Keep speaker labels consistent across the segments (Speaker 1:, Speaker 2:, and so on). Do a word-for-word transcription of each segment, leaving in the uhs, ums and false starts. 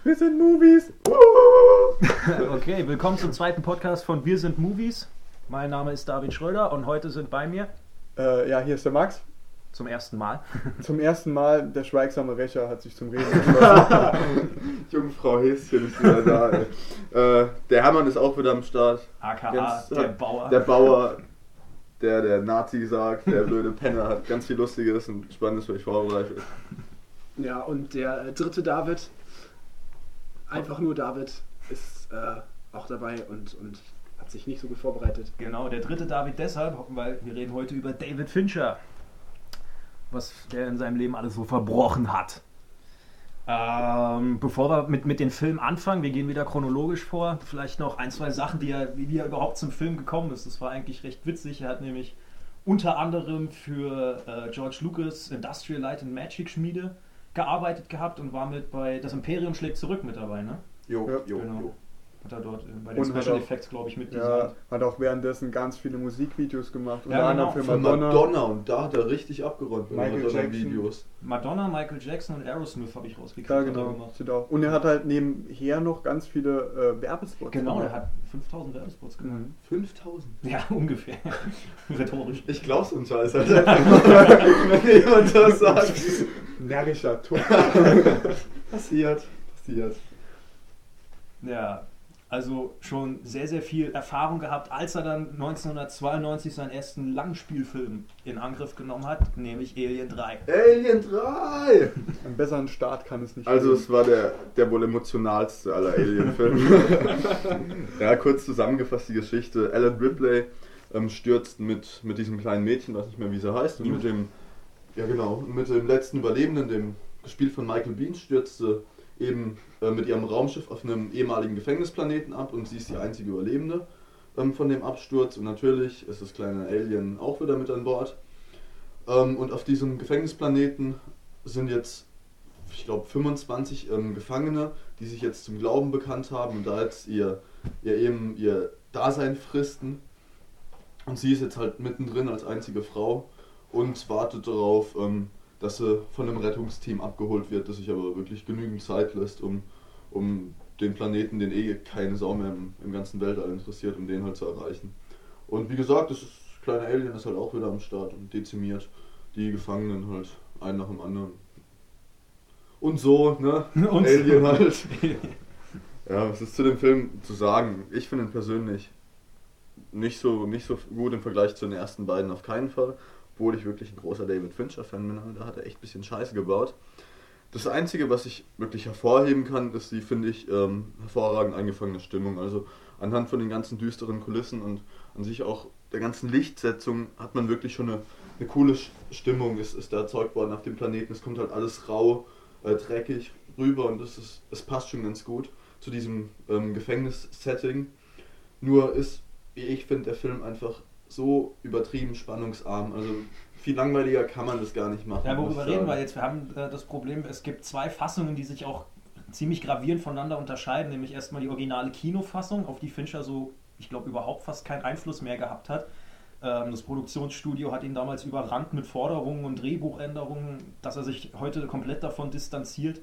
Speaker 1: Wir sind Movies!
Speaker 2: Okay, willkommen zum zweiten Podcast von Wir sind Movies. Mein Name ist David Schröder und heute sind bei mir...
Speaker 1: Äh, ja, hier ist der Max.
Speaker 2: Zum ersten Mal.
Speaker 1: Zum ersten Mal, der schweigsame Rächer hat sich zum Reden entschlossen.
Speaker 3: Jungfrau Häschen ist wieder da. äh, der Hermann ist auch wieder am Start.
Speaker 2: A K A
Speaker 3: Ganz,
Speaker 2: der Bauer.
Speaker 3: Der Bauer, der der Nazi sagt, der blöde Penner, hat ganz viel Lustiges und Spannendes für euch vorbereitet.
Speaker 4: Ja, und der äh, dritte David, einfach nur David, ist äh, auch dabei und, und hat sich nicht so gut vorbereitet.
Speaker 2: Genau, der dritte David deshalb, weil wir reden heute über David Fincher. Was der in seinem Leben alles so verbrochen hat. Ähm, bevor wir mit, mit den Filmen anfangen, wir gehen wieder chronologisch vor, vielleicht noch ein, zwei Sachen, die er, wie er überhaupt zum Film gekommen ist. Das war eigentlich recht witzig. Er hat nämlich unter anderem für äh, George Lucas Industrial Light and Magic Schmiede gearbeitet gehabt und war mit bei Das Imperium schlägt zurück mit dabei, ne?
Speaker 3: Jo,
Speaker 1: Ja,
Speaker 3: jo,
Speaker 2: genau.
Speaker 3: jo.
Speaker 2: Hat er dort bei den
Speaker 1: Und hat
Speaker 2: Special
Speaker 1: auch-
Speaker 2: Effects, glaube ich, mit
Speaker 1: Ja, hat auch währenddessen ganz viele Musikvideos gemacht. Unter
Speaker 2: Ja,
Speaker 1: anderem
Speaker 2: genau.
Speaker 1: für
Speaker 3: Von
Speaker 1: Madonna.
Speaker 3: Madonna und da hat er richtig abgeräumt mit
Speaker 1: Michael Jackson.
Speaker 3: Madonna-Videos.
Speaker 2: Madonna, Michael Jackson und Aerosmith habe ich rausgekriegt.
Speaker 1: Ja,
Speaker 2: hat er
Speaker 1: genau.
Speaker 2: gemacht.
Speaker 1: Steht auch. Und er hat halt nebenher noch ganz viele äh, Werbespots
Speaker 2: Genau,
Speaker 1: gemacht.
Speaker 2: der hat fünftausend Werbespots gemacht.
Speaker 1: Mhm.
Speaker 3: fünftausend?
Speaker 2: Ja, ungefähr. Rhetorisch.
Speaker 3: Ich glaub's und Scheiß, Alter. Wenn jemand das sagt.
Speaker 1: Närrischer Ton.
Speaker 3: Passiert, passiert.
Speaker 2: Ja, also schon sehr, sehr viel Erfahrung gehabt, als er dann neunzehnhundertzweiundneunzig seinen ersten Langspielfilm in Angriff genommen hat, nämlich Alien drei.
Speaker 3: Alien drei!
Speaker 1: Einen besseren Start kann es nicht
Speaker 3: Also
Speaker 1: geben.
Speaker 3: es war der, der wohl emotionalste aller Alien-Filme. Ja, kurz zusammengefasst die Geschichte. Alan Ripley ähm, stürzt mit, mit diesem kleinen Mädchen, weiß nicht mehr wie sie heißt, und mit dem, ja genau, mit dem letzten Überlebenden, dem gespielt von Michael Biehn, stürzte eben äh, mit ihrem Raumschiff auf einem ehemaligen Gefängnisplaneten ab und sie ist die einzige Überlebende ähm, von dem Absturz und natürlich ist das kleine Alien auch wieder mit an Bord. Ähm, und auf diesem Gefängnisplaneten sind jetzt, ich glaube, fünfundzwanzig ähm, Gefangene, die sich jetzt zum Glauben bekannt haben und da jetzt ihr, ihr eben ihr Dasein fristen. Und sie ist jetzt halt mittendrin als einzige Frau und wartet darauf, ähm, dass sie von einem Rettungsteam abgeholt wird, das sich aber wirklich genügend Zeit lässt, um, um den Planeten, den eh keine Sau mehr im, im ganzen Weltall interessiert, um den halt zu erreichen. Und wie gesagt, das ist, kleine Alien ist halt auch wieder am Start und dezimiert die Gefangenen halt einen nach dem anderen. Und so, ne?
Speaker 2: Und
Speaker 3: Alien
Speaker 2: so.
Speaker 3: halt. Ja, was ist zu dem Film zu sagen? Ich finde ihn persönlich nicht so, nicht so gut im Vergleich zu den ersten beiden, auf keinen Fall. Obwohl ich wirklich ein großer David Fincher-Fan bin, aber da hat er echt ein bisschen Scheiße gebaut. Das Einzige, was ich wirklich hervorheben kann, ist die, finde ich, ähm, hervorragend eingefangene Stimmung. Also anhand von den ganzen düsteren Kulissen und an sich auch der ganzen Lichtsetzung hat man wirklich schon eine, eine coole Stimmung, ist, ist da erzeugt worden auf dem Planeten. Es kommt halt alles rau, äh, dreckig rüber und es, ist, es passt schon ganz gut zu diesem ähm, Gefängnis-Setting. Nur ist, wie ich finde, der Film einfach so übertrieben spannungsarm. Also viel langweiliger kann man das gar nicht machen.
Speaker 2: Ja,
Speaker 3: muss
Speaker 2: worüber
Speaker 3: ich
Speaker 2: reden wir
Speaker 3: sagen.
Speaker 2: jetzt? Wir haben äh, das Problem, es gibt zwei Fassungen, die sich auch ziemlich gravierend voneinander unterscheiden, nämlich erstmal die originale Kinofassung, auf die Fincher so, ich glaube, überhaupt fast keinen Einfluss mehr gehabt hat. Ähm, das Produktionsstudio hat ihn damals überrannt mit Forderungen und Drehbuchänderungen, dass er sich heute komplett davon distanziert.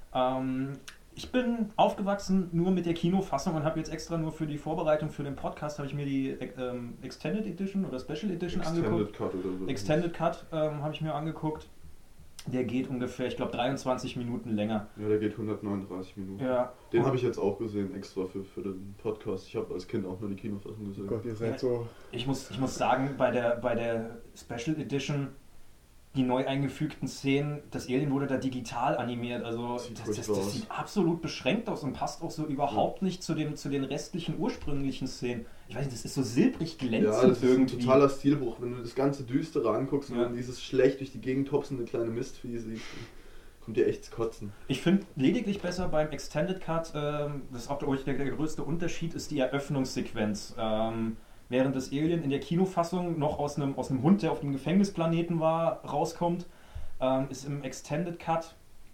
Speaker 2: Ähm, Ich bin aufgewachsen nur mit der Kinofassung und habe jetzt extra nur für die Vorbereitung für den Podcast habe ich mir die ähm, Extended Edition oder Special Edition angeguckt.
Speaker 3: Extended Cut oder so.
Speaker 2: Extended Cut ähm, habe ich mir angeguckt. Der geht ungefähr, ich glaube, dreiundzwanzig Minuten länger.
Speaker 3: Ja, der geht hundertneununddreißig Minuten.
Speaker 2: Ja.
Speaker 3: Den habe ich jetzt auch gesehen, extra für, für den Podcast. Ich habe als Kind auch nur die Kinofassung gesehen.
Speaker 1: Oh Gott, ihr seid so.
Speaker 2: Ich muss, ich muss sagen, bei der, bei der Special Edition, die neu eingefügten Szenen, das Alien wurde da digital animiert. Also
Speaker 3: Sieht
Speaker 2: das, das,
Speaker 3: furchtbar
Speaker 2: das
Speaker 3: aus.
Speaker 2: sieht absolut beschränkt aus und passt auch so überhaupt nicht zu, dem, zu den restlichen ursprünglichen Szenen. Ich weiß nicht, das ist so silbrig glänzend
Speaker 3: Ja, das ist ein
Speaker 2: irgendwie.
Speaker 3: totaler Stilbruch. Wenn du das ganze Düstere anguckst und
Speaker 2: Ja.
Speaker 3: dann dieses schlecht durch die Gegend hopsende kleine Mistvieh siehst, kommt dir echt zu kotzen.
Speaker 2: Ich finde lediglich besser beim Extended Cut, ähm, das ist auch glaube ich, der, der größte Unterschied, ist die Eröffnungssequenz. Ähm, während das Alien in der Kinofassung noch aus einem, aus einem Hund, der auf dem Gefängnisplaneten war, rauskommt, ähm, ist im Extended Cut,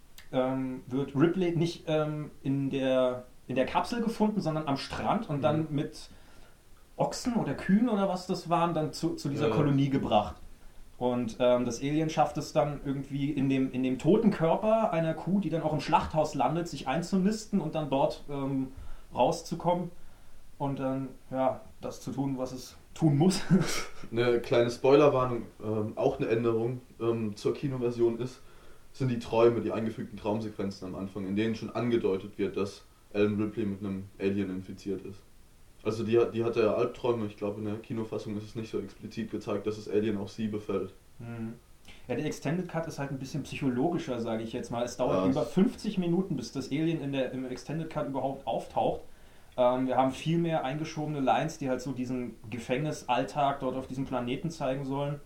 Speaker 2: ähm, wird Ripley nicht ähm, in, der, in der Kapsel gefunden, sondern am Strand und dann mit Ochsen oder Kühen oder was das waren, dann zu, zu dieser
Speaker 3: Ja.
Speaker 2: Kolonie gebracht. Und ähm, das Alien schafft es dann irgendwie in dem, in dem toten Körper einer Kuh, die dann auch im Schlachthaus landet, sich einzunisten und dann dort ähm, rauszukommen und dann ja das zu tun, was es tun muss.
Speaker 3: Eine kleine Spoilerwarnung, ähm, auch eine Änderung ähm, zur Kinoversion ist, sind die Träume, die eingefügten Traumsequenzen am Anfang, in denen schon angedeutet wird, dass Ellen Ripley mit einem Alien infiziert ist. Also die, die hatte ja Albträume, ich glaube in der Kinofassung ist es nicht so explizit gezeigt, dass das Alien auch sie befällt.
Speaker 2: Mhm. Ja, der Extended Cut ist halt ein bisschen psychologischer, sage ich jetzt mal. Es dauert
Speaker 3: Ja.
Speaker 2: über fünfzig Minuten, bis das Alien in der, im Extended Cut überhaupt auftaucht. Ähm, wir haben viel mehr eingeschobene Lines, die halt so diesen Gefängnisalltag dort auf diesem Planeten zeigen sollen.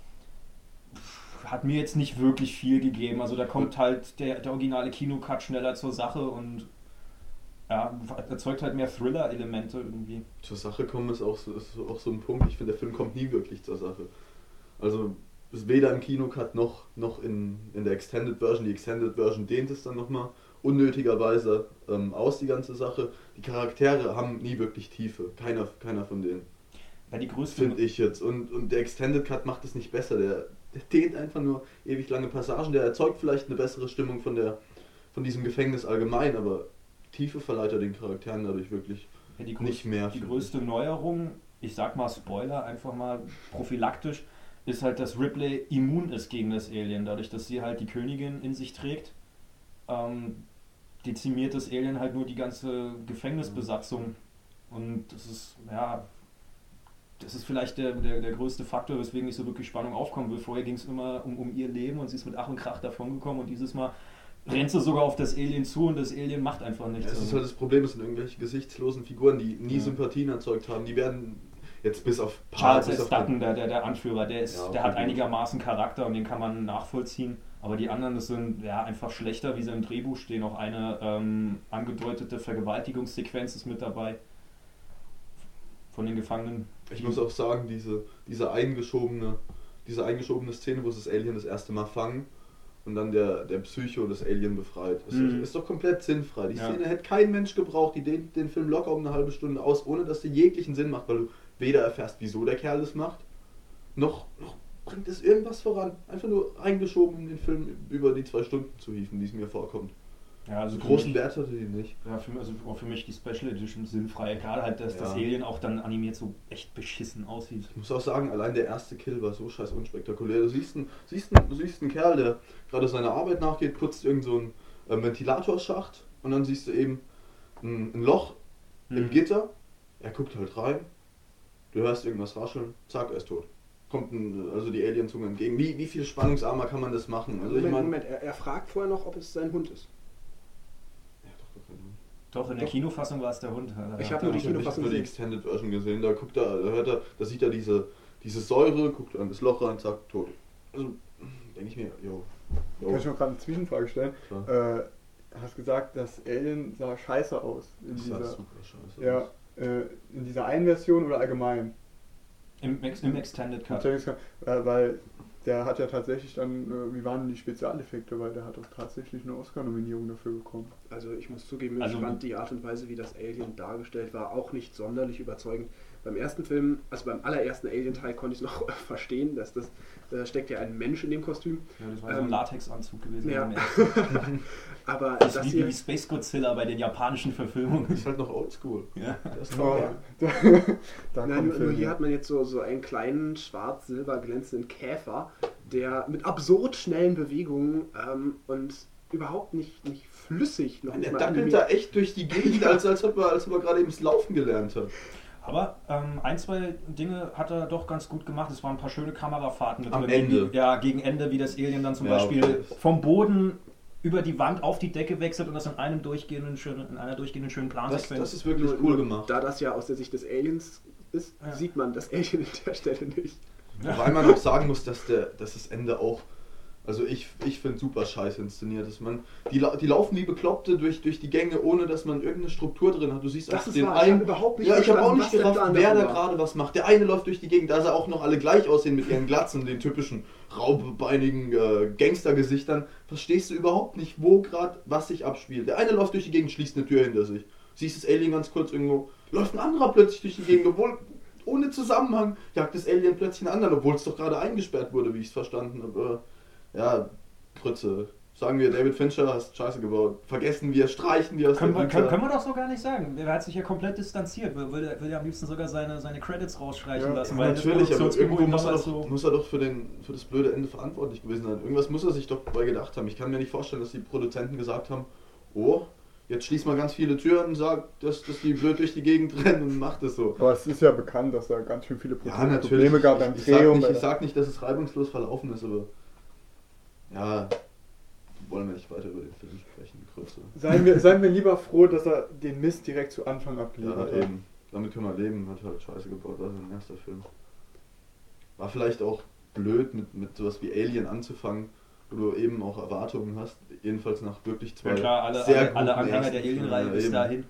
Speaker 2: Hat mir jetzt nicht wirklich viel gegeben. Also da kommt halt der, der originale Kinocut schneller zur Sache und ja, erzeugt halt mehr Thriller-Elemente irgendwie.
Speaker 3: Zur Sache kommen ist auch so, ist auch so ein Punkt, ich finde der Film kommt nie wirklich zur Sache. Also ist weder im Kinocut noch, noch in, in der Extended Version. Die Extended Version dehnt es dann nochmal unnötigerweise ähm, aus, die ganze Sache. Die Charaktere haben nie wirklich Tiefe, keiner, keiner von denen.
Speaker 2: Ja, die größte
Speaker 3: Finde ich jetzt. Und, und der Extended Cut macht es nicht besser. Der, der dehnt einfach nur ewig lange Passagen. Der erzeugt vielleicht eine bessere Stimmung von, der, von diesem Gefängnis allgemein, aber Tiefe verleiht er den Charakteren dadurch wirklich
Speaker 2: ja, die
Speaker 3: nicht mehr.
Speaker 2: Die größte Neuerung, ich sag mal Spoiler, einfach mal prophylaktisch, ist halt, dass Ripley immun ist gegen das Alien. Dadurch, dass sie halt die Königin in sich trägt, ähm, dezimiert das Alien halt nur die ganze Gefängnisbesatzung. Und das ist, ja, das ist vielleicht der, der, der größte Faktor, weswegen nicht so wirklich Spannung aufkommen will. Vorher ging es immer um, um ihr Leben und sie ist mit Ach und Krach davongekommen und dieses Mal rennt sie sogar auf das Alien zu und das Alien macht einfach nichts.
Speaker 3: Ja, das ist halt das Problem, es sind irgendwelche gesichtslosen Figuren, die nie
Speaker 2: Ja.
Speaker 3: Sympathien erzeugt haben. Die werden jetzt bis auf
Speaker 2: Charles
Speaker 3: bis
Speaker 2: S.
Speaker 3: auf
Speaker 2: Dutton, der, der, der Anführer, der, ist,
Speaker 3: Ja,
Speaker 2: der hat
Speaker 3: okay.
Speaker 2: einigermaßen Charakter und den kann man nachvollziehen. Aber die anderen, das sind ja einfach schlechter, wie sie im Drehbuch stehen. Auch eine ähm, angedeutete Vergewaltigungssequenz ist mit dabei. Von den Gefangenen.
Speaker 3: Ich muss auch sagen, diese, diese eingeschobene, diese eingeschobene Szene, wo sie das Alien das erste Mal fangen und dann der, der Psycho das Alien befreit, ist,
Speaker 2: Mhm.
Speaker 3: ist doch komplett sinnfrei. Die
Speaker 2: Ja.
Speaker 3: Szene hätte kein Mensch gebraucht, die dehnt den Film locker um eine halbe Stunde aus, ohne dass sie jeglichen Sinn macht, weil du weder erfährst, wieso der Kerl das macht, noch, noch bringt es irgendwas voran. Einfach nur eingeschoben, um den Film über die zwei Stunden zu hieven, die es mir vorkommt.
Speaker 2: Ja, also
Speaker 3: Also
Speaker 2: für
Speaker 3: großen
Speaker 2: mich,
Speaker 3: Wert hatte die nicht.
Speaker 2: ja, für, also auch für mich die Special Edition sinnfrei. Gerade halt, dass
Speaker 3: Ja.
Speaker 2: das Alien auch dann animiert so echt beschissen aussieht.
Speaker 3: Ich muss auch sagen, allein der erste Kill war so scheiß unspektakulär. Du siehst einen, siehst einen, du siehst einen Kerl, der gerade seiner Arbeit nachgeht, putzt irgend so einen ähm, Ventilatorschacht und dann siehst du eben ein, ein Loch im
Speaker 2: Mhm.
Speaker 3: Gitter. Er guckt halt rein, du hörst irgendwas rascheln, zack, er ist tot. Kommt ein, also die Alienzunge entgegen. Wie, wie viel spannungsarmer kann man das machen? Also ich
Speaker 4: Moment,
Speaker 3: meine,
Speaker 4: Moment, er, er fragt vorher noch, ob es sein Hund ist.
Speaker 3: Ja, doch, doch, doch.
Speaker 2: Doch, in der
Speaker 4: Doch.
Speaker 2: Kinofassung war es der Hund. Ja,
Speaker 4: Ich
Speaker 2: ja.
Speaker 4: hab nur die
Speaker 3: Ich habe nicht
Speaker 4: Kinofassung
Speaker 3: nur die
Speaker 4: gesehen.
Speaker 3: Extended Version gesehen, da guckt er, da hört er, da sieht er diese, diese Säure, guckt an das Loch rein, zack, tot. Also denke ich mir, jo. jo.
Speaker 1: Kann ich noch gerade eine Zwischenfrage stellen?
Speaker 3: Klar.
Speaker 1: Äh, hast gesagt, das Alien sah scheiße aus. In
Speaker 3: Das sah
Speaker 1: dieser,
Speaker 3: super scheiße
Speaker 1: ja,
Speaker 3: aus.
Speaker 1: äh, in dieser einen Version oder allgemein?
Speaker 2: Im, Ex- Im Extended Cut.
Speaker 1: Äh, weil der hat ja tatsächlich dann, äh, wie waren denn die Spezialeffekte? Weil der hat auch tatsächlich eine Oscar-Nominierung dafür bekommen.
Speaker 4: Also ich muss zugeben,
Speaker 2: Also-
Speaker 4: ich fand die Art und Weise, wie das Alien dargestellt war, auch nicht sonderlich überzeugend. Beim ersten Film, also beim allerersten Alien-Teil konnte ich es noch verstehen, dass das, da steckt ja ein Mensch in dem Kostüm.
Speaker 2: Ja, das war so ein
Speaker 4: Ähm,
Speaker 2: Latexanzug gewesen.
Speaker 4: ja.
Speaker 2: beim ersten.
Speaker 4: Aber
Speaker 2: Das
Speaker 4: das
Speaker 2: ist wie,
Speaker 4: hier,
Speaker 2: wie Space Godzilla bei den japanischen Verfilmungen.
Speaker 3: Ist halt noch oldschool.
Speaker 2: Ja.
Speaker 3: Das ist
Speaker 1: Oh,
Speaker 3: noch
Speaker 1: da, da
Speaker 4: nein,
Speaker 1: kommt
Speaker 4: nur, nur
Speaker 1: Film.
Speaker 4: hier hat man jetzt so, so einen kleinen schwarz-silber glänzenden Käfer, der mit absurd schnellen Bewegungen ähm, und überhaupt nicht, nicht flüssig noch
Speaker 3: Der
Speaker 4: nicht mal
Speaker 3: dackelt
Speaker 4: animiert.
Speaker 3: da echt durch die Gegend, als, als ob er, als ob er gerade eben das Laufen gelernt hat.
Speaker 2: Aber ähm, ein, zwei Dinge hat er doch ganz gut gemacht. Es waren ein paar schöne Kamerafahrten mit
Speaker 3: Am
Speaker 2: drin.
Speaker 3: Ende.
Speaker 2: Gegen, ja, gegen Ende, wie das Alien dann zum
Speaker 3: Ja,
Speaker 2: Beispiel
Speaker 3: okay.
Speaker 2: vom Boden über die Wand auf die Decke wechselt und das in einem durchgehenden schönen, in einer durchgehenden schönen
Speaker 3: Das,
Speaker 2: Plansequenz.
Speaker 3: das ist wirklich
Speaker 4: Nur-
Speaker 3: cool
Speaker 4: nur
Speaker 3: gemacht.
Speaker 4: Da das ja aus der Sicht des Aliens ist,
Speaker 2: Ja.
Speaker 4: sieht man das Alien in der Stelle nicht.
Speaker 3: Wobei man auch sagen muss, dass, der, dass das Ende auch, also ich, ich finde super scheiße inszeniert. Dass man, die, lau- die laufen wie Bekloppte durch, durch die Gänge, ohne dass man irgendeine Struktur drin hat. Du siehst
Speaker 4: Das
Speaker 3: einfach
Speaker 4: ist
Speaker 3: den
Speaker 4: wahr, ich
Speaker 3: einen.
Speaker 4: hab überhaupt nicht
Speaker 3: ja, ich habe auch
Speaker 4: verstanden,
Speaker 3: nicht
Speaker 4: was der
Speaker 3: gerafft,
Speaker 4: Plan
Speaker 3: wer
Speaker 4: davon
Speaker 3: da
Speaker 4: war.
Speaker 3: gerade was macht. Der eine läuft durch die Gegend, da sie auch noch alle gleich aussehen mit ihren Glatzen, den typischen raubbeinigen äh, Gangstergesichtern. Verstehst du überhaupt nicht, wo gerade was sich abspielt. Der eine läuft durch die Gegend, schließt eine Tür hinter sich. Siehst das Alien ganz kurz irgendwo, läuft ein anderer plötzlich durch die Gegend, obwohl ohne Zusammenhang jagt das Alien plötzlich einen anderen, obwohl es doch gerade eingesperrt wurde, wie ich es verstanden habe. Ja, Grütze. Sagen wir, David Fincher, hast Scheiße gebaut. Vergessen wir, streichen wir aus
Speaker 2: Können
Speaker 3: der
Speaker 2: wir,
Speaker 3: Vita.
Speaker 2: können, können wir doch so gar nicht sagen. Er hat sich ja komplett distanziert. Will, will, will ja am liebsten sogar seine, seine Credits rausstreichen
Speaker 1: Ja,
Speaker 2: lassen.
Speaker 3: Ja,
Speaker 2: Weil
Speaker 3: natürlich,
Speaker 2: das
Speaker 3: aber irgendwo muss er,
Speaker 2: damals
Speaker 3: doch, muss er doch für, den, für das blöde Ende verantwortlich gewesen sein. Irgendwas muss er sich doch dabei gedacht haben. Ich kann mir nicht vorstellen, dass die Produzenten gesagt haben, oh, jetzt schließt mal ganz viele Türen, sagt, dass, dass die blöd durch die Gegend rennen und macht es so.
Speaker 1: Aber es ist ja bekannt, dass da ganz schön viele
Speaker 3: Ja,
Speaker 1: Probleme,
Speaker 3: natürlich.
Speaker 1: Probleme gab beim
Speaker 3: ich, ich,
Speaker 1: Dreh.
Speaker 3: sag
Speaker 1: und
Speaker 3: nicht,
Speaker 1: bei
Speaker 3: ich
Speaker 1: der-
Speaker 3: sag nicht, dass es reibungslos verlaufen ist, aber ja, wollen wir nicht weiter über den Film sprechen. Grüße.
Speaker 1: Seien wir, seien wir lieber froh, dass er den Mist direkt zu Anfang
Speaker 3: Ja,
Speaker 1: abgeliefert hat.
Speaker 3: eben. Damit können wir leben. Hat halt Scheiße gebaut, war sein erster Film. War vielleicht auch blöd, mit, mit sowas wie Alien anzufangen, wo du eben auch Erwartungen hast. Jedenfalls nach wirklich zwei
Speaker 2: Ja klar, alle,
Speaker 3: sehr
Speaker 2: alle,
Speaker 3: guten
Speaker 2: alle Anhänger
Speaker 3: ersten
Speaker 2: der
Speaker 3: Filmen.
Speaker 2: Alien-Reihe
Speaker 3: Ja,
Speaker 2: bis
Speaker 3: eben.
Speaker 2: dahin.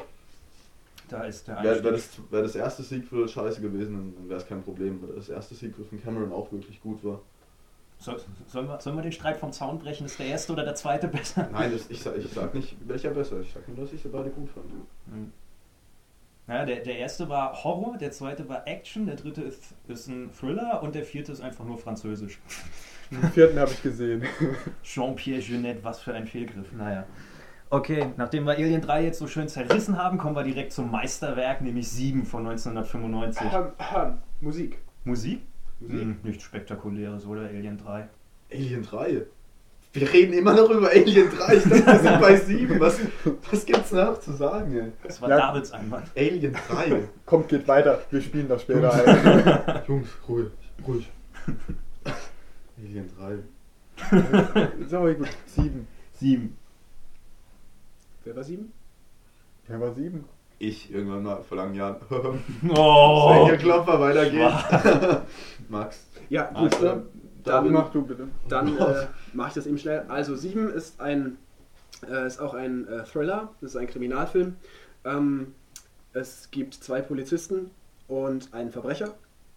Speaker 2: Da ist der
Speaker 3: Wäre
Speaker 2: Einstieg.
Speaker 3: wär das, wär das erste Sequel scheiße gewesen, dann wäre es kein Problem, weil das erste Sequel von Cameron auch wirklich gut war.
Speaker 2: So, sollen, wir, sollen wir den Streit vom Zaun brechen? Ist der erste oder der zweite besser?
Speaker 3: Nein, das, ich, sag, ich sag nicht, welcher besser. Ich sag nur, dass ich sie beide gut fand.
Speaker 2: Hm. Ja, der, der erste war Horror, der zweite war Action, der dritte ist, ist ein Thriller und der vierte ist einfach nur französisch.
Speaker 1: Den vierten habe ich gesehen.
Speaker 2: Jean-Pierre Jeunet, was für ein Fehlgriff. Naja. Okay, nachdem wir Alien drei jetzt so schön zerrissen haben, kommen wir direkt zum Meisterwerk, nämlich sieben von neunzehnhundertfünfundneunzig.
Speaker 4: Ähm, ähm, Musik.
Speaker 2: Musik?
Speaker 4: Musik.
Speaker 2: Hm, nichts Spektakuläres, oder? Alien drei.
Speaker 3: Alien drei. Wir reden immer noch über Alien drei. Ich dachte, wir sind bei sieben. Was, was gibt's noch zu sagen, ey?
Speaker 2: Das war
Speaker 1: Ja.
Speaker 2: Davids Einwand.
Speaker 3: Alien drei.
Speaker 1: Kommt, geht weiter. Wir spielen das später ein.
Speaker 3: Jungs, ruhig, ruhig. Alien drei.
Speaker 1: So, gut. Sieben.
Speaker 2: sieben.
Speaker 4: Wer war sieben?
Speaker 1: Ja, war sieben.
Speaker 3: Ich irgendwann mal vor langen Jahren.
Speaker 2: Oh!
Speaker 3: Wenn ihr Klopfer weitergeht. Max.
Speaker 4: Ja, gut.
Speaker 2: Also,
Speaker 4: ähm,
Speaker 1: Dann
Speaker 4: dann
Speaker 1: mach du bitte.
Speaker 4: dann äh, mache ich das eben schnell. Also sieben ist ein äh, ist auch ein äh, Thriller, das ist ein Kriminalfilm. Ähm, es gibt zwei Polizisten und einen Verbrecher.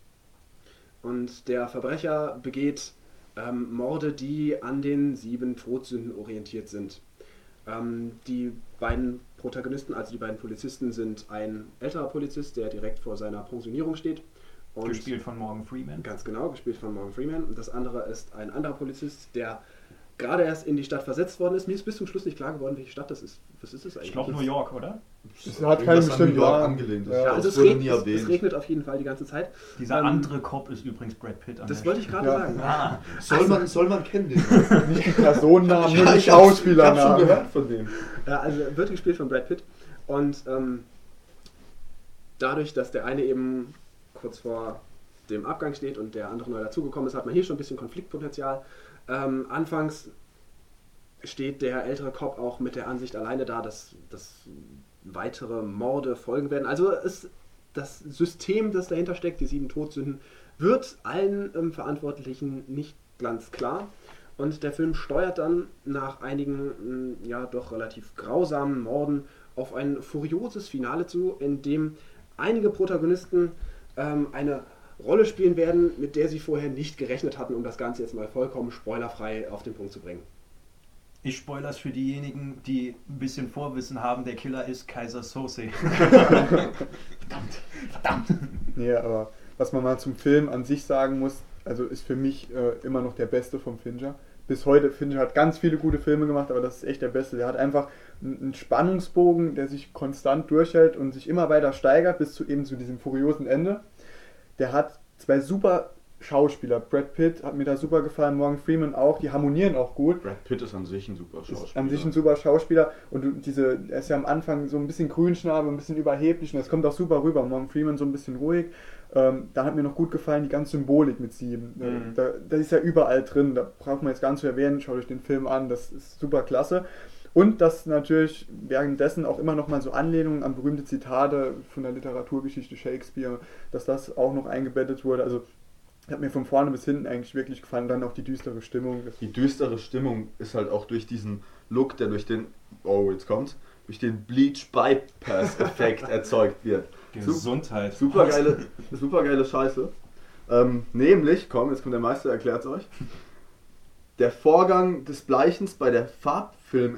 Speaker 4: Und der Verbrecher begeht ähm, Morde, die an den sieben Todsünden orientiert sind. Ähm, die beiden Protagonisten, also die beiden Polizisten, sind ein älterer Polizist, der direkt vor seiner Pensionierung steht. Und
Speaker 2: Gespielt von Morgan Freeman.
Speaker 4: Ganz genau, gespielt von Morgan Freeman. Und das andere ist ein anderer Polizist, der gerade erst in die Stadt versetzt worden ist. Mir ist bis zum Schluss nicht klar geworden, welche Stadt das ist. Was ist das eigentlich?
Speaker 2: Ich glaube New York, oder?
Speaker 1: Es hat keinen
Speaker 3: Irgendwas an
Speaker 1: bestimmten
Speaker 3: New York
Speaker 1: Namen.
Speaker 3: angelehnt ist.
Speaker 1: Ja,
Speaker 4: Ja, also
Speaker 3: das
Speaker 4: es,
Speaker 3: wurde
Speaker 4: regnet,
Speaker 3: nie
Speaker 4: es,
Speaker 3: erwähnt.
Speaker 4: es regnet auf jeden Fall die ganze Zeit.
Speaker 2: Dieser
Speaker 4: Ähm,
Speaker 2: andere Cop ist übrigens Brad Pitt. An
Speaker 4: Das
Speaker 2: der
Speaker 4: wollte ich gerade
Speaker 1: Ja.
Speaker 4: sagen.
Speaker 2: Ah,
Speaker 3: Soll man, soll man kennen den?
Speaker 1: Nicht die Personennamen, nur die
Speaker 3: ich hab's-
Speaker 1: Schauspielernamen.
Speaker 3: Ich hab schon gehört von dem.
Speaker 4: Ja, also wird gespielt von Brad Pitt. Und ähm, dadurch, dass der eine eben kurz vor dem Abgang steht und der andere neu dazugekommen ist, hat man hier schon ein bisschen Konfliktpotenzial. Ähm, anfangs steht der ältere Cop auch mit der Ansicht alleine da, dass, dass weitere Morde folgen werden. Also es, das System, das dahinter steckt, die sieben Todsünden, wird allen ähm, Verantwortlichen nicht ganz klar. Und der Film steuert dann nach einigen, mh, ja doch relativ grausamen Morden auf ein furioses Finale zu, in dem einige Protagonisten ähm, eine Rolle spielen werden, mit der sie vorher nicht gerechnet hatten, um das Ganze jetzt mal vollkommen spoilerfrei auf den Punkt zu bringen.
Speaker 2: ich spoilers für diejenigen, die ein bisschen Vorwissen haben. Der Killer ist Kaiser Sose. Verdammt. Verdammt.
Speaker 1: Nee, aber was man mal zum Film an sich sagen muss, also ist für mich äh, immer noch der beste vom Fincher. Bis heute, Fincher hat ganz viele gute Filme gemacht, aber das ist echt der beste. Der hat einfach einen Spannungsbogen, der sich konstant durchhält und sich immer weiter steigert, bis zu eben zu diesem furiosen Ende. Der hat zwei super Schauspieler. Brad Pitt hat mir da super gefallen, Morgan Freeman auch, die harmonieren auch gut.
Speaker 3: Brad Pitt ist an sich ein super Schauspieler.
Speaker 1: Ist an sich ein super Schauspieler und du, diese, er ist ja am Anfang so ein bisschen Grünschnabel, ein bisschen überheblich und das kommt auch super rüber. Morgan Freeman so ein bisschen ruhig. Ähm, da hat mir noch gut gefallen die ganze Symbolik mit sieben.
Speaker 2: Mhm.
Speaker 1: Da, da ist ja überall drin, da braucht man jetzt gar nicht zu erwähnen, schaut euch den Film an, das ist super klasse. Und dass natürlich währenddessen auch immer noch mal so Anlehnungen an berühmte Zitate von der Literaturgeschichte Shakespeare, dass das auch noch eingebettet wurde. Also hat mir von vorne bis hinten eigentlich wirklich gefallen. Dann auch die düstere Stimmung.
Speaker 3: Die düstere Stimmung ist halt auch durch diesen Look, der durch den, oh jetzt kommt's, durch den Bleach-Bypass-Effekt erzeugt wird.
Speaker 2: Gesundheit.
Speaker 3: Super geile, super geile Scheiße. Ähm, nämlich, komm, jetzt kommt der Meister, erklärt's euch. Der Vorgang des Bleichens bei der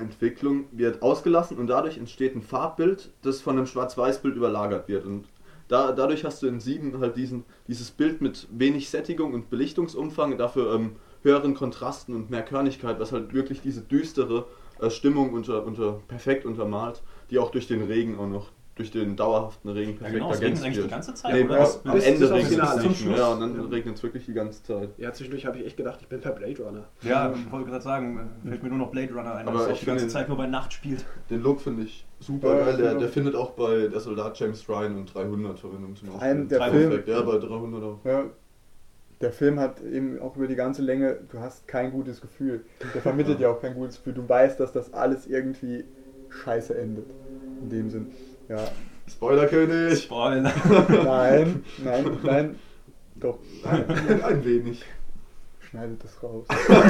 Speaker 3: Farbfilmentwicklung wird ausgelassen und dadurch entsteht ein Farbbild, das von einem Schwarz-Weiß-Bild überlagert wird. Und da, dadurch hast du in sieben halt diesen, dieses Bild mit wenig Sättigung und Belichtungsumfang, dafür ähm, höheren Kontrasten und mehr Körnigkeit, was halt wirklich diese düstere äh, Stimmung unter, unter perfekt untermalt, die auch durch den Regen auch noch, durch den dauerhaften Regen
Speaker 2: Ja,
Speaker 3: perfekt
Speaker 2: genau, es regnet
Speaker 3: ergänzt
Speaker 2: eigentlich die
Speaker 3: wird.
Speaker 2: ganze Zeit.
Speaker 3: Nee,
Speaker 2: oder?
Speaker 3: ja,
Speaker 2: Das-
Speaker 3: am
Speaker 4: bis-
Speaker 3: Ende
Speaker 4: bis aufs
Speaker 3: regnet es
Speaker 4: Finale.
Speaker 3: nicht mehr, ja, und dann
Speaker 4: Ja.
Speaker 3: regnet es wirklich die ganze Zeit.
Speaker 4: Ja, zwischendurch habe ich echt gedacht, ich bin per Blade Runner.
Speaker 2: Ja, ich wollte gerade sagen, fällt mir nur noch Blade Runner ein,
Speaker 3: Aber
Speaker 2: das auch
Speaker 3: ich
Speaker 2: die ganze
Speaker 3: finde-
Speaker 2: Zeit nur bei Nacht spielt.
Speaker 3: Den Look finde ich super
Speaker 1: Ja,
Speaker 3: geil, der,
Speaker 1: genau.
Speaker 3: der findet auch bei der Soldat James Ryan und dreihundert Verwendung zum Beispiel.
Speaker 1: Ein- der
Speaker 3: Perfekt,
Speaker 1: Film-
Speaker 3: ja, bei dreihundert auch.
Speaker 1: Ja, der Film hat eben auch über die ganze Länge, du hast kein gutes Gefühl. Der vermittelt ja auch kein gutes Gefühl. Du weißt, dass das alles irgendwie scheiße endet. In dem Sinn. Ja.
Speaker 3: Spoilerkönig!
Speaker 2: Spoiler.
Speaker 1: Nein, nein, nein. Doch,
Speaker 3: Ein, ein wenig.
Speaker 1: schneidet das raus.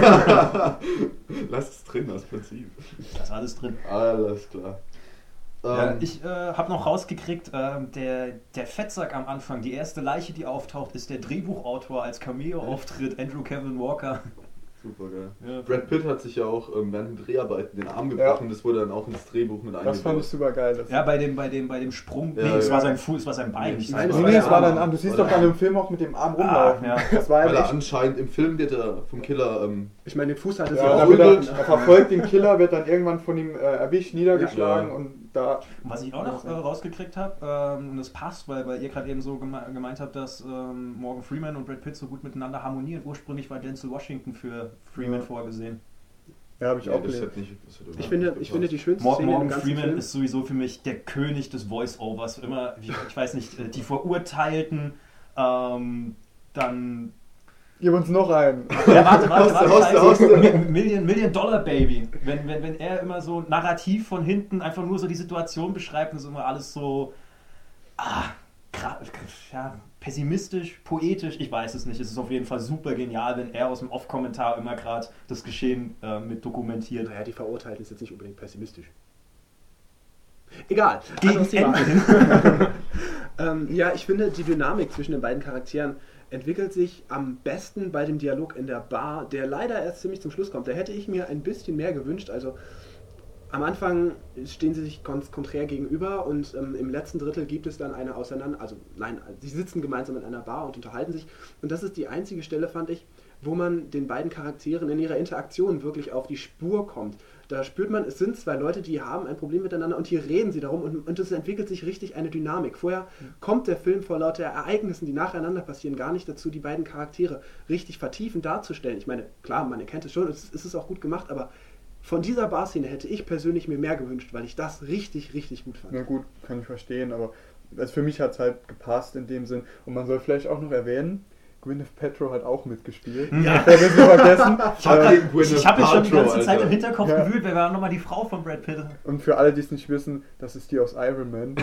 Speaker 3: Lass es drin, das Prinzip.
Speaker 2: Das war alles drin.
Speaker 3: Alles klar.
Speaker 2: Ja,
Speaker 3: Ähm,
Speaker 2: ich äh, habe noch rausgekriegt, ähm, der, der Fettsack am Anfang, die erste Leiche, die auftaucht, ist der Drehbuchautor als Cameo-Auftritt, Andrew Kevin Walker.
Speaker 3: super geil.
Speaker 2: Ja.
Speaker 3: Brad Pitt hat sich ja auch ähm, während den Dreharbeiten den Arm gebrochen, das wurde dann auch ins Drehbuch mit
Speaker 1: Das fand ich super geil. Das
Speaker 2: Ja, bei dem, bei dem, bei dem Sprung.
Speaker 3: Ja,
Speaker 2: nee, es
Speaker 3: ja.
Speaker 2: war sein Fuß, es war sein Bein. Nicht sein
Speaker 4: Nein,
Speaker 1: Nee,
Speaker 2: Bein.
Speaker 1: nee, es war
Speaker 4: Arm.
Speaker 1: dein Arm. Du siehst
Speaker 3: Oder
Speaker 1: doch dann
Speaker 3: Arm.
Speaker 1: im Film auch mit dem Arm rumlaufen.
Speaker 2: Ah, ja.
Speaker 1: Das war
Speaker 3: Weil
Speaker 1: ja
Speaker 3: er
Speaker 1: echt.
Speaker 3: anscheinend im Film wird er vom Killer ähm,
Speaker 4: Ich meine, den Fuß hatte
Speaker 1: Ja, da
Speaker 4: auch
Speaker 1: wird er,
Speaker 4: gebrochen.
Speaker 1: er verfolgt den Killer, wird dann irgendwann von ihm äh, erwischt, niedergeschlagen
Speaker 3: Ja.
Speaker 1: und da.
Speaker 2: Und was ich auch noch äh, rausgekriegt habe, ähm, und das passt, weil, weil ihr gerade eben so geme gemeint habt, dass ähm, Morgan Freeman und Brad Pitt so gut miteinander harmonieren. Ursprünglich war Denzel Washington für Freeman
Speaker 1: Ja.
Speaker 2: vorgesehen.
Speaker 1: Ja, habe ich
Speaker 3: ja,
Speaker 1: auch
Speaker 3: das
Speaker 1: gelesen.
Speaker 3: hätte nicht, das hätte
Speaker 4: Ich
Speaker 3: überhaupt
Speaker 4: finde,
Speaker 3: nicht
Speaker 4: ich finde die
Speaker 3: gepasst.
Speaker 4: schönste
Speaker 2: Morgan,
Speaker 4: Szene im
Speaker 2: Morgan
Speaker 4: ganzen
Speaker 2: Freeman
Speaker 4: Film.
Speaker 2: ist sowieso für mich der König des Voice-Overs. Immer, wie- ich weiß nicht, äh, die Verurteilten, ähm, dann
Speaker 1: Gib uns noch einen.
Speaker 2: Ja, warte, warte, warte.
Speaker 3: Haust du, haust du,
Speaker 2: scheiße. Million, Million Dollar Baby. Wenn, wenn, wenn er immer so narrativ von hinten einfach nur so die Situation beschreibt und ist immer alles so ah, gra- ja, pessimistisch, poetisch, ich weiß es nicht. Es ist auf jeden Fall super genial, wenn er aus dem Off-Kommentar immer gerade das Geschehen äh, mit dokumentiert.
Speaker 4: Naja, die Verurteilten ist jetzt nicht unbedingt pessimistisch. Egal.
Speaker 2: Gegen
Speaker 4: anderes Thema.
Speaker 2: Ende.
Speaker 4: ähm, ja, ich finde, die Dynamik zwischen den beiden Charakteren entwickelt sich am besten bei dem Dialog in der Bar, der leider erst ziemlich zum Schluss kommt. Da hätte ich mir ein bisschen mehr gewünscht. Also am Anfang stehen sie sich kon- konträr gegenüber und ähm, im letzten Drittel gibt es dann eine Auseinander... Also nein, sie sitzen gemeinsam in einer Bar und unterhalten sich. Und das ist die einzige Stelle, fand ich, wo man den beiden Charakteren in ihrer Interaktion wirklich auf die Spur kommt. Da spürt man, es sind zwei Leute, die haben ein Problem miteinander und hier reden sie darum und, und es entwickelt sich richtig eine Dynamik. Vorher kommt der Film vor lauter Ereignissen, die nacheinander passieren, gar nicht dazu, die beiden Charaktere richtig vertiefend darzustellen. Ich meine, klar, man erkennt es schon, es, es ist auch gut gemacht, aber von dieser Barszene hätte ich persönlich mir mehr gewünscht, weil ich das richtig, richtig gut fand.
Speaker 1: Na gut, kann ich verstehen, aber also für mich hat es halt gepasst in dem Sinn. Und man soll vielleicht auch noch erwähnen, Gwyneth Paltrow hat auch mitgespielt.
Speaker 2: Ja.
Speaker 1: Das ist vergessen.
Speaker 2: Ich habe
Speaker 1: Äh,
Speaker 3: Gwyneth
Speaker 2: ich hab jetzt schon die
Speaker 3: Paltrow,
Speaker 2: ganze Zeit
Speaker 3: Alter.
Speaker 2: im Hinterkopf
Speaker 1: Ja.
Speaker 2: gewühlt, wer war nochmal die Frau von Brad Pitt?
Speaker 1: Und für alle, die es nicht wissen, das ist die aus Iron Man.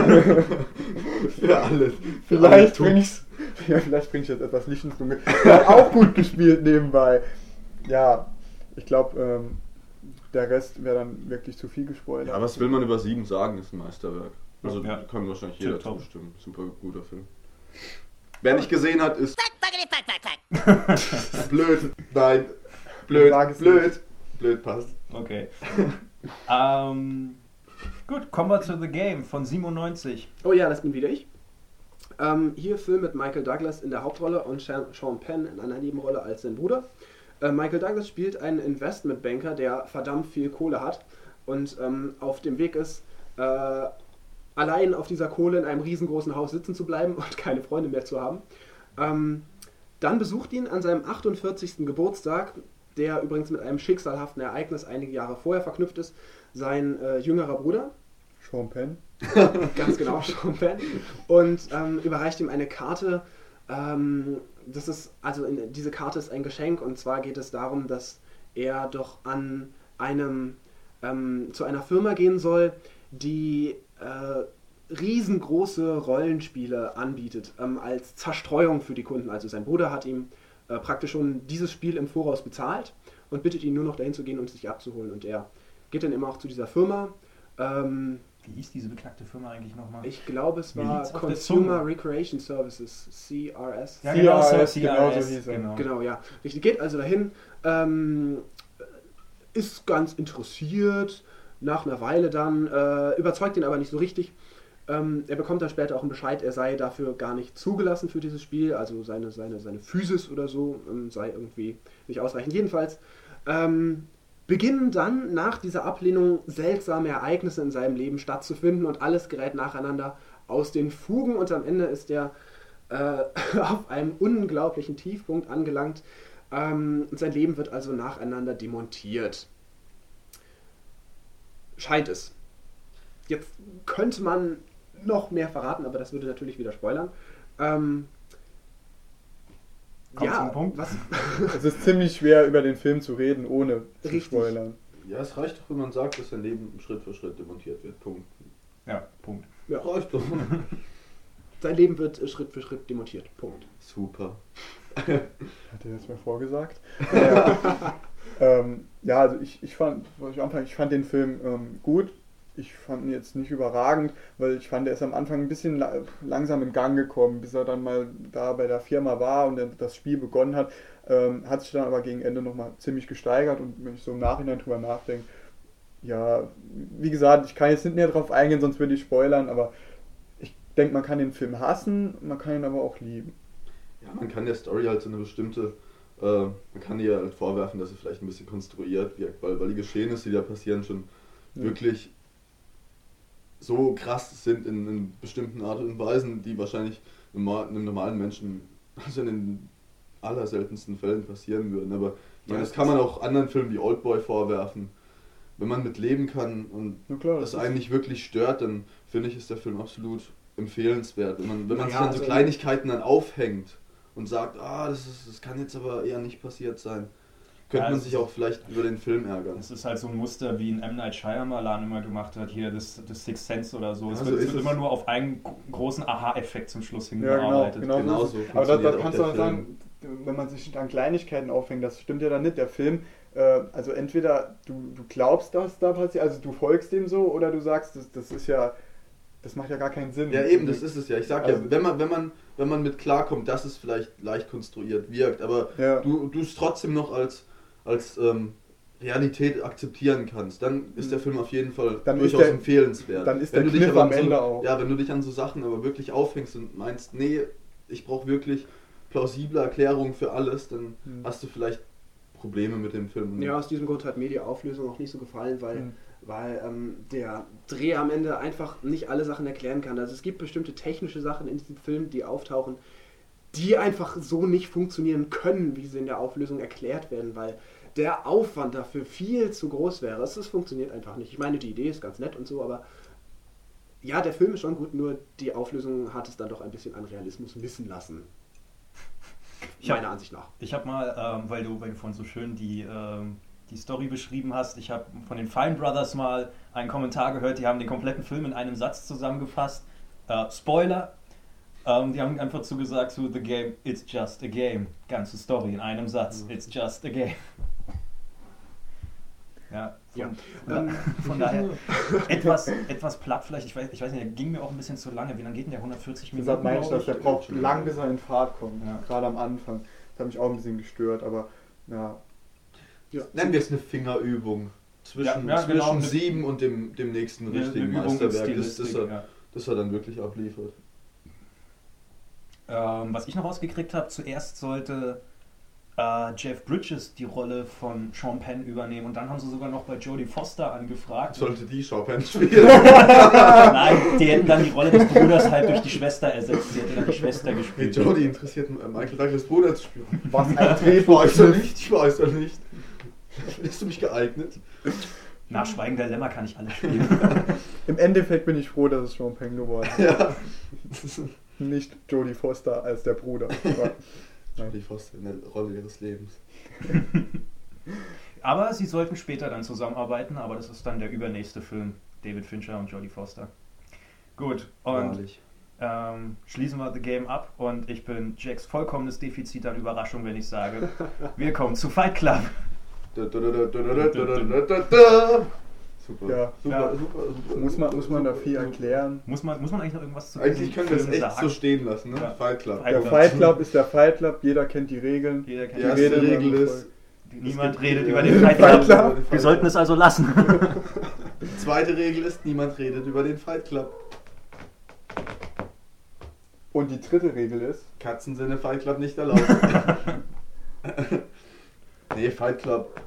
Speaker 3: Für alles.
Speaker 1: Vielleicht bringe ich ja, vielleicht bring ich jetzt etwas Licht ins Dunkel. Er hat auch gut gespielt nebenbei. Ja, ich glaube, ähm, der Rest wäre dann wirklich zu viel gespoilert.
Speaker 3: Ja, was will man über sieben sagen, ist ein Meisterwerk. Also
Speaker 2: Ja.
Speaker 3: kann wahrscheinlich jeder
Speaker 2: Tipptopp.
Speaker 3: zustimmen. Super guter Film. Wer nicht gesehen hat, ist blöd. Nein. Blöd.
Speaker 1: Sag es
Speaker 3: Blöd. Blöd passt.
Speaker 2: Okay. ähm, gut, kommen wir zu The Game von siebenundneunzig.
Speaker 4: Oh ja, das bin wieder ich. Ähm, hier Film mit Michael Douglas in der Hauptrolle und Sean Sean Penn in einer Nebenrolle als sein Bruder. Äh, Michael Douglas spielt einen Investmentbanker, der verdammt viel Kohle hat und ähm, auf dem Weg ist, äh, allein auf dieser Kohle in einem riesengroßen Haus sitzen zu bleiben und keine Freunde mehr zu haben. Ähm, dann besucht ihn an seinem achtundvierzigsten Geburtstag, der übrigens mit einem schicksalhaften Ereignis einige Jahre vorher verknüpft ist, sein äh, jüngerer Bruder.
Speaker 1: Sean Penn.
Speaker 4: Ganz genau, Sean Penn. Und ähm, überreicht ihm eine Karte. Ähm, das ist, also in, diese Karte ist ein Geschenk und zwar geht es darum, dass er doch an einem, ähm, zu einer Firma gehen soll, die äh, riesengroße Rollenspiele anbietet, ähm, als Zerstreuung für die Kunden. Also sein Bruder hat ihm äh, praktisch schon dieses Spiel im Voraus bezahlt und bittet ihn nur noch dahin zu gehen und sich abzuholen. Und er geht dann immer auch zu dieser Firma. Ähm,
Speaker 2: Wie hieß diese beknackte Firma eigentlich nochmal?
Speaker 4: Ich glaube, es
Speaker 2: Mir
Speaker 4: war
Speaker 2: liegt's auf der
Speaker 4: Consumer
Speaker 2: Zunge.
Speaker 4: Recreation Services, C R S.
Speaker 2: Ja,
Speaker 1: C
Speaker 2: genau,
Speaker 1: R
Speaker 2: so,
Speaker 1: S,
Speaker 2: C
Speaker 1: genau
Speaker 2: R
Speaker 1: so
Speaker 2: S,
Speaker 1: hieß er.
Speaker 2: genau.
Speaker 4: Genau, ja. Richtig, geht also dahin, ähm, ist ganz interessiert, nach einer Weile dann, äh, überzeugt ihn aber nicht so richtig. Ähm, er bekommt dann später auch einen Bescheid, er sei dafür gar nicht zugelassen für dieses Spiel, also seine, seine, seine Physis oder so ähm, sei irgendwie nicht ausreichend. Jedenfalls ähm, beginnen dann nach dieser Ablehnung seltsame Ereignisse in seinem Leben stattzufinden und alles gerät nacheinander aus den Fugen und am Ende ist er äh, auf einem unglaublichen Tiefpunkt angelangt. Ähm, sein Leben wird also nacheinander demontiert. Scheint es. Jetzt könnte man noch mehr verraten, aber das würde natürlich wieder spoilern. Ähm,
Speaker 2: Kommt
Speaker 4: ja,
Speaker 2: zum Punkt.
Speaker 4: Was,
Speaker 1: Es ist ziemlich schwer, über den Film zu reden, ohne zu
Speaker 4: Richtig.
Speaker 1: spoilern.
Speaker 3: Ja, es reicht doch, wenn man sagt, dass sein Leben Schritt für Schritt demontiert wird. Punkt.
Speaker 2: Ja, Punkt.
Speaker 4: ja,
Speaker 3: Reicht doch.
Speaker 4: sein Leben wird äh, Schritt für Schritt demontiert. Punkt.
Speaker 3: Super.
Speaker 1: Hat er das mir vorgesagt? Ja, ähm, ja also ich, ich, fand, ich, anfangen, ich fand den Film ähm, gut. Ich fand ihn jetzt nicht überragend, weil ich fand, er ist am Anfang ein bisschen la langsam in Gang gekommen, bis er dann mal da bei der Firma war und dann das Spiel begonnen hat. Ähm, hat sich dann aber gegen Ende nochmal ziemlich gesteigert und wenn ich so im Nachhinein drüber nachdenke, ja, wie gesagt, ich kann jetzt nicht näher drauf eingehen, sonst würde ich spoilern, aber ich denke, man kann den Film hassen, man kann ihn aber auch lieben.
Speaker 3: Ja, man kann der Story halt so eine bestimmte, äh, man kann ihr halt vorwerfen, dass sie vielleicht ein bisschen konstruiert wirkt, weil, weil die Geschehnisse, die da passieren, schon
Speaker 1: Ja.
Speaker 3: wirklich so krass sind in, in bestimmten Art und Weisen, die wahrscheinlich normal, einem normalen Menschen, also in den allerseltensten Fällen passieren würden. Aber ich meine,
Speaker 4: Ja,
Speaker 3: das kann man auch anderen Filmen wie Oldboy vorwerfen. Wenn man mit leben kann und
Speaker 1: Na klar,
Speaker 3: das
Speaker 1: das
Speaker 3: einen nicht wirklich stört, dann finde ich, ist der Film absolut empfehlenswert. Wenn man, wenn man
Speaker 4: Ja,
Speaker 3: sich an so
Speaker 4: also-
Speaker 3: Kleinigkeiten dann aufhängt und sagt, ah, das, ist, das kann jetzt aber eher nicht passiert sein, könnte
Speaker 2: Ja,
Speaker 3: man
Speaker 2: es
Speaker 3: sich
Speaker 2: ist-
Speaker 3: auch vielleicht über den Film ärgern.
Speaker 2: Das ist halt so ein Muster, wie ein M. Night Shyamalan immer gemacht hat, hier das, das Sixth Sense oder so. Es
Speaker 3: Ja,
Speaker 2: wird,
Speaker 3: so
Speaker 2: es
Speaker 3: ist
Speaker 2: wird
Speaker 3: es.
Speaker 2: immer nur auf einen gro- großen Aha-Effekt zum Schluss
Speaker 1: Ja, genau,
Speaker 2: hingearbeitet.
Speaker 1: genau.
Speaker 3: Genau
Speaker 1: so
Speaker 3: so
Speaker 1: ist es. Aber da, da
Speaker 3: funktioniert auch
Speaker 1: kannst du
Speaker 3: der
Speaker 1: auch sagen, wenn man sich an Kleinigkeiten aufhängt, das stimmt ja dann nicht. Der Film, äh, also entweder du, du glaubst, dass da passiert, also du folgst dem so, oder du sagst, das, das ist ja, das macht ja gar keinen Sinn.
Speaker 3: Ja, eben, das ist es ja. Ich sag
Speaker 1: Also-
Speaker 3: ja, wenn man, wenn man, wenn man mit klarkommt, dass es vielleicht leicht konstruiert wirkt, aber
Speaker 1: Ja.
Speaker 3: du, du es trotzdem noch als, als ähm, Realität akzeptieren kannst, dann ist der Film auf jeden Fall
Speaker 1: Dann ist
Speaker 3: durchaus
Speaker 1: der-
Speaker 3: empfehlenswert.
Speaker 1: dann ist
Speaker 3: Wenn
Speaker 1: der
Speaker 3: du dich
Speaker 1: Kniff
Speaker 3: aber
Speaker 1: am
Speaker 3: an so,
Speaker 1: Ende auch.
Speaker 3: Ja, wenn du dich an so Sachen aber wirklich aufhängst und meinst, nee, ich brauche wirklich plausible Erklärungen für alles, dann
Speaker 1: Hm.
Speaker 3: hast du vielleicht Probleme mit dem Film.
Speaker 4: Ja, aus diesem Grund hat mir die Auflösung auch nicht so gefallen, weil,
Speaker 1: Mhm.
Speaker 4: weil ähm, der Dreh am Ende einfach nicht alle Sachen erklären kann. Also es gibt bestimmte technische Sachen in diesem Film, die auftauchen, die einfach so nicht funktionieren können, wie sie in der Auflösung erklärt werden, weil der Aufwand dafür viel zu groß wäre. Es, es funktioniert einfach nicht. Ich meine, die Idee ist ganz nett und so, aber ja, der Film ist schon gut, nur die Auflösung hat es dann doch ein bisschen an Realismus missen lassen.
Speaker 2: Ich hab-
Speaker 4: Meiner Ansicht nach.
Speaker 2: Ich habe mal, ähm, weil, du, weil du vorhin so schön die, ähm, die Story beschrieben hast, ich habe von den Fine Brothers mal einen Kommentar gehört, die haben den kompletten Film in einem Satz zusammengefasst. Äh, Spoiler, ähm, die haben einfach zu gesagt, so, the game, it's just a game. Ganze Story in einem Satz, it's just a game. Ja, von,
Speaker 4: Ja.
Speaker 2: Von,
Speaker 4: Ähm,
Speaker 2: von daher etwas, etwas platt vielleicht, ich weiß, ich weiß nicht, der ging mir auch ein bisschen zu lange. Wie lange geht denn der? hundertvierzig Minuten?
Speaker 1: Deshalb meine ich
Speaker 2: glaub
Speaker 1: das, der braucht lang, bis er in Fahrt kommt,
Speaker 2: Ja.
Speaker 1: gerade am Anfang. Das hat mich auch ein bisschen gestört, aber ja,
Speaker 4: Ja.
Speaker 3: Nennen wir es eine Fingerübung zwischen,
Speaker 2: Ja, ja,
Speaker 3: zwischen
Speaker 2: genau, eine-
Speaker 3: sieben und dem, dem nächsten
Speaker 2: Eine-
Speaker 3: richtigen
Speaker 2: eine Übung mit
Speaker 3: Meisterwerk, das, das,
Speaker 2: Stilistik,
Speaker 3: er,
Speaker 2: ja.
Speaker 3: das er dann wirklich abliefert.
Speaker 2: Ähm, was ich noch rausgekriegt habe, zuerst sollte äh, Jeff Bridges die Rolle von Sean Penn übernehmen und dann haben sie sogar noch bei Jodie Foster angefragt.
Speaker 3: Sollte die Chopin spielen?
Speaker 2: Nein, die hätten dann die Rolle des Bruders halt durch die Schwester ersetzt. Sie hätte dann die Schwester
Speaker 3: Nee,
Speaker 2: gespielt.
Speaker 3: Jodie interessiert äh, Michael Douglas Bruder zu spielen.
Speaker 1: was ein
Speaker 3: Ich
Speaker 1: Drehbuch
Speaker 3: weiß ja nicht, ich weiß ja nicht. Bist du mich geeignet?
Speaker 2: Nach Schweigen der Lämmer kann ich alles spielen.
Speaker 1: Im Endeffekt bin ich froh, dass es Sean Penn geworden ist.
Speaker 3: Ja.
Speaker 1: Nicht Jodie Foster als der Bruder. Aber,
Speaker 3: Jodie Foster in der Rolle ihres Lebens.
Speaker 2: Aber sie sollten später dann zusammenarbeiten, aber das ist dann der übernächste Film. David Fincher und Jodie Foster. Gut, und
Speaker 3: Wahrlich.
Speaker 2: ähm, schließen wir The Game ab und ich bin Jacks vollkommenes Defizit an Überraschung, wenn ich sage, wir kommen zu Fight Club.
Speaker 3: Da, da, da, da, da, da, da, da, da, da. Super.
Speaker 1: Ja.
Speaker 3: Super,
Speaker 2: Ja.
Speaker 3: super, super.
Speaker 1: muss man,
Speaker 3: super,
Speaker 1: muss man da
Speaker 3: super,
Speaker 1: viel
Speaker 3: super.
Speaker 1: erklären.
Speaker 2: Muss man, muss man eigentlich noch irgendwas zu
Speaker 3: Eigentlich können wir es
Speaker 2: Film
Speaker 3: echt
Speaker 2: sagen?
Speaker 3: so stehen lassen, ne?
Speaker 2: Ja.
Speaker 3: Fight Club.
Speaker 2: Fight
Speaker 1: Der
Speaker 2: Club.
Speaker 1: Fight Club ist der Fight Club, jeder kennt die Regeln.
Speaker 2: Jeder kennt
Speaker 3: Die
Speaker 2: die
Speaker 3: erste
Speaker 1: Regel
Speaker 3: Regel
Speaker 1: immer
Speaker 3: ist,
Speaker 2: Niemand
Speaker 3: es gibt-
Speaker 2: redet
Speaker 3: ja,
Speaker 2: über den
Speaker 1: Fight
Speaker 2: Fight
Speaker 1: Club.
Speaker 2: Club. Wir sollten es also lassen.
Speaker 3: Die zweite Regel ist, niemand redet über den Fight Club.
Speaker 1: Und die dritte Regel ist?
Speaker 3: Katzen sind in Fight Club nicht erlaubt. Nee, Fight Club.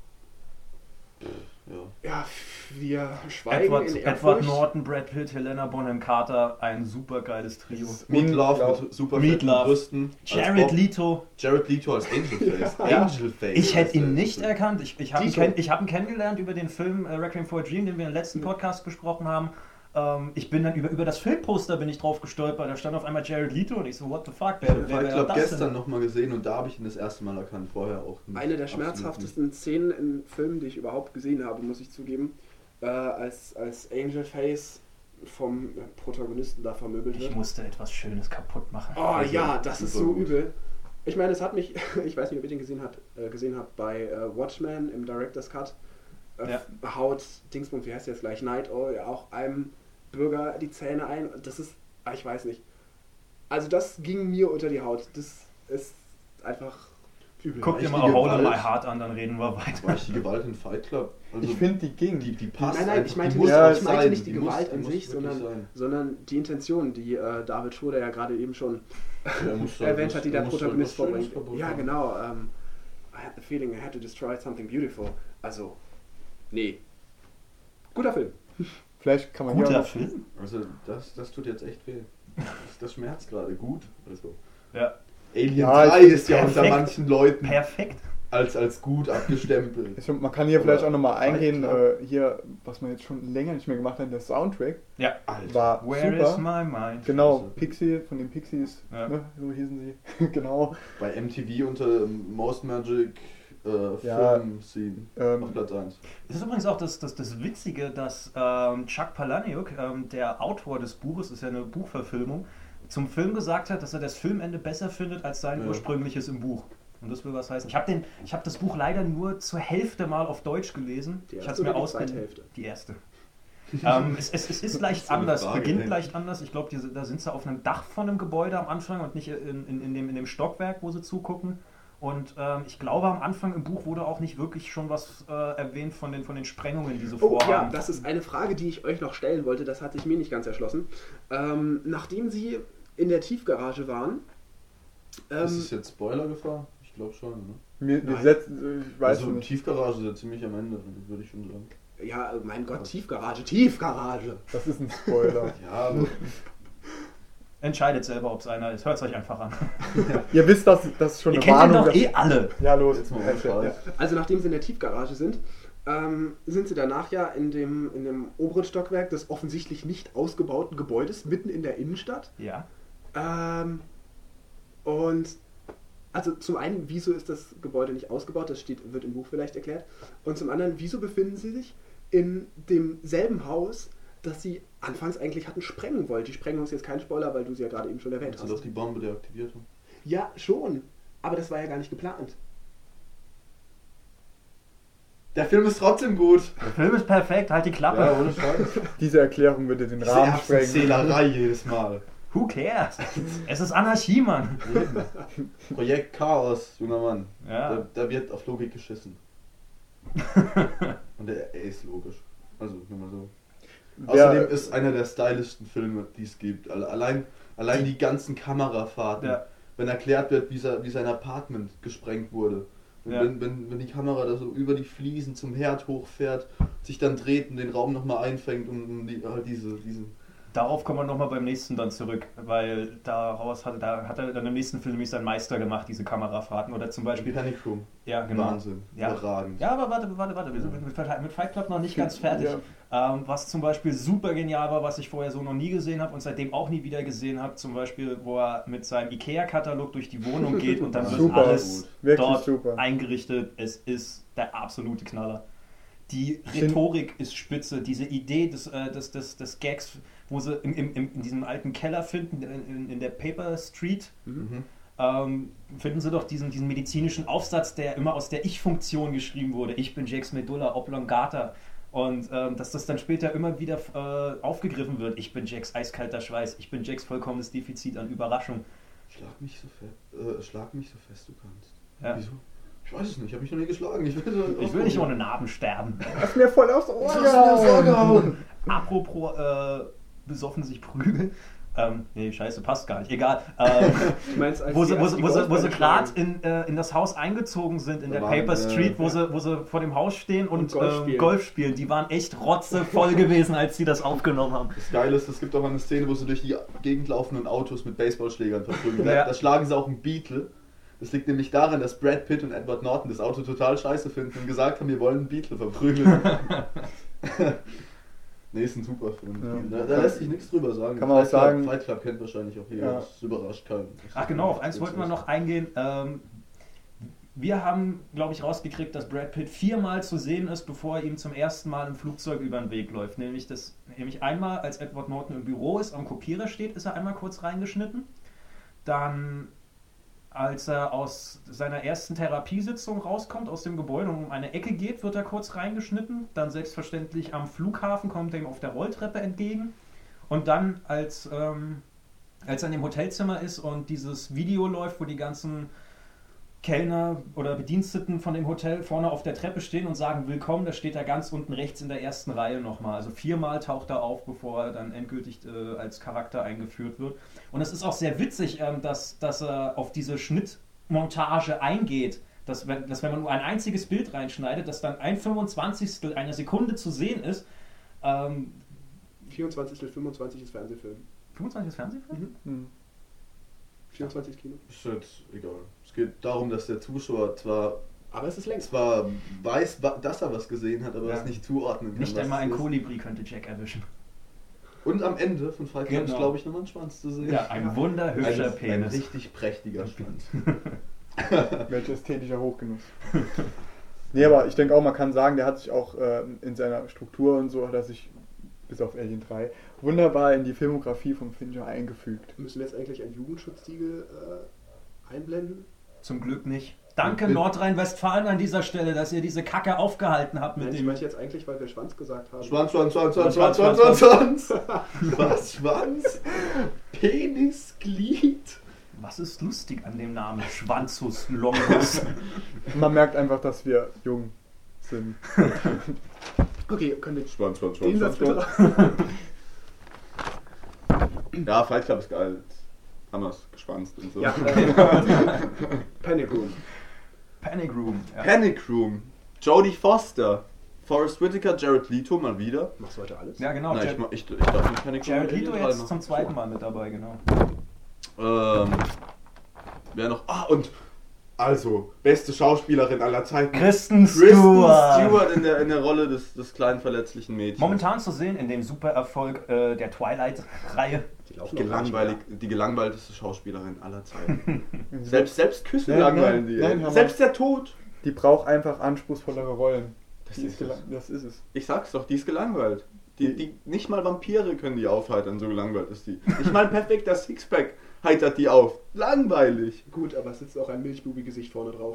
Speaker 3: Ja.
Speaker 4: Ja, wir schweigen
Speaker 2: Edward,
Speaker 4: in
Speaker 2: Edward
Speaker 4: Ehrfurcht.
Speaker 2: Norton, Brad Pitt, Helena Bonham Carter, ein super geiles Trio.
Speaker 3: Meatloaf mit super fetten
Speaker 2: Meatloaf.
Speaker 3: Brüsten. als
Speaker 2: Jared
Speaker 3: Bob.
Speaker 2: Leto.
Speaker 3: Jared Leto als Angelface.
Speaker 2: Ja.
Speaker 3: Angelface.
Speaker 2: Ich hätte ihn
Speaker 3: heißt
Speaker 2: nicht
Speaker 3: der.
Speaker 2: erkannt. Ich, ich habe ihn,
Speaker 4: Tito.
Speaker 2: kenn, ich hab ihn kennengelernt über den Film äh, Requiem for a Dream, den wir im letzten Podcast besprochen haben. Ähm, ich bin dann über, über das Filmposter bin ich drauf gestolpert. Da stand auf einmal Jared Leto und ich so, what the fuck,
Speaker 3: Ich habe
Speaker 2: wer, wer,
Speaker 3: Fight
Speaker 2: wer
Speaker 3: Club
Speaker 2: das
Speaker 3: gestern
Speaker 2: denn?
Speaker 3: nochmal gesehen und da habe ich ihn das erste Mal erkannt. Vorher auch nicht.
Speaker 4: Eine der
Speaker 3: Absolut
Speaker 4: schmerzhaftesten Szenen in Filmen, die ich überhaupt gesehen habe, muss ich zugeben, äh, als, als Angelface vom Protagonisten da vermöbelt
Speaker 2: Ich
Speaker 4: wird.
Speaker 2: musste etwas Schönes kaputt machen.
Speaker 4: Oh
Speaker 3: Also,
Speaker 4: ja, das ist
Speaker 3: super
Speaker 4: so
Speaker 3: gut.
Speaker 4: übel. Ich meine, es hat mich, ich weiß nicht, ob ihr den gesehen habt, äh, gesehen habt bei äh, Watchmen im Director's Cut. Äh,
Speaker 2: Ja.
Speaker 4: Haut Dingsbums, wie heißt der jetzt gleich, Night Owl, ja auch einem Bürger die Zähne ein. Das ist, ah, ich weiß nicht. Also das ging mir unter die Haut. Das ist einfach übel.
Speaker 2: Guck dir
Speaker 3: Weiche
Speaker 2: mal A Hole in My
Speaker 3: Gewalt.
Speaker 2: Heart an, dann reden wir weiter.
Speaker 3: War ich die Gewalt in Fight Club? Also
Speaker 1: Ich finde die ging.
Speaker 3: die, die passt
Speaker 4: Nein, nein,
Speaker 3: einfach.
Speaker 4: ich meinte
Speaker 3: die
Speaker 4: nicht,
Speaker 3: muss
Speaker 1: ja,
Speaker 3: auch
Speaker 4: ich meinte
Speaker 3: sein.
Speaker 4: nicht die,
Speaker 3: muss-
Speaker 4: Gewalt
Speaker 3: die
Speaker 4: an
Speaker 3: muss
Speaker 4: sich,
Speaker 3: wirklich
Speaker 4: sondern,
Speaker 3: sein.
Speaker 4: sondern die Intention, die äh, David Schroeder ja gerade eben schon
Speaker 3: Er muss schon-
Speaker 4: erwähnt hat, die
Speaker 3: er
Speaker 4: der
Speaker 3: muss schon
Speaker 4: Protagonist
Speaker 3: was Schönes
Speaker 4: vorbringt.
Speaker 3: kaputt
Speaker 4: Ja,
Speaker 3: machen.
Speaker 4: genau. Ähm, I had the feeling I had to destroy something beautiful. Also, nee. Guter Film.
Speaker 1: Vielleicht kann man hier auch
Speaker 2: Guter
Speaker 1: noch,
Speaker 2: Film?
Speaker 3: Also das, das tut jetzt echt weh. Das, das schmerzt gerade gut. Also
Speaker 2: Ja.
Speaker 3: Alien
Speaker 1: Ja,
Speaker 3: drei
Speaker 1: ich-
Speaker 3: ist ja unter
Speaker 2: perfekt.
Speaker 3: manchen Leuten
Speaker 2: Perfekt.
Speaker 3: als, als gut abgestempelt.
Speaker 1: ich, man kann hier
Speaker 3: Aber
Speaker 1: vielleicht auch nochmal
Speaker 3: Fight
Speaker 1: eingehen,
Speaker 3: Club.
Speaker 1: äh, hier, was man jetzt schon länger nicht mehr gemacht hat, der Soundtrack
Speaker 2: Ja.
Speaker 3: Alter.
Speaker 1: war
Speaker 2: Where is
Speaker 1: super.
Speaker 2: my mind?
Speaker 1: Genau,
Speaker 3: Also-
Speaker 1: Pixie, von den Pixies,
Speaker 2: Ja.
Speaker 1: ne, so hießen sie. Genau.
Speaker 3: Bei M T V unter Most Magic äh,
Speaker 1: Ja,
Speaker 3: Film Scene
Speaker 1: ähm,
Speaker 3: auf Platz eins.
Speaker 2: Es ist übrigens auch das, das, das Witzige, dass ähm, Chuck Palahniuk, ähm, der Autor des Buches, ist ja eine Buchverfilmung, zum Film gesagt hat, dass er das Filmende besser findet als sein
Speaker 3: Ja.
Speaker 2: ursprüngliches im Buch. Und das will was heißen. Ich habe den, ich habe das Buch leider nur zur Hälfte mal auf Deutsch gelesen.
Speaker 4: Die
Speaker 2: ich
Speaker 4: erste
Speaker 2: hatte es mir
Speaker 4: oder die
Speaker 2: ausgeliehen.
Speaker 4: zweite Hälfte?
Speaker 2: Die erste. ähm, es, es, es ist leicht
Speaker 3: So eine
Speaker 2: anders,
Speaker 3: Frage,
Speaker 2: beginnt
Speaker 3: ey.
Speaker 2: leicht anders. Ich glaube, da sind sie auf einem Dach von einem Gebäude am Anfang und nicht in, in, in, dem, in dem Stockwerk, wo sie zugucken. Und ähm, ich glaube, am Anfang im Buch wurde auch nicht wirklich schon was äh, erwähnt von den, von den Sprengungen, die sie
Speaker 4: Oh
Speaker 2: vorhaben.
Speaker 4: ja, das ist eine Frage, die ich euch noch stellen wollte. Das hat sich mir nicht ganz erschlossen. Ähm, nachdem sie in der Tiefgarage waren, ähm,
Speaker 3: ist es jetzt Spoilergefahr? Ich glaube schon, ne?
Speaker 1: Wir, wir
Speaker 4: Nein.
Speaker 1: setzen, ich weiß
Speaker 3: Also
Speaker 1: nicht.
Speaker 3: Tiefgarage ist ja ziemlich am Ende, würde ich schon sagen.
Speaker 4: ja, mein Gott, Tiefgarage, Tiefgarage.
Speaker 1: Das ist ein Spoiler.
Speaker 3: Ja, aber
Speaker 2: Entscheidet selber, ob es einer ist. Hört es euch einfach an.
Speaker 1: Ihr wisst, dass das schon
Speaker 2: Ihr
Speaker 1: eine
Speaker 2: kennt ihn
Speaker 1: Warnung
Speaker 2: doch eh alle.
Speaker 1: Ja, los.
Speaker 3: Jetzt mal ohne
Speaker 1: erzähl,
Speaker 3: Scheiß.
Speaker 1: ja.
Speaker 4: Also nachdem sie in der Tiefgarage sind, ähm, sind sie danach ja in dem, in dem oberen Stockwerk des offensichtlich nicht ausgebauten Gebäudes mitten in der Innenstadt.
Speaker 2: Ja.
Speaker 4: Ähm, und also zum einen, wieso ist das Gebäude nicht ausgebaut? Das steht, wird im Buch vielleicht erklärt. Und zum anderen, wieso befinden sie sich in demselben Haus, das sie anfangs eigentlich hatten sprengen wollen? Die Sprengung ist jetzt kein Spoiler, weil du sie ja gerade eben schon erwähnt
Speaker 3: als sie doch
Speaker 4: hast.
Speaker 3: die Bombe deaktiviert haben.
Speaker 4: Ja, schon. Aber das war ja gar nicht geplant.
Speaker 3: Der Film ist trotzdem gut.
Speaker 2: Der Film ist perfekt, halt die Klappe.
Speaker 3: Ja, ohne Scheiß.
Speaker 1: Diese Erklärung würde den
Speaker 3: Diese
Speaker 1: Rahmen sprengen.
Speaker 3: Erbsenzählerei jedes Mal.
Speaker 2: Who cares? Es ist Anarchie, Mann.
Speaker 3: Projekt Chaos, junger Mann.
Speaker 2: Ja.
Speaker 3: Da, da wird auf Logik geschissen. Und er, er ist logisch. Also, nur mal so.
Speaker 1: Ja,
Speaker 3: Außerdem ist einer der stylischsten Filme, die es gibt. Alle- Allein, allein die ganzen Kamerafahrten.
Speaker 2: Ja.
Speaker 3: Wenn erklärt wird, wie, sein- wie sein Apartment gesprengt wurde. Wenn,
Speaker 2: Ja.
Speaker 3: wenn, wenn, wenn die Kamera da so über die Fliesen zum Herd hochfährt, sich dann dreht und den Raum nochmal einfängt und um die, halt diese, diesen.
Speaker 2: Darauf kommen wir nochmal beim nächsten dann zurück, weil daraus hat, da hat er dann im nächsten Film nämlich sein Meister gemacht, diese Kamerafahrten. Oder zum Beispiel.
Speaker 3: Panic Room.
Speaker 2: Ja, genau.
Speaker 3: Wahnsinn.
Speaker 2: Ja.
Speaker 3: Überragend.
Speaker 2: Ja, aber warte, warte, warte. Wir sind mit, mit Fight Club noch nicht ganz fertig.
Speaker 1: Ja.
Speaker 2: Ähm, was zum Beispiel super genial war, was ich vorher so noch nie gesehen habe und seitdem auch nie wieder gesehen habe, zum Beispiel, wo er mit seinem Ikea-Katalog durch die Wohnung geht und dann wird
Speaker 1: Super.
Speaker 2: alles
Speaker 1: Wirklich
Speaker 2: dort
Speaker 1: super.
Speaker 2: eingerichtet. Es ist der absolute Knaller. Die Rhetorik ist spitze, diese Idee des, äh, des, des, des Gags, wo sie im, im, im, in diesem alten Keller finden, in, in der Paper Street,
Speaker 3: Mhm.
Speaker 2: ähm, finden sie doch diesen, diesen medizinischen Aufsatz, der immer aus der Ich-Funktion geschrieben wurde. Ich bin Jax Medulla oblongata. Und ähm, dass das dann später immer wieder äh, aufgegriffen wird. Ich bin Jacks eiskalter Schweiß. Ich bin Jacks vollkommenes Defizit an Überraschung.
Speaker 3: Schlag mich so fest, äh, schlag mich so fest du kannst.
Speaker 2: Ja.
Speaker 3: Wieso? Ich weiß es nicht, ich habe mich noch nie geschlagen. Ich will, so
Speaker 2: Ich will nicht ohne Narben sterben.
Speaker 1: Hast mir voll aufs Ohr
Speaker 3: Was hast du mir aufs Ohr
Speaker 1: gehauen.
Speaker 3: gehauen?
Speaker 2: Apropos äh, besoffen sich prügeln. Ähm, nee, scheiße, passt gar nicht. Egal. Ähm,
Speaker 4: Du meinst, als
Speaker 2: wo
Speaker 4: die
Speaker 2: sie, wo
Speaker 4: erst
Speaker 2: sie,
Speaker 4: die
Speaker 2: wo sie, wo
Speaker 4: Golfbälle
Speaker 2: sie gerade
Speaker 4: schlagen
Speaker 2: in, äh, in das Haus eingezogen sind, in
Speaker 3: Da
Speaker 2: der
Speaker 3: waren,
Speaker 2: Paper
Speaker 3: äh,
Speaker 2: Street, wo,
Speaker 4: ja.
Speaker 2: sie, wo sie vor dem Haus stehen und,
Speaker 4: Und Golf
Speaker 2: ähm,
Speaker 4: spielen.
Speaker 2: Golf spielen. Die waren echt rotzevoll gewesen, als sie das aufgenommen haben.
Speaker 3: Das Geile ist, es gibt auch eine Szene, wo sie durch die Gegend laufenden Autos mit Baseballschlägern verprügeln.
Speaker 2: Ja.
Speaker 3: Da, da schlagen sie auch einen Beetle. Das liegt nämlich daran, dass Brad Pitt und Edward Norton das Auto total scheiße finden und gesagt haben, wir wollen einen Beetle verprügeln. Nee, ist ein super Film.
Speaker 1: Ja.
Speaker 3: Da, da lässt sich nichts drüber sagen.
Speaker 1: Kann man auch
Speaker 3: Fight Club-
Speaker 1: sagen-
Speaker 3: Fight Club kennt wahrscheinlich auch jeder.
Speaker 1: Ja.
Speaker 3: Das überrascht keinen.
Speaker 2: Ach genau, auf eins wollten wir noch eingehen. Ähm, wir haben, glaube ich, rausgekriegt, dass Brad Pitt viermal zu sehen ist, bevor er ihm zum ersten Mal im Flugzeug über den Weg läuft. Nämlich, das, nämlich einmal, als Edward Norton im Büro ist, am Kopierer steht, ist er einmal kurz reingeschnitten. Dann, als er aus seiner ersten Therapiesitzung rauskommt, aus dem Gebäude und um eine Ecke geht, wird er kurz reingeschnitten. Dann selbstverständlich am Flughafen kommt er ihm auf der Rolltreppe entgegen. Und dann, als, ähm, als er in dem Hotelzimmer ist und dieses Video läuft, wo die ganzen Kellner oder Bediensteten von dem Hotel vorne auf der Treppe stehen und sagen Willkommen, da steht er ganz unten rechts in der ersten Reihe nochmal. Also viermal taucht er auf, bevor er dann endgültig äh, als Charakter eingeführt wird. Und es ist auch sehr witzig, ähm, dass, dass er auf diese Schnittmontage eingeht, dass wenn, dass wenn man nur ein einziges Bild reinschneidet, dass dann ein Fünfundzwanzigstel einer Sekunde zu sehen ist. Ähm,
Speaker 4: vierundzwanzig bis fünfundzwanzig ist Fernsehfilm.
Speaker 2: fünfundzwanzig ist Fernsehfilm?
Speaker 4: Mhm.
Speaker 1: Hm.
Speaker 4: vierundzwanzig Kino.
Speaker 3: Ist jetzt egal. Es geht darum, dass der Zuschauer zwar,
Speaker 4: Aber es ist längst.
Speaker 3: zwar weiß, wa- dass er was gesehen hat, aber
Speaker 2: Ja.
Speaker 3: es nicht zuordnen kann.
Speaker 2: Nicht
Speaker 3: was
Speaker 2: einmal
Speaker 3: es
Speaker 2: ein
Speaker 3: ist.
Speaker 2: Kolibri könnte Jack erwischen.
Speaker 3: Und am Ende von Fight Club ist,
Speaker 2: Genau.
Speaker 3: glaube ich, nochmal ein Schwanz zu sehen.
Speaker 2: Ja, ein wunderhübscher
Speaker 3: ein, ein
Speaker 2: Penis.
Speaker 3: richtig prächtiger Schwanz.
Speaker 1: Welch ästhetischer Hochgenuss. Nee, aber ich denke auch, man kann sagen, der hat sich auch äh, in seiner Struktur und so, hat er sich, bis auf Alien drei, wunderbar in die Filmografie von Fincher eingefügt.
Speaker 4: Müssen wir jetzt eigentlich einen Jugendschutzsiegel äh, einblenden?
Speaker 2: Zum Glück nicht. Danke
Speaker 3: Mit-
Speaker 2: Nordrhein-Westfalen an dieser Stelle, dass ihr diese Kacke aufgehalten habt mit
Speaker 4: Nein, ich
Speaker 2: dem...
Speaker 4: meinte jetzt eigentlich, weil wir Schwanz gesagt haben.
Speaker 3: Schwanz, Schwanz, Schwanz, Schwanz,
Speaker 2: Schwanz,
Speaker 3: Schwanz,
Speaker 2: Schwanz,
Speaker 3: Schwanz, Schwanz. Was? Schwanz? Penis, Glied.
Speaker 2: Was ist lustig an dem Namen? Schwanzus Longus.
Speaker 1: Man merkt einfach, dass wir jung sind.
Speaker 4: Okay, können wir
Speaker 3: Schwanz, Schwanz,
Speaker 4: den
Speaker 3: Schwanz,
Speaker 4: Satz
Speaker 3: Schwanz,
Speaker 4: bitte
Speaker 3: Schwanz. Ja, Fight Club ist geil. Haben wir es geschwanzt und so.
Speaker 4: Ja, äh, Panic Room.
Speaker 2: Panic Room. Ja.
Speaker 3: Panic Room. Jodie Foster. Forrest Whitaker, Jared Leto mal wieder.
Speaker 4: Machst du heute alles?
Speaker 2: Ja, genau.
Speaker 3: Nein, ich,
Speaker 2: Jared,
Speaker 3: ma- ich, ich darf nicht Panic Room.
Speaker 2: Jared
Speaker 3: mit
Speaker 2: Leto
Speaker 3: Alien
Speaker 2: jetzt
Speaker 3: machen.
Speaker 2: zum zweiten Mal mit dabei, genau.
Speaker 3: Ähm, wer noch? Ah, und also, beste Schauspielerin aller Zeiten.
Speaker 2: Kristen
Speaker 3: Kristen
Speaker 2: Stewart.
Speaker 3: Stewart in der, in der Rolle des, des kleinen verletzlichen Mädchens.
Speaker 2: Momentan zu sehen in dem Supererfolg äh, der Twilight-Reihe.
Speaker 4: Die laufen
Speaker 3: Die,
Speaker 4: auch gar nicht
Speaker 3: gelangweilig, die gelangweilteste Schauspielerin aller Zeiten.
Speaker 1: selbst
Speaker 3: selbst, selbst Küssen
Speaker 1: Nein,
Speaker 3: langweilen
Speaker 1: nein,
Speaker 3: die.
Speaker 1: nein, Hammer.
Speaker 3: selbst der Tod.
Speaker 1: Die braucht einfach anspruchsvollere Rollen.
Speaker 3: Das
Speaker 1: Die
Speaker 3: ist
Speaker 1: ist
Speaker 3: es.
Speaker 1: gela- das ist es.
Speaker 3: Ich sag's doch, die ist gelangweilt. Die, die, nicht mal Vampire können die aufheitern, so gelangweilt ist die. Nicht mal ein perfekter Sixpack heitert die auf. Langweilig.
Speaker 4: Gut, aber es sitzt auch ein Milchbubi-Gesicht vorne drauf.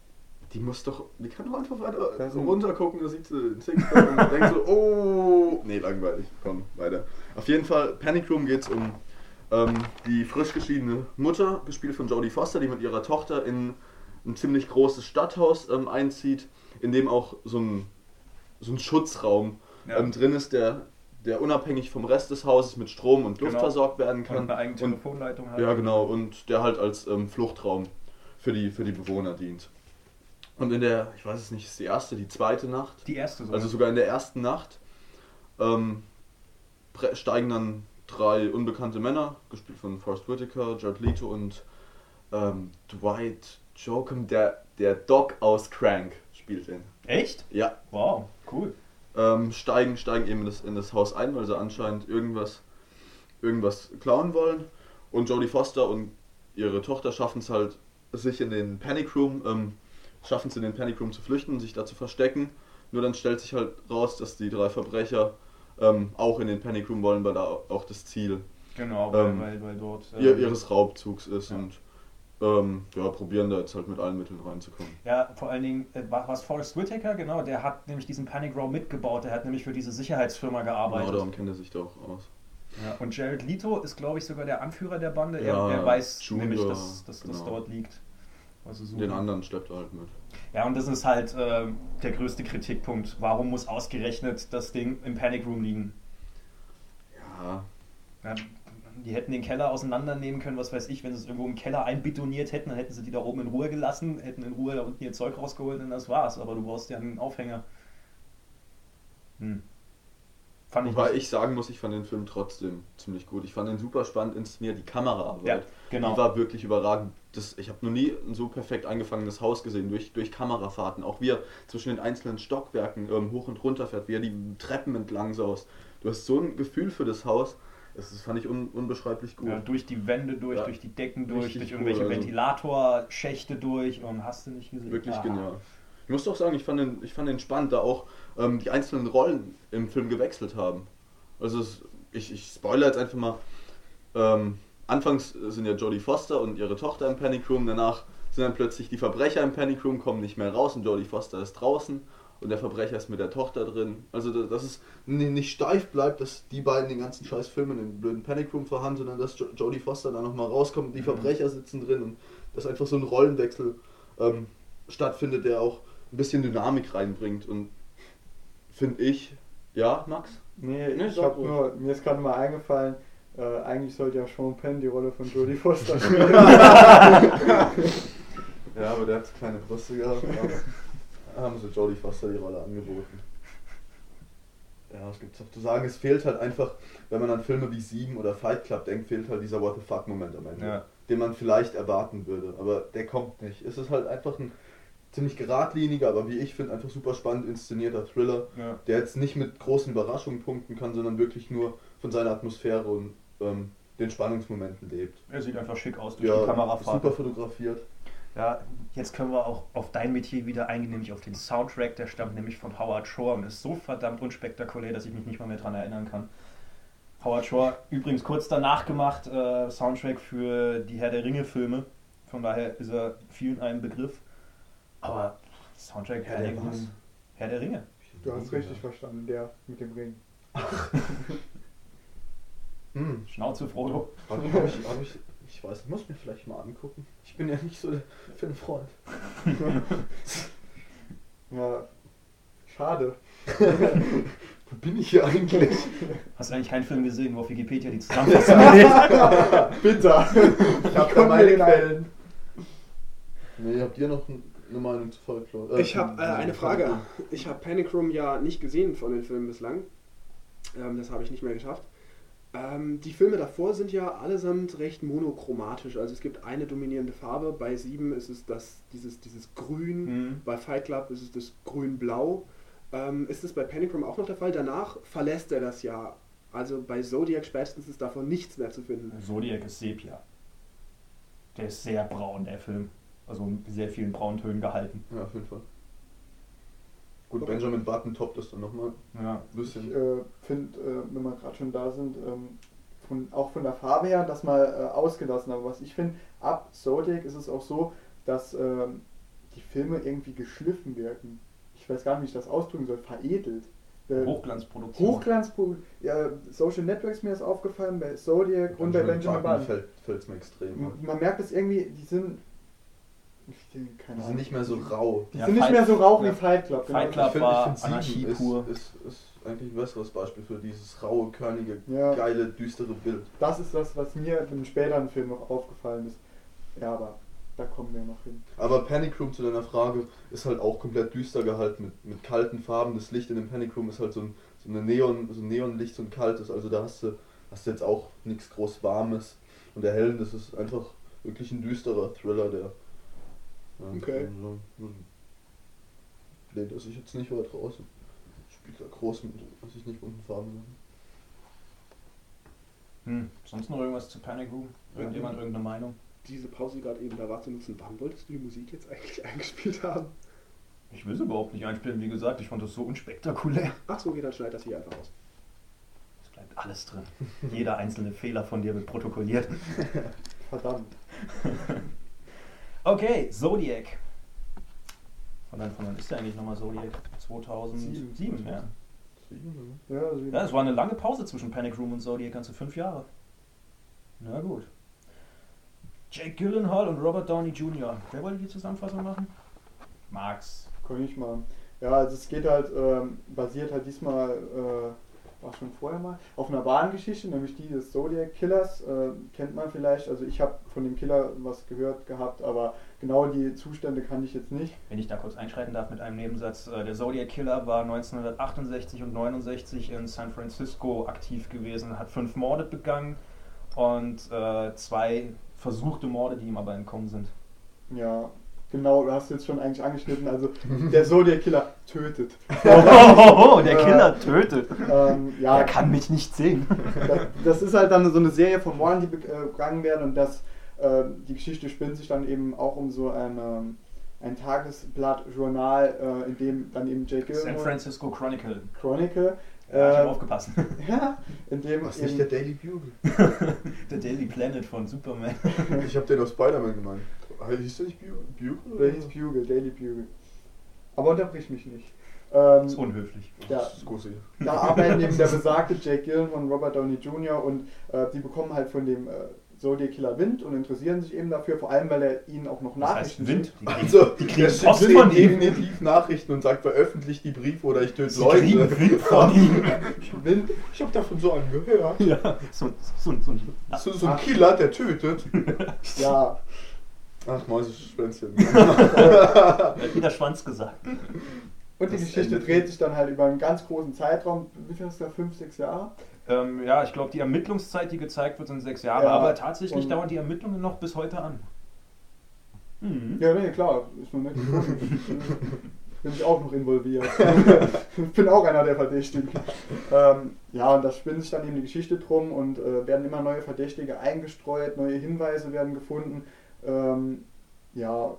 Speaker 3: Die muss doch, die kann doch einfach weiter
Speaker 1: Das ist-
Speaker 3: runtergucken, da sieht sie ein Sixpack und denkt so, oh, nee, langweilig, komm, weiter. Auf jeden Fall, Panic Room geht's um ähm, die frisch geschiedene Mutter, gespielt von Jodie Foster, die mit ihrer Tochter in ein ziemlich großes Stadthaus ähm, einzieht, in dem auch so ein, so ein Schutzraum
Speaker 2: Ja.
Speaker 3: ähm, drin ist, der, der unabhängig vom Rest des Hauses mit Strom und Luft
Speaker 2: Genau.
Speaker 3: versorgt werden
Speaker 2: Und
Speaker 3: kann.
Speaker 2: eine eigene
Speaker 3: Und-
Speaker 2: Telefonleitung hat.
Speaker 3: ja, genau, und der halt als ähm, Fluchtraum für die, für die Bewohner dient. Und in der, ich weiß es nicht, ist die erste, die zweite Nacht,
Speaker 2: Die erste sogar.
Speaker 3: also sogar in der ersten Nacht, ähm, pre- steigen dann drei unbekannte Männer, gespielt von Forrest Whitaker, Jared Leto und ähm, Dwight Jokum, der, der Doc aus Crank spielt den.
Speaker 2: Echt?
Speaker 3: Ja,
Speaker 2: Wow, cool.
Speaker 3: ähm, steigen, steigen eben in das, in das Haus ein, weil sie anscheinend irgendwas, irgendwas klauen wollen. Und Jodie Foster und ihre Tochter schaffen es halt, sich in den Panic Room, ähm, schaffen es in den Panic Room zu flüchten und sich da zu verstecken. Nur dann stellt sich halt raus, dass die drei Verbrecher ähm, auch in den Panic Room wollen, weil da auch das Ziel
Speaker 2: Genau, weil,
Speaker 3: Ähm,
Speaker 2: weil, weil dort...
Speaker 3: ihr,
Speaker 2: ähm,
Speaker 3: ihres Raubzugs ist
Speaker 2: ja.
Speaker 3: und ähm, ja, probieren da jetzt halt mit allen Mitteln reinzukommen.
Speaker 2: Ja, vor allen Dingen, äh, war was Forrest Whitaker, genau, der hat nämlich diesen Panic Room mitgebaut, der hat nämlich für diese Sicherheitsfirma gearbeitet.
Speaker 3: Genau, darum kennt er sich doch aus.
Speaker 2: Ja, und Jared Leto ist, glaube ich, sogar der Anführer der Bande.
Speaker 3: Ja,
Speaker 2: er, er weiß
Speaker 3: Junior,
Speaker 2: nämlich, dass, dass das
Speaker 3: genau.
Speaker 2: dort liegt. Also so.
Speaker 3: Den anderen schleppt er halt mit.
Speaker 2: Ja, und das ist halt äh, der größte Kritikpunkt. Warum muss ausgerechnet das Ding im Panic Room liegen?
Speaker 3: Ja,
Speaker 2: Ja, Die hätten den Keller auseinandernehmen können, was weiß ich, wenn sie es irgendwo im Keller einbetoniert hätten, dann hätten sie die da oben in Ruhe gelassen, hätten in Ruhe da unten ihr Zeug rausgeholt und das war's. Aber du brauchst ja einen Aufhänger. Hm. Fand ich
Speaker 3: Wobei
Speaker 2: nicht.
Speaker 3: ich sagen muss, ich fand den Film trotzdem ziemlich gut. Ich fand ihn super spannend inszeniert, die Kameraarbeit,
Speaker 2: Ja, genau.
Speaker 3: die war wirklich überragend. Das, ich habe noch nie ein so perfekt eingefangenes Haus gesehen, durch, durch Kamerafahrten. Auch wie er zwischen den einzelnen Stockwerken ähm, hoch und runter fährt, wie er die Treppen entlang saust. Du hast so ein Gefühl für das Haus, das, das fand ich un, unbeschreiblich gut.
Speaker 2: Ja, durch die Wände durch,
Speaker 3: Ja,
Speaker 2: durch die Decken durch,
Speaker 3: richtig
Speaker 2: durch irgendwelche
Speaker 3: cool, also.
Speaker 2: Ventilatorschächte durch und hast du nicht gesehen.
Speaker 3: Wirklich
Speaker 2: Ah.
Speaker 3: genial. Ich muss doch sagen, ich fand den, ich fand den spannend, da auch ähm, die einzelnen Rollen im Film gewechselt haben. Also es, ich, ich spoilere jetzt einfach mal. Ähm, anfangs sind ja Jodie Foster und ihre Tochter im Panic Room, danach sind dann plötzlich die Verbrecher im Panic Room, kommen nicht mehr raus und Jodie Foster ist draußen und der Verbrecher ist mit der Tochter drin. Also da- dass es n- nicht steif bleibt, dass die beiden den ganzen scheiß Film in den blöden Panic Room vorhanden, sondern dass Jo- Jodie Foster da nochmal rauskommt und die
Speaker 2: Mhm.
Speaker 3: Verbrecher sitzen drin und dass einfach so ein Rollenwechsel ähm, stattfindet, der auch ein bisschen Dynamik reinbringt und finde ich, ja, Max?
Speaker 1: Nee,
Speaker 3: Nee,
Speaker 1: ich
Speaker 3: sag
Speaker 1: hab
Speaker 3: ruhig.
Speaker 1: nur, mir ist gerade mal eingefallen, äh, eigentlich sollte ja Sean Penn die Rolle von Jodie Foster spielen.
Speaker 3: Ja, aber der hat kleine Brüste gehabt. Da haben sie Jodie Foster die Rolle angeboten. Ja, was gibt's noch zu sagen? Es fehlt halt einfach, wenn man an Filme wie Sieben oder Fight Club denkt, fehlt halt dieser What the fuck Moment am Ende,
Speaker 2: Ja.
Speaker 3: den man vielleicht erwarten würde, aber der kommt nicht. Es ist halt einfach ein ziemlich geradliniger, aber wie ich finde, einfach super spannend inszenierter Thriller,
Speaker 2: Ja.
Speaker 3: der jetzt nicht mit großen Überraschungen punkten kann, sondern wirklich nur von seiner Atmosphäre und ähm, den Spannungsmomenten lebt.
Speaker 2: Er sieht einfach schick aus durch
Speaker 3: Ja,
Speaker 2: die Kamerafahrt.
Speaker 3: super fotografiert.
Speaker 2: Ja, jetzt können wir auch auf dein Metier wieder eingehen, nämlich auf den Soundtrack. Der stammt nämlich von Howard Shore und ist so verdammt unspektakulär, dass ich mich nicht mal mehr dran erinnern kann. Howard Shore übrigens kurz danach gemacht, äh, Soundtrack für die Herr der Ringe Filme. Von daher ist er vielen ein Begriff. Aber Soundtrack Herr,
Speaker 3: Herr
Speaker 2: der,
Speaker 3: der was?
Speaker 2: Herr der Ringe.
Speaker 1: Du hast richtig verstanden, der mit dem Ring.
Speaker 3: Hm.
Speaker 2: Schnauze, Frodo.
Speaker 3: Hab ich, hab ich, hab ich, ich weiß, ich muss mir vielleicht mal angucken. Ich bin ja nicht so der Filmfreund.
Speaker 1: Ja, schade.
Speaker 3: Wo bin ich hier eigentlich?
Speaker 2: Hast du eigentlich keinen Film gesehen, wo auf Wikipedia die Zusammenfassung steht?
Speaker 1: Bitter.
Speaker 3: Ich hab da
Speaker 1: Kommen
Speaker 3: meine
Speaker 1: wir rein.
Speaker 3: Quellen. Nee, habt ihr noch eine Meinung zu Folklore? Äh,
Speaker 4: Ich habe äh, eine Frage. Ich habe Panic Room ja nicht gesehen von den Filmen bislang. Ähm, das habe ich nicht mehr geschafft. Ähm, die Filme davor sind ja allesamt recht monochromatisch. Also es gibt eine dominierende Farbe. Bei Sieben ist es das, dieses, dieses Grün.
Speaker 2: Mhm.
Speaker 4: Bei Fight Club ist es das Grün-Blau. Ähm, ist es bei Panic Room auch noch der Fall? Danach verlässt er das ja. Also bei Zodiac spätestens ist davon nichts mehr zu finden.
Speaker 2: Zodiac ist Sepia. Der ist sehr braun, der Film. Also mit sehr vielen Brauntönen gehalten.
Speaker 3: Ja, auf jeden Fall. Gut,
Speaker 4: Okay.
Speaker 3: Benjamin Button toppt das dann nochmal
Speaker 2: Ja.
Speaker 3: ein bisschen.
Speaker 1: Ich äh, finde, äh, wenn wir gerade schon da sind, ähm, von, auch von der Farbe her, das mal äh, ausgelassen. Aber was ich finde, ab Zodiac ist es auch so, dass ähm, die Filme irgendwie geschliffen wirken. Ich weiß gar nicht, wie ich das ausdrücken soll, veredelt. Äh,
Speaker 2: Hochglanzproduktion.
Speaker 1: Hochglanzpro ja, Social Networks, mir ist aufgefallen, bei Zodiac und bei Benjamin Button.
Speaker 3: fällt es mir extrem.
Speaker 1: M- Man merkt es irgendwie, die sind. Ich, keine
Speaker 3: Die
Speaker 1: Ahnung.
Speaker 3: sind nicht mehr so rau.
Speaker 1: Die
Speaker 2: Ja,
Speaker 1: sind nicht
Speaker 2: Fight-
Speaker 1: mehr so rau wie
Speaker 2: ja.
Speaker 1: Fight Club. genau.
Speaker 2: Fight Club.
Speaker 3: Ich finde,
Speaker 2: war
Speaker 3: ich find
Speaker 2: Anarchie
Speaker 3: Sieben
Speaker 2: pur.
Speaker 3: ist, ist, ist eigentlich ein besseres Beispiel für dieses raue, körnige,
Speaker 1: Ja.
Speaker 3: geile, düstere Bild.
Speaker 1: Das ist das, was mir im späteren Film noch aufgefallen ist. Ja, aber da kommen wir noch hin.
Speaker 3: Aber Panic Room, zu deiner Frage, ist halt auch komplett düster gehalten mit, mit kalten Farben. Das Licht in dem Panic Room ist halt so ein, so eine Neon, so ein Neonlicht, so ein kaltes. Also da hast du, hast du jetzt auch nichts groß Warmes und Erhellendes. Das ist einfach wirklich ein düsterer Thriller, der. Ja,
Speaker 4: Okay.
Speaker 3: So, so, lehnt er sich jetzt nicht weit raus. Spielt da groß mit, weiß ich nicht, bunten Farben.
Speaker 2: Hm. Sonst noch irgendwas zu Panic Room? Irgendjemand irgendeine Meinung?
Speaker 4: Diese Pause, die gerade eben da war, zu nutzen. Wann wolltest du die Musik jetzt eigentlich eingespielt haben?
Speaker 2: Ich will sie überhaupt nicht einspielen, wie gesagt, ich fand das so unspektakulär.
Speaker 4: Ach so, okay, dann schneid das hier einfach aus.
Speaker 2: Es bleibt alles drin. Jeder einzelne Fehler von dir wird protokolliert.
Speaker 1: Verdammt.
Speaker 2: Okay, Zodiac. Von wann, von wann ist der eigentlich nochmal Zodiac? zweitausendsieben,
Speaker 1: Sieben.
Speaker 2: ja.
Speaker 1: Ja, also
Speaker 2: Ja, es war eine lange Pause zwischen Panic Room und Zodiac, ganze fünf Jahre. Na gut. Jake Gyllenhaal und Robert Downey Junior Wer wollte die Zusammenfassung machen? Max.
Speaker 1: kann ich mal. Ja, also es geht halt, ähm, basiert halt diesmal äh, war schon vorher mal, auf einer wahren Geschichte, nämlich die des Zodiac Killers, äh, kennt man vielleicht, also ich habe von dem Killer was gehört gehabt, aber genau die Zustände kannte ich jetzt nicht.
Speaker 2: Wenn ich da kurz einschreiten darf mit einem Nebensatz, äh, der Zodiac Killer war neunzehnhundertachtundsechzig und neunundsechzig in San Francisco aktiv gewesen, hat fünf Morde begangen und äh, zwei versuchte Morde, die ihm aber entkommen sind.
Speaker 1: Ja, genau, du hast jetzt schon eigentlich angeschnitten, also der Zodiac Killer tötet.
Speaker 2: Oh, oh, oh, der Killer äh, tötet.
Speaker 1: Ähm, ja,
Speaker 2: er kann mich nicht sehen.
Speaker 1: Das, das ist halt dann so eine Serie von Morden, die begangen werden und das, äh, die Geschichte spinnt sich dann eben auch um so ein, ein Tagesblatt-Journal, äh, in dem dann eben Jake Gyllenhaal...
Speaker 2: San Francisco Chronicle.
Speaker 1: Chronicle.
Speaker 2: Ja, ich hab
Speaker 1: äh,
Speaker 2: aufgepasst.
Speaker 1: Ja, in dem...
Speaker 3: Was, nicht der Daily Bugle?
Speaker 2: Der Daily Planet von Superman.
Speaker 3: Ich hab den aus Spider-Man gemeint. Hieß der nicht Bugle?
Speaker 1: Der hieß Bugle, Daily Bugle. Aber unterbrich mich nicht. Ähm,
Speaker 2: Das ist unhöflich.
Speaker 1: Ja,
Speaker 3: Scusi.
Speaker 1: da arbeiten eben der besagte Jake Gyllenhaal und Robert Downey Junior und äh, die bekommen halt von dem äh, Zodiac Killer Wind und interessieren sich eben dafür, vor allem weil er ihnen auch noch
Speaker 2: Das
Speaker 1: Nachrichten
Speaker 2: heißt Wind.
Speaker 1: schickt.
Speaker 2: Die kriegen,
Speaker 3: Also,
Speaker 2: die
Speaker 3: der
Speaker 2: kriegen
Speaker 3: schickt
Speaker 2: Post
Speaker 3: denen
Speaker 2: von ihm.
Speaker 3: definitiv Nachrichten und sagt, veröffentlicht die Briefe oder ich töte
Speaker 2: Sie
Speaker 3: Leute.
Speaker 2: kriegen Wind von ihm.
Speaker 1: Wind,
Speaker 3: Ich hab davon so einen gehört.
Speaker 2: Ja, so, so, so,
Speaker 3: So, so ein Killer, der tötet.
Speaker 1: ja,
Speaker 3: Ach, Mäuseschwänzchen.
Speaker 2: Er hat wieder Schwanz gesagt.
Speaker 1: und die
Speaker 3: Das
Speaker 1: Geschichte
Speaker 3: endet-
Speaker 1: dreht sich dann halt über einen ganz großen Zeitraum, wie viel ist das, fünf, sechs Jahre?
Speaker 2: Ähm, ja, ich glaube, die Ermittlungszeit, die gezeigt wird, sind sechs Jahre,
Speaker 1: Ja,
Speaker 2: aber tatsächlich
Speaker 1: und-
Speaker 2: dauern die Ermittlungen noch bis heute an. Mhm.
Speaker 1: Ja, nee, klar, ist noch nicht gefunden. Bin ich auch noch involviert. Ich bin auch einer der Verdächtigen. Ähm, ja, und da spinnt sich dann eben die Geschichte drum und äh, werden immer neue Verdächtige eingestreut, neue Hinweise werden gefunden. Ähm, ja,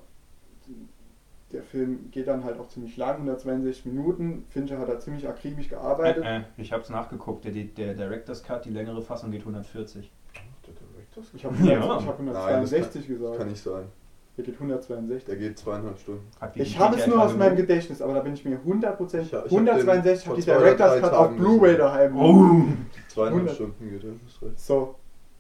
Speaker 1: der Film geht dann halt auch ziemlich lang, hundertzweiundsechzig Minuten. Fincher hat da ziemlich akribisch gearbeitet.
Speaker 2: Äh, äh, ich habe es nachgeguckt, der, der Director's Cut, die längere Fassung geht hundertvierzig.
Speaker 1: Ich habe
Speaker 2: Ja.
Speaker 1: hab hundertzweiundsechzig gesagt.
Speaker 3: Kann nicht sein.
Speaker 1: Der geht hundertzweiundsechzig.
Speaker 3: Der geht zweieinhalb Stunden.
Speaker 2: Hat
Speaker 1: Ich
Speaker 2: Wikipedia
Speaker 1: habe es nur
Speaker 2: etwa
Speaker 1: aus meinem
Speaker 2: genug?
Speaker 1: Gedächtnis, aber da bin ich mir hundert Prozent.
Speaker 3: Ich hab- ich hab
Speaker 1: hundertzweiundsechzig
Speaker 3: den
Speaker 1: hat die
Speaker 3: vor zwei oder
Speaker 1: Director's
Speaker 3: drei
Speaker 1: Cut auf
Speaker 3: Tagen
Speaker 1: Blu-ray
Speaker 3: gesehen.
Speaker 1: daheim.
Speaker 2: Oh!
Speaker 3: Zweieinhalb
Speaker 1: hundert.
Speaker 3: Stunden geht er. Ist recht.
Speaker 1: So.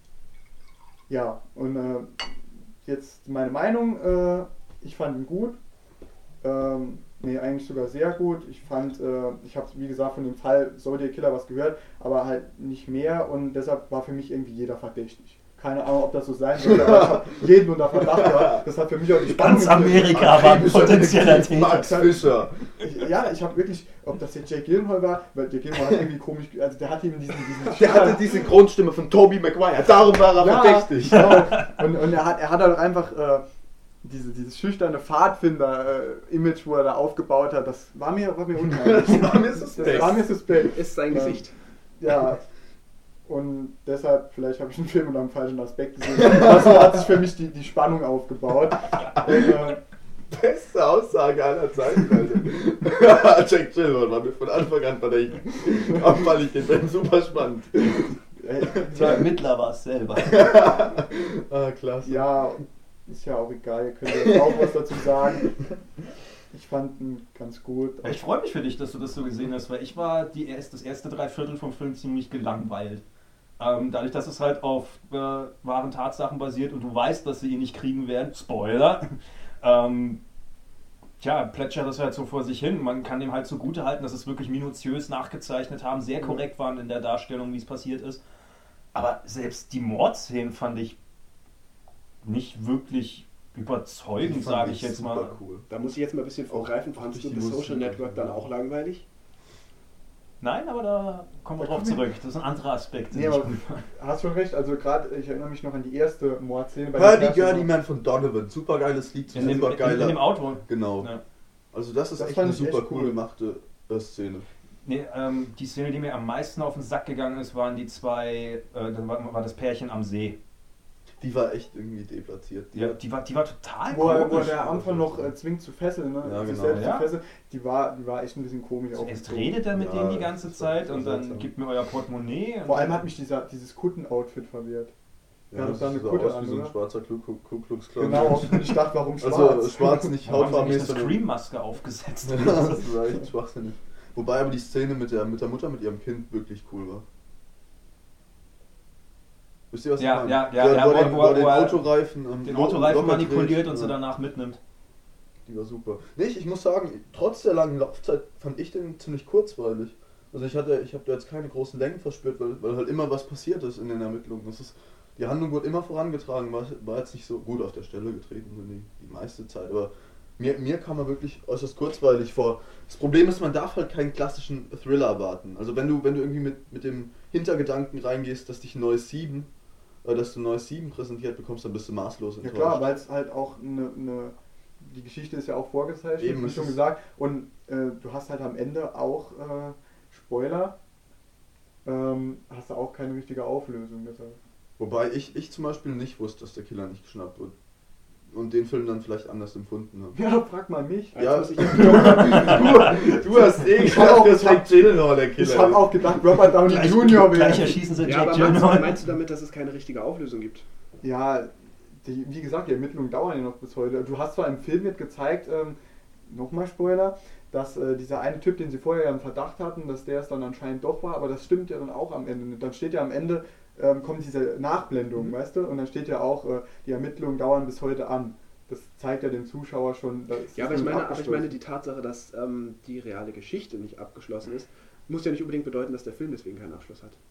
Speaker 1: Ja, und äh, jetzt meine Meinung. Äh, ich fand ihn gut. Ähm, nee, eigentlich sogar sehr gut. Ich fand, äh, ich habe wie gesagt von dem Fall Zodiac Killer was gehört, aber halt nicht mehr und deshalb war für mich irgendwie jeder verdächtig. Keine Ahnung, ob das so sein soll, aber ich habe jeden unter Verdacht gehabt. Das hat für mich auch die Spannung.
Speaker 2: Ganz Amerika war ein potenzieller Täter.
Speaker 3: Max Fischer.
Speaker 1: Ich, ja, ich habe wirklich, ob das jetzt Jake Gyllenhaal war, weil Jake Gyllenhaal hat irgendwie komisch, also der hat eben diesen, diesen
Speaker 3: Der hatte diese Grundstimme von Tobey Maguire. Darum war er
Speaker 1: ja,
Speaker 3: verdächtig.
Speaker 1: Genau. Und, und er hat, er hat halt einfach äh, diese, dieses schüchterne Pfadfinder-Image, wo er da aufgebaut hat, das war mir, war mir unheimlich.
Speaker 3: Das war mir
Speaker 1: Das
Speaker 3: suspekt.
Speaker 1: war mir suspekt.
Speaker 4: Ist sein
Speaker 1: Ähm,
Speaker 4: Gesicht.
Speaker 1: Ja. Und deshalb, vielleicht habe ich den Film unter einem falschen Aspekt gesehen. Also hat sich für mich die, die Spannung aufgebaut. Und, äh,
Speaker 3: Beste Aussage aller Zeiten, Alter. Jack Gyllenhaal war mir von Anfang an verdächtig. Auch fand ich den Film super spannend.
Speaker 1: äh,
Speaker 2: Der Ermittler war es selber.
Speaker 3: Ah, klasse.
Speaker 1: ja, ist ja auch egal, ihr könnt jetzt auch was dazu sagen. Ich fand ihn ganz gut.
Speaker 2: Ich freue mich für dich, dass du das so gesehen hast, weil ich war die erst, das erste Dreiviertel vom Film ziemlich gelangweilt. Ähm, dadurch, dass es halt auf äh, wahren Tatsachen basiert und du weißt, dass sie ihn nicht kriegen werden, Spoiler, ähm, tja, plätschert das halt so vor sich hin. Man kann dem halt zugute halten, dass es wirklich minutiös nachgezeichnet haben, sehr korrekt waren in der Darstellung, wie es passiert ist. Aber selbst die Mordszenen fand ich nicht wirklich überzeugend, sage ich jetzt mal.
Speaker 3: Cool.
Speaker 4: Da muss ich jetzt mal ein bisschen vorgreifen.
Speaker 3: Auch
Speaker 4: Fandest du
Speaker 3: durch
Speaker 4: The
Speaker 3: die
Speaker 4: Social
Speaker 3: Musik.
Speaker 4: Network dann auch langweilig?
Speaker 2: Nein, aber da kommen wir
Speaker 1: Da
Speaker 2: drauf
Speaker 1: kommen wir-
Speaker 2: zurück. Das ist ein anderer Aspekt. den
Speaker 1: Nee,
Speaker 2: ich
Speaker 1: aber
Speaker 2: gut fand.
Speaker 1: hast schon recht, also gerade, ich erinnere mich noch an die erste Mordszene. bei
Speaker 3: Hurdy
Speaker 1: der
Speaker 3: Gurdy Man von Donovan. Super geiles Lied.
Speaker 2: in, dem,
Speaker 3: Super
Speaker 2: in, in dem
Speaker 3: geiler.
Speaker 2: Auto.
Speaker 3: Genau.
Speaker 2: Ja.
Speaker 3: Also, das ist
Speaker 1: Das
Speaker 3: echt
Speaker 1: fand
Speaker 3: eine
Speaker 1: ich
Speaker 3: super
Speaker 1: echt
Speaker 3: cool
Speaker 1: cool.
Speaker 3: gemachte äh, Szene.
Speaker 2: Nee, ähm, die Szene, die mir am meisten auf den Sack gegangen ist, waren die zwei, äh, das war, war das Pärchen am See.
Speaker 3: Die war echt irgendwie deplatziert.
Speaker 2: Die, die, war, die war total
Speaker 1: Wo er, wo er
Speaker 2: komisch.
Speaker 1: der am Anfang noch äh, zwingt zu fesseln, ne?
Speaker 3: Ja,
Speaker 1: Sich
Speaker 3: genau.
Speaker 1: selbst
Speaker 2: Ja.
Speaker 1: zu fesseln, die war, die war echt ein bisschen komisch.
Speaker 2: Erst
Speaker 1: aufgezogen.
Speaker 2: redet er mit
Speaker 3: Ja,
Speaker 2: denen die ganze
Speaker 3: das ist
Speaker 2: Zeit
Speaker 3: so
Speaker 2: und dann
Speaker 3: seltsam.
Speaker 2: gibt mir euer Portemonnaie. und
Speaker 1: Vor allem
Speaker 2: dann-
Speaker 1: hat mich dieser, dieses Kutten-Outfit verwirrt.
Speaker 3: Ja,
Speaker 1: Ja,
Speaker 3: das
Speaker 1: das war eine
Speaker 3: sieht so
Speaker 1: Kutte
Speaker 3: aus
Speaker 1: an,
Speaker 3: wie so ein
Speaker 1: oder?
Speaker 3: schwarzer Ku Ku- Ku Klux Klan.
Speaker 1: Genau, und ich dachte, warum schwarz?
Speaker 3: Also schwarz nicht
Speaker 2: Warum haben sie nicht
Speaker 3: hautfarbenmäßig,
Speaker 2: eine
Speaker 3: sondern
Speaker 2: Scream-Maske aufgesetzt?
Speaker 3: das war echt schwachsinnig. Wobei aber die Szene mit der, mit der Mutter mit ihrem Kind wirklich cool war. Wisst ihr, was
Speaker 2: Ja,
Speaker 3: ich meine?
Speaker 2: ja, ja,
Speaker 3: Der-
Speaker 2: ja,
Speaker 3: wo
Speaker 2: wo-
Speaker 3: den,
Speaker 2: wo-
Speaker 3: wo
Speaker 2: wo
Speaker 3: den
Speaker 2: er
Speaker 3: Autoreifen ähm,
Speaker 2: Den
Speaker 3: lo-
Speaker 2: Autoreifen
Speaker 3: locker
Speaker 2: manipuliert
Speaker 3: dreht.
Speaker 2: und sie
Speaker 3: Ja,
Speaker 2: danach mitnimmt.
Speaker 3: Die war super. Nee, ich, ich muss sagen, trotz der langen Laufzeit fand ich den ziemlich kurzweilig. Also ich hatte, ich habe da jetzt keine großen Längen verspürt, weil, weil halt immer was passiert ist in den Ermittlungen. Das ist, die Handlung wurde immer vorangetragen, war, war jetzt nicht so gut auf der Stelle getreten, die, die meiste Zeit, aber mir, mir kam er wirklich äußerst kurzweilig vor. Das Problem ist, man darf halt keinen klassischen Thriller erwarten. Also wenn du, wenn du irgendwie mit, mit dem Hintergedanken reingehst, dass dich ein neues Sieben, äh, dass du ein neues Sieben präsentiert bekommst, dann bist du maßlos enttäuscht.
Speaker 1: Ja klar, weil es halt auch eine, eine, die Geschichte ist ja auch vorgezeichnet,
Speaker 3: Eben,
Speaker 1: wie
Speaker 3: es
Speaker 1: schon
Speaker 3: ist-
Speaker 1: gesagt, und äh, du hast halt am Ende auch, äh, Spoiler, ähm, hast du auch keine richtige Auflösung deshalb.
Speaker 3: Wobei ich, ich zum Beispiel nicht wusste, dass der Killer nicht geschnappt wird. Und den Film dann vielleicht anders empfunden habe.
Speaker 1: Ja, frag mal mich.
Speaker 3: Ja,
Speaker 4: Jetzt muss ich-
Speaker 3: du, du hast eh
Speaker 1: Ich hab auch-
Speaker 3: gesagt, dass Jake Gyllenhaal der Killer
Speaker 1: Ich habe auch gedacht, Robert Downey
Speaker 2: Gleich,
Speaker 1: Junior
Speaker 2: gleich
Speaker 1: wäre.
Speaker 2: erschießen sie
Speaker 4: Ja,
Speaker 2: Jack
Speaker 4: aber meinst,
Speaker 2: Gyllenhaal.
Speaker 4: meinst du damit, dass es keine richtige Auflösung gibt?
Speaker 1: Ja, die, wie gesagt, die Ermittlungen dauern ja noch bis heute. Du hast zwar im Film jetzt gezeigt, ähm, nochmal Spoiler, dass äh, dieser eine Typ, den sie vorher ja im Verdacht hatten, dass der es dann anscheinend doch war, aber das stimmt ja dann auch am Ende nicht. Dann steht ja am Ende, ähm, kommt diese Nachblendung,
Speaker 4: Mhm.
Speaker 1: weißt du, und dann steht ja auch, äh, die Ermittlungen dauern bis heute an. Das zeigt ja dem Zuschauer schon, dass es
Speaker 4: Ja, aber ich
Speaker 1: nicht
Speaker 4: meine, aber ich
Speaker 1: abgeschlossen.
Speaker 4: meine die Tatsache, dass ähm, die reale Geschichte nicht abgeschlossen ist, muss ja nicht unbedingt bedeuten, dass der Film deswegen keinen Abschluss hat.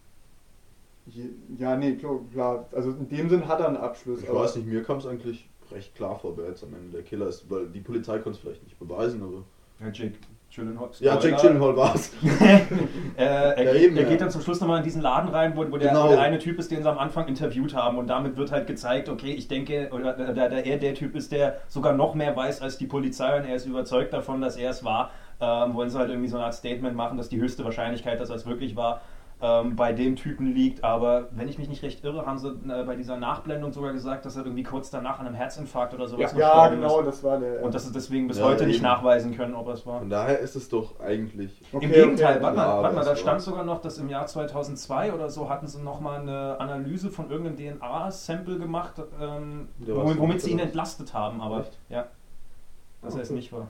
Speaker 1: Je- Ja, nee, klar, klar. Also in dem Sinn hat er einen Abschluss.
Speaker 3: Ich
Speaker 1: aber-
Speaker 3: weiß nicht, mir kam es eigentlich recht klar vor, wer jetzt am Ende der Killer ist, weil die Polizei konnte es vielleicht nicht beweisen, aber...
Speaker 2: Ja, Jake Gyllenhaal.
Speaker 3: Ja, Jake Gyllenhaal war es.
Speaker 2: äh, er,
Speaker 3: Ja,
Speaker 2: geht,
Speaker 3: eben,
Speaker 2: er
Speaker 3: ja.
Speaker 2: geht dann zum Schluss nochmal in diesen Laden rein, wo, wo der,
Speaker 3: Genau.
Speaker 2: wo der eine Typ ist, den sie am Anfang interviewt haben, und damit wird halt gezeigt, okay, ich denke, oder da, da er der Typ ist, der sogar noch mehr weiß als die Polizei, und er ist überzeugt davon, dass er es war, ähm, wollen sie halt irgendwie so eine Art Statement machen, dass die höchste Wahrscheinlichkeit, dass er es wirklich war, ähm, bei dem Typen liegt. Aber wenn ich mich nicht recht irre, haben sie äh, bei dieser Nachblendung sogar gesagt, dass er irgendwie kurz danach an einem Herzinfarkt oder sowas
Speaker 1: Ja,
Speaker 2: gestorben
Speaker 1: genau,
Speaker 2: ist.
Speaker 1: das war der.
Speaker 2: Und dass sie deswegen bis
Speaker 3: Ja,
Speaker 2: heute nicht
Speaker 3: eben.
Speaker 2: nachweisen können, ob er es war.
Speaker 3: Von daher ist es doch eigentlich...
Speaker 1: Okay,
Speaker 2: Im Gegenteil,
Speaker 1: okay.
Speaker 2: warte mal,
Speaker 3: Ja,
Speaker 2: warte mal,
Speaker 3: das
Speaker 2: da
Speaker 3: war-
Speaker 2: stand sogar noch, dass im Jahr zweitausendzwei oder so hatten sie nochmal eine Analyse von irgendeinem D N A-Sample gemacht, ähm,
Speaker 3: Der war
Speaker 2: womit,
Speaker 3: so
Speaker 2: womit sie ihn
Speaker 3: oder was?
Speaker 2: entlastet haben, aber
Speaker 3: Echt?
Speaker 2: ja, dass
Speaker 3: Ah,
Speaker 2: er es
Speaker 3: okay.
Speaker 2: nicht war.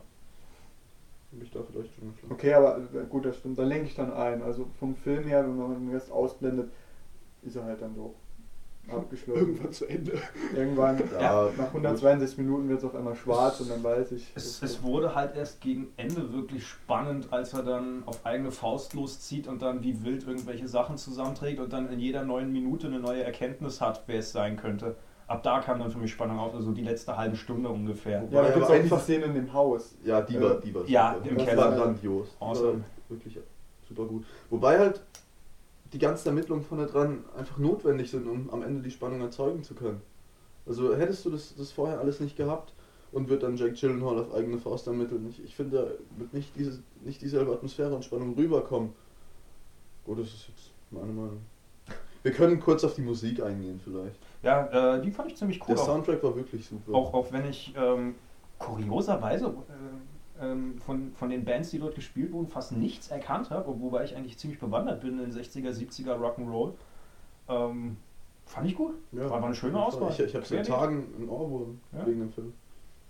Speaker 3: Hab ich da vielleicht schon geschlafen.
Speaker 1: Okay, aber äh, gut, das stimmt. Dann lenke ich dann ein. Also vom Film her, wenn man den Rest ausblendet, ist er halt dann doch abgeschlossen.
Speaker 4: Irgendwann zu Ende.
Speaker 1: Irgendwann,
Speaker 3: Ja,
Speaker 1: nach hundertzweiundsechzig Minuten wird es auf einmal schwarz und dann weiß ich.
Speaker 2: Es, es wurde halt erst gegen Ende wirklich spannend, als er dann auf eigene Faust loszieht und dann wie wild irgendwelche Sachen zusammenträgt und dann in jeder neuen Minute eine neue Erkenntnis hat, wer es sein könnte. Ab da kam dann für mich Spannung auf, also die letzte halbe Stunde ungefähr.
Speaker 1: ja, da
Speaker 3: Ja,
Speaker 1: gibt es
Speaker 3: aber
Speaker 1: auch diese
Speaker 3: einfach-
Speaker 1: Szene in dem Haus.
Speaker 3: Ja, die war, die war
Speaker 2: Ja,
Speaker 3: super.
Speaker 2: im
Speaker 3: das
Speaker 1: Keller.
Speaker 3: war grandios. Die
Speaker 2: Awesome.
Speaker 3: war wirklich super gut. Wobei halt die ganzen Ermittlungen vorne dran einfach notwendig sind, um am Ende die Spannung erzeugen zu können. Also hättest du das, das vorher alles nicht gehabt und wird dann Jake Gyllenhaal auf eigene Faust ermitteln. Ich, ich finde, da wird nicht, diese, nicht dieselbe Atmosphäre und Spannung rüberkommen. Gut, das ist jetzt meine Meinung. Wir können kurz auf die Musik eingehen vielleicht.
Speaker 2: Ja, äh, die fand ich ziemlich cool.
Speaker 3: Der
Speaker 2: Auch,
Speaker 3: Soundtrack war wirklich super.
Speaker 2: auch, auch wenn ich ähm, kurioserweise äh, ähm, von, von den Bands, die dort gespielt wurden, fast nichts erkannt habe, wobei ich eigentlich ziemlich bewandert bin in sechziger, siebziger Rock'n'Roll. Ähm, fand ich gut.
Speaker 3: Ja,
Speaker 2: war eine schöne
Speaker 3: auf jeden Fall.
Speaker 2: Auswahl.
Speaker 3: Ich, ich habe seit
Speaker 2: Querbeet.
Speaker 3: Tagen einen Ohrwurm
Speaker 2: Ja.
Speaker 3: wegen dem Film.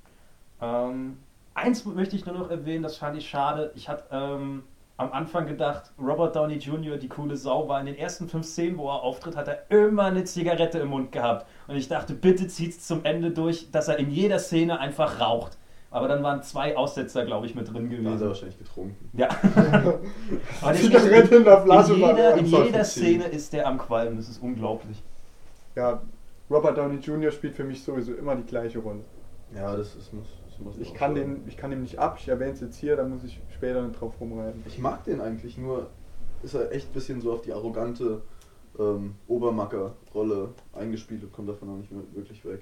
Speaker 2: Ähm, eins möchte ich nur noch erwähnen, das fand ich schade. Ich hatte ähm, am Anfang gedacht, Robert Downey Junior, die coole Sau, war in den ersten fünf Szenen, wo er auftritt, hat er immer eine Zigarette im Mund gehabt. Und ich dachte, bitte zieht's zum Ende durch, dass er in jeder Szene einfach raucht. Aber dann waren zwei Aussetzer, glaube ich, mit drin
Speaker 3: Da hat er
Speaker 2: gewesen.
Speaker 3: wahrscheinlich getrunken.
Speaker 2: Ja. Aber der ist
Speaker 1: Zigarette in der
Speaker 2: in
Speaker 1: Flasche war
Speaker 2: jeder, in
Speaker 3: Anfall
Speaker 2: jeder
Speaker 3: von
Speaker 2: Szene ist der am Qualmen, das ist unglaublich.
Speaker 1: Ja, Robert Downey Junior spielt für mich sowieso immer die gleiche Rolle.
Speaker 3: Ja, das ist, muss, das muss
Speaker 1: Ich
Speaker 3: auch
Speaker 1: kann,
Speaker 3: sagen.
Speaker 1: den, ich kann den nicht ab, ich erwähne es jetzt hier, da muss ich später nicht drauf rumreiten.
Speaker 3: Ich mag den eigentlich, nur ist er echt ein bisschen so auf die arrogante ähm, Obermacker-Rolle eingespielt und kommt davon auch nicht mehr wirklich weg.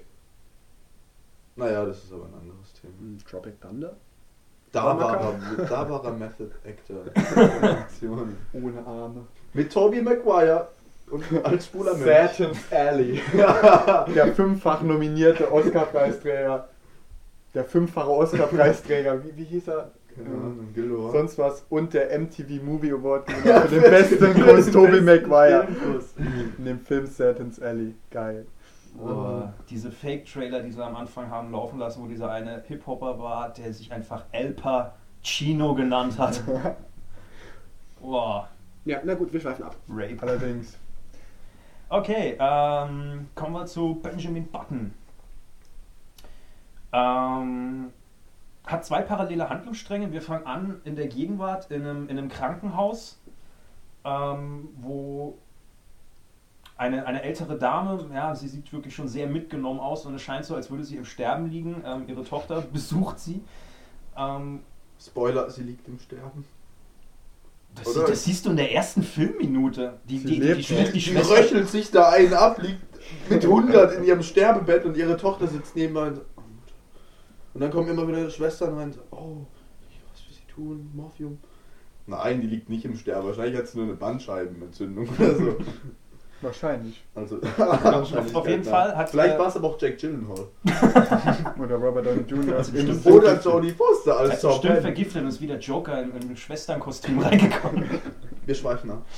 Speaker 3: Naja, das ist aber ein anderes Thema.
Speaker 4: Tropic Thunder?
Speaker 3: Da war,
Speaker 1: Obermacker?
Speaker 3: er, da war er Method Actor. Aktion.
Speaker 1: Ohne Arme.
Speaker 3: Mit Tobey Maguire und als schwuler Mensch.
Speaker 1: Satan's Alley. Der fünffach nominierte Oscar-Preisträger. Der fünffache Oscar-Preisträger. Wie, wie hieß er?
Speaker 3: Keine Ahnung, Gildo.
Speaker 1: Sonst was. Und der M T V Movie Award für den besten Kuss Tobey Maguire. In dem Film Satan's Alley. Geil.
Speaker 2: Oh, diese Fake-Trailer, die sie am Anfang haben laufen lassen, wo dieser eine Hip-Hopper war, der sich einfach El Pacino genannt hat. Boah,
Speaker 4: Ja, na gut, wir schweifen ab.
Speaker 2: Rape.
Speaker 1: Allerdings.
Speaker 2: Okay, ähm, kommen wir zu Benjamin Button. Ähm, hat zwei parallele Handlungsstränge. Wir fangen an in der Gegenwart in einem, in einem Krankenhaus, ähm, wo eine, eine ältere Dame, ja, sie sieht wirklich schon sehr mitgenommen aus und es scheint so, als würde sie im Sterben liegen. Ähm, ihre Tochter besucht sie. Ähm,
Speaker 3: Spoiler, sie liegt im Sterben.
Speaker 2: Das, sie, das siehst du in der ersten Filmminute. Die, die, die, die, die, die,
Speaker 3: Die
Speaker 2: Schwester,
Speaker 3: röchelt sich da einen ab, liegt mit hundert in ihrem Sterbebett und ihre Tochter sitzt nebenbei und, und dann kommen immer wieder Schwestern und meinen, oh, was will sie tun, Morphium? Nein, die liegt nicht im Sterben, wahrscheinlich hat sie nur eine Bandscheibenentzündung oder so.
Speaker 1: Wahrscheinlich.
Speaker 3: Also,
Speaker 2: auf jeden Fall hat
Speaker 3: vielleicht
Speaker 2: äh,
Speaker 3: war es aber auch Jack Gyllenhaal.
Speaker 1: Oder Robert Downey Junior
Speaker 2: Bestimmt.
Speaker 3: Oder Jodie Foster als
Speaker 2: also
Speaker 3: Top
Speaker 2: bestimmt
Speaker 3: Ten.
Speaker 2: vergiftet und ist wie der Joker in einem Schwesternkostüm reingekommen.
Speaker 3: Wir schweifen ab.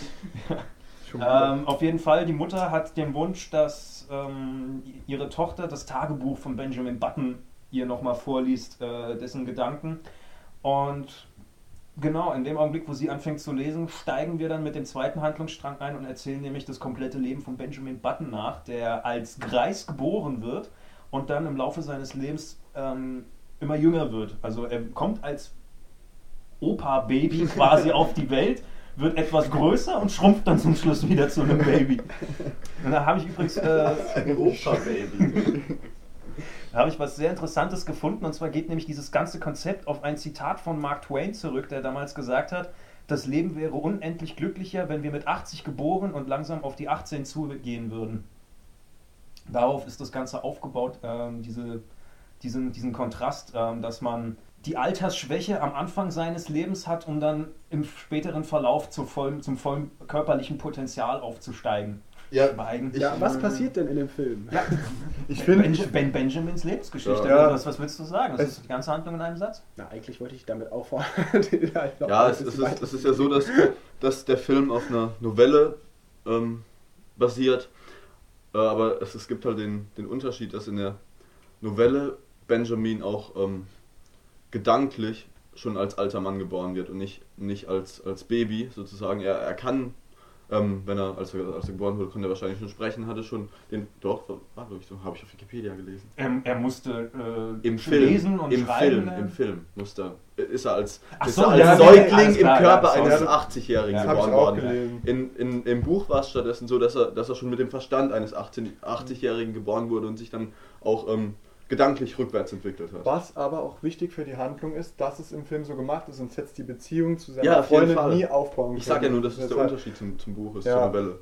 Speaker 2: ähm, auf jeden Fall, die Mutter hat den Wunsch, dass ähm, ihre Tochter das Tagebuch von Benjamin Button ihr nochmal vorliest, äh, dessen Gedanken. Und genau, in dem Augenblick, wo sie anfängt zu lesen, steigen wir dann mit dem zweiten Handlungsstrang ein und erzählen nämlich das komplette Leben von Benjamin Button nach, der als Greis geboren wird und dann im Laufe seines Lebens ähm, immer jünger wird. Also er kommt als Opa-Baby quasi auf die Welt, wird etwas größer und schrumpft dann zum Schluss wieder zu einem Baby. Und da habe ich übrigens äh,
Speaker 3: Ein Opa-Baby.
Speaker 2: Da habe ich was sehr Interessantes gefunden, und zwar geht nämlich dieses ganze Konzept auf ein Zitat von Mark Twain zurück, der damals gesagt hat, das Leben wäre unendlich glücklicher, wenn wir mit achtzig geboren und langsam auf die achtzehn zugehen würden. Darauf ist das Ganze aufgebaut, ähm, diese, diesen, diesen Kontrast, ähm, dass man die Altersschwäche am Anfang seines Lebens hat, um dann im späteren Verlauf zu voll, zum vollen körperlichen Potenzial aufzusteigen.
Speaker 3: Ja,
Speaker 2: Eigentlich,
Speaker 4: Ja, was passiert denn in dem Film?
Speaker 2: Ja,
Speaker 1: Ich finde,
Speaker 2: ben, ben Benjamins Lebensgeschichte.
Speaker 1: Ja.
Speaker 2: Was, was willst du sagen? Das ist die ganze Handlung in einem Satz?
Speaker 4: Na, eigentlich wollte ich damit auffordern. den halt noch
Speaker 3: Ja,
Speaker 4: ein
Speaker 3: es, es,
Speaker 4: bisschen
Speaker 3: ist,
Speaker 4: weiter-
Speaker 3: es ist ja so, dass, dass der Film auf einer Novelle ähm, basiert, äh, aber es, es gibt halt den, den Unterschied, dass in der Novelle Benjamin auch ähm, gedanklich schon als alter Mann geboren wird und nicht, nicht als, als Baby sozusagen. Er, er kann, ähm, wenn er als, er, als er geboren wurde, konnte er wahrscheinlich schon sprechen, hatte schon den, doch, war glaube ich so, habe ich auf Wikipedia gelesen.
Speaker 2: Er, er musste äh,
Speaker 3: Im
Speaker 2: schon
Speaker 3: Film,
Speaker 2: lesen und
Speaker 3: im
Speaker 2: schreiben
Speaker 3: Film,
Speaker 2: lernen.
Speaker 3: im Film musste er, ist er als,
Speaker 2: Ach
Speaker 3: ist
Speaker 2: so,
Speaker 3: er als
Speaker 2: ja,
Speaker 3: Säugling
Speaker 2: alles
Speaker 3: im
Speaker 2: klar,
Speaker 3: Körper
Speaker 2: ja,
Speaker 3: eines
Speaker 2: sorry.
Speaker 3: achtzigjährigen
Speaker 2: Ja,
Speaker 1: hab ich
Speaker 3: geboren
Speaker 1: auch
Speaker 3: worden.
Speaker 1: gelesen.
Speaker 3: In, in, Im Buch war es stattdessen so, dass er, dass er schon mit dem Verstand eines achtzigjährigen geboren wurde und sich dann auch ähm, gedanklich rückwärts entwickelt hat.
Speaker 1: was aber auch wichtig für die Handlung ist, dass es im Film so gemacht ist, sonst hätte es die Beziehung zu seiner
Speaker 3: Ja, auf jeden
Speaker 1: Freundin
Speaker 3: Fall.
Speaker 1: nie aufbauen können.
Speaker 3: Ich sag ja nur, dass es der
Speaker 1: Deshalb-
Speaker 3: Unterschied zum, zum Buch ist,
Speaker 1: Ja.
Speaker 3: zur Novelle.